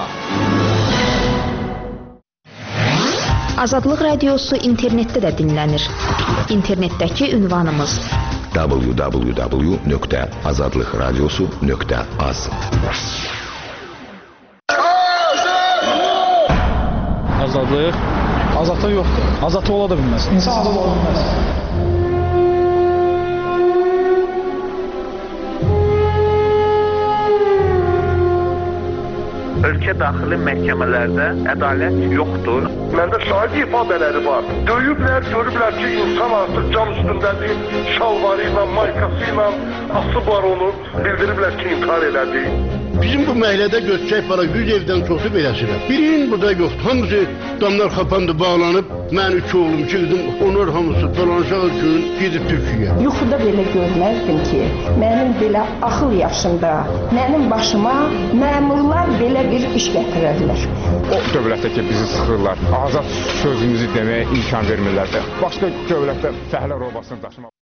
S30: Azadlıq Radiosu internetdə də dinlənir. İnternetdəki ünvanımız
S20: w w w nöqtə azadlıq radiosu nöqtə az.
S26: Azadlıq? Azadlıq yoxdur. Azadlıq ola da bilməz. İnsan azad ola bilməz.
S1: Ölkə daxili məhkəmələrdə ədalət yoxdur. Məndə şahid ifadələri var. Döyüblər, görüblər ki, insan artıq cam üstündədir, şalvarı ilə, maykası ilə asıblar onu, bildiriblər ki, intihar elədi.
S27: Bizim bu məhəllədə götürək bala yüz evdən çoxu beləsidir. Birinin burada yoxdur. Hamısı damlar kapandı, bağlanıb. Mən üç oğlum, iki qızım, onlar hamısı dolanacaq gün gedib Türkiyəyə.
S2: Yuxuda belə görməzdim ki, mənim belə axıl yaşımda, mənim başıma məmurlar belə bir iş gətirərlər.
S14: O dövlətdə ki, bizi sıxırlar, azad sözümüzü deməyə imkan vermirlər. Başqa dövlətdə fəhlə robasını daşımaq.